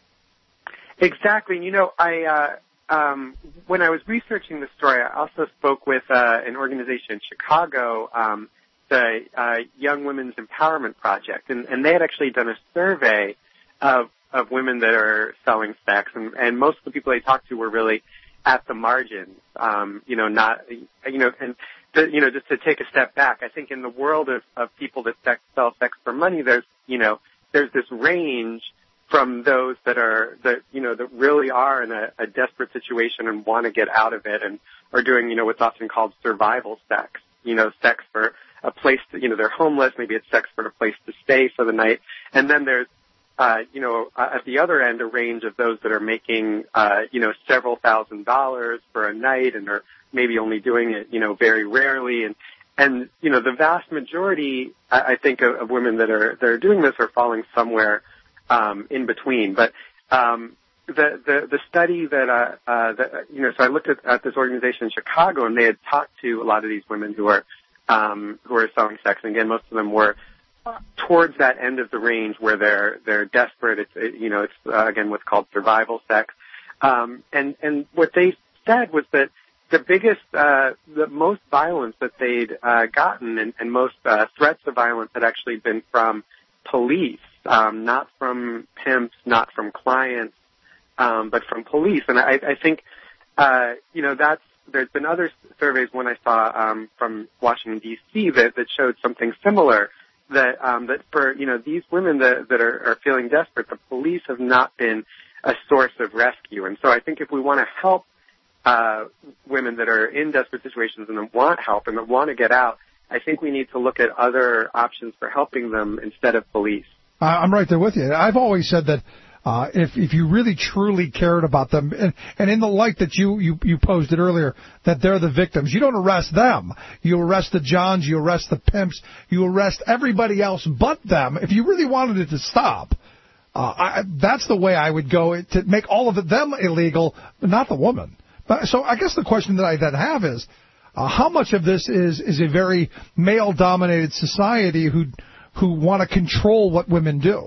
Exactly. You know, I uh, um, when I was researching the story, I also spoke with uh, an organization in Chicago, um, the uh, Young Women's Empowerment Project, and, and they had actually done a survey of of women that are selling sex, and, and most of the people they talked to were really at the margins. Um, you know, not you know, and the, you know, just to take a step back, I think in the world of, of people that sex, sell sex for money, there's you know, there's this range from those that are that you know that really are in a, a desperate situation and want to get out of it, and are doing you know what's often called survival sex. You know, sex for a place to, you know, they're homeless. Maybe it's sex for a place to stay for the night. And then there's Uh, you know, uh, at the other end, a range of those that are making, uh, you know, several thousand dollars for a night and are maybe only doing it, you know, very rarely. And, and, you know, the vast majority, I, I think, of, of women that are, that are doing this are falling somewhere, um, in between. But, um, the, the, the study that, uh, uh, that, you know, so I looked at, at this organization in Chicago, and they had talked to a lot of these women who are, um, who are selling sex. And again, most of them were towards that end of the range where they're they're desperate. It's it, you know it's uh, again what's called survival sex, um, and and what they said was that the biggest, uh, the most violence that they'd uh, gotten, and, and most uh, threats of violence had actually been from police, um, not from pimps, not from clients, um, but from police. And I, I think uh, you know that's there's been other surveys when I saw um, from Washington D C that that showed something similar. That um, that for you know these women that that are, are feeling desperate, the police have not been a source of rescue. And so I think if we want to help uh, women that are in desperate situations and that want help and that want to get out, I think we need to look at other options for helping them instead of police. I'm right there with you. I've always said that uh, if if you really truly cared about them, and, and in the light that you, you, you posed it earlier, that they're the victims, you don't arrest them. You arrest the Johns, you arrest the pimps, you arrest everybody else but them. If you really wanted it to stop, uh, I, that's the way I would go, to make all of them illegal, but not the woman. But, so I guess the question that I then have is, uh, how much of this is, is a very male-dominated society who who want to control what women do?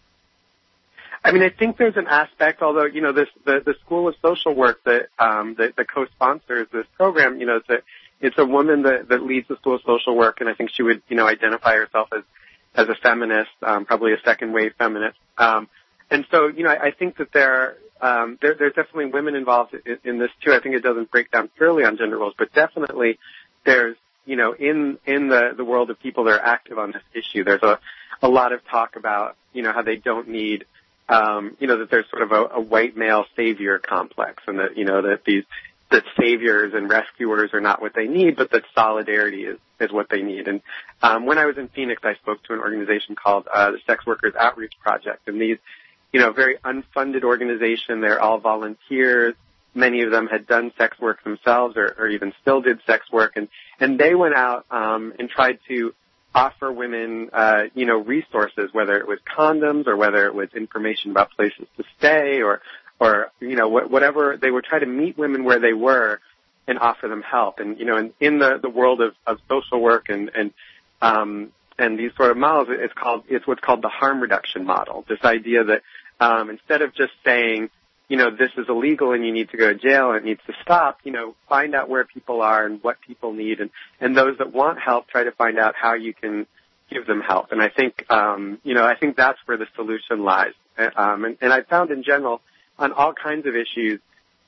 I mean, I think there's an aspect, although, you know, this, the, the School of Social Work that, um, that, that co-sponsors this program, you know, it's a, it's a woman that, that leads the School of Social Work, and I think she would, you know, identify herself as, as a feminist, um, probably a second wave feminist. Um, and so, you know, I, I think that there, um, there, there's definitely women involved in, in this too. I think it doesn't break down purely on gender roles, but definitely there's, you know, in, in the, the world of people that are active on this issue, there's a, a lot of talk about, you know, how they don't need, Um, you know, that there's sort of a, a white male savior complex, and that, you know, that these, that saviors and rescuers are not what they need, but that solidarity is, is what they need. And, um, when I was in Phoenix, I spoke to an organization called, uh, the Sex Workers Outreach Project, and these, you know, very unfunded organization, they're all volunteers. Many of them had done sex work themselves, or, or even still did sex work, and, and they went out, um, and tried to offer women, uh, you know, resources, whether it was condoms or whether it was information about places to stay or, or, you know, wh- whatever. They would try to meet women where they were and offer them help. And, you know, in, in the, the world of, of social work and, and, um, and these sort of models, it's called, it's what's called the harm reduction model. This idea that, um, instead of just saying, you know, this is illegal and you need to go to jail and it needs to stop, you know, find out where people are and what people need. And, and those that want help, try to find out how you can give them help. And I think, um, you know, I think that's where the solution lies. Um, and, and I found in general, on all kinds of issues,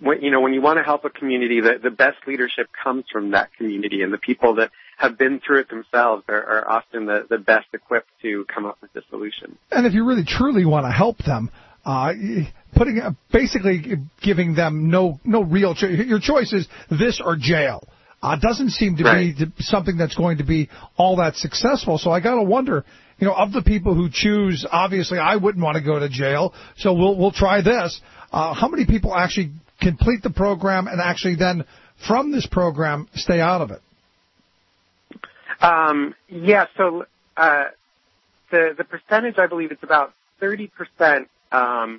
when, you know, when you want to help a community, the, the best leadership comes from that community, and the people that have been through it themselves are, are often the, the best equipped to come up with the solution. And if you really truly want to help them, uh, putting uh, basically giving them no no real cho- your choice is this or jail. Uh, doesn't seem to right. be something that's going to be all that successful. So I got to wonder, you know, of the people who choose, obviously I wouldn't want to go to jail, so we'll we'll try this. Uh, how many people actually complete the program and actually then from this program stay out of it? Um, yeah, so uh, the the percentage, I believe, it's about thirty percent um,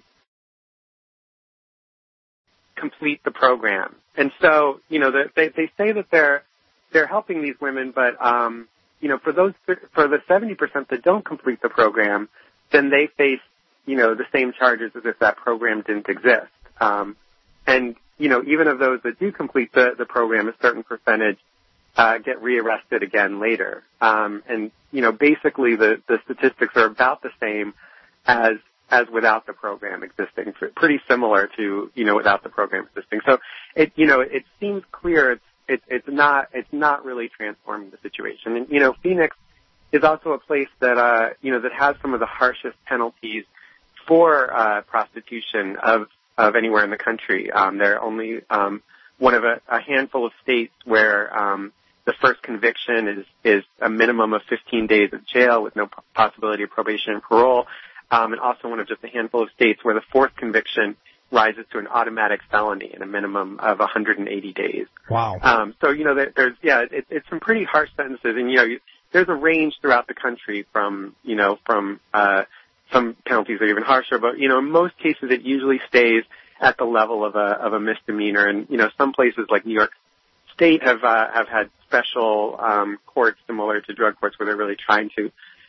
complete the program. And so, you know, the, they they say that they're they're helping these women, but um, you know, for those for the seventy percent that don't complete the program, then they face, you know, the same charges as if that program didn't exist. Um, and you know, even of those that do complete the the program, a certain percentage Uh, get rearrested again later. Um, and, you know, basically the, the statistics are about the same as as without the program existing, pretty similar to, you know, without the program existing. So, it you know, it seems clear it's, it, it's not it's not really transforming the situation. And, you know, Phoenix is also a place that, uh, you know, that has some of the harshest penalties for uh, prostitution of, of anywhere in the country. Um, they're only um, one of a, a handful of states where um, the first conviction is, is a minimum of fifteen days of jail with no possibility of probation and parole, um, and also one of just a handful of states where the fourth conviction rises to an automatic felony and a minimum of one hundred eighty days. Wow. Um, so, you know, there, there's, yeah, it, it's some pretty harsh sentences, and, you know, you, there's a range throughout the country from, you know, from uh, some penalties are even harsher, but, you know, in most cases it usually stays at the level of a, of a misdemeanor, and, you know, some places like New York State have uh, have had special um, courts similar to drug courts where they're really trying to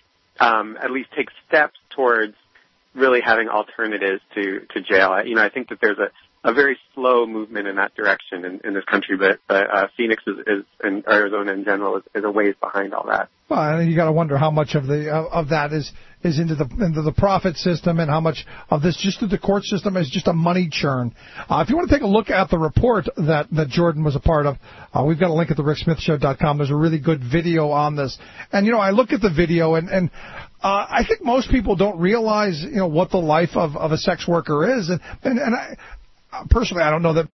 um, at least take steps towards really having alternatives to, to jail. You know, I think that there's a, a very slow movement in that direction in, in this country, but, but uh, Phoenix is, is, and Arizona in general is, is a ways behind all that. Well, and you got to wonder how much of the of, of that is is into the into the profit system, and how much of this just through the court system is just a money churn. Uh, if you want to take a look at the report that that Jordan was a part of, uh, we've got a link at the rick smith show dot com. There's a really good video on this, and you know, I look at the video, and and uh, I think most people don't realize, you know, what the life of of a sex worker is, and and, and I. Personally, I don't know that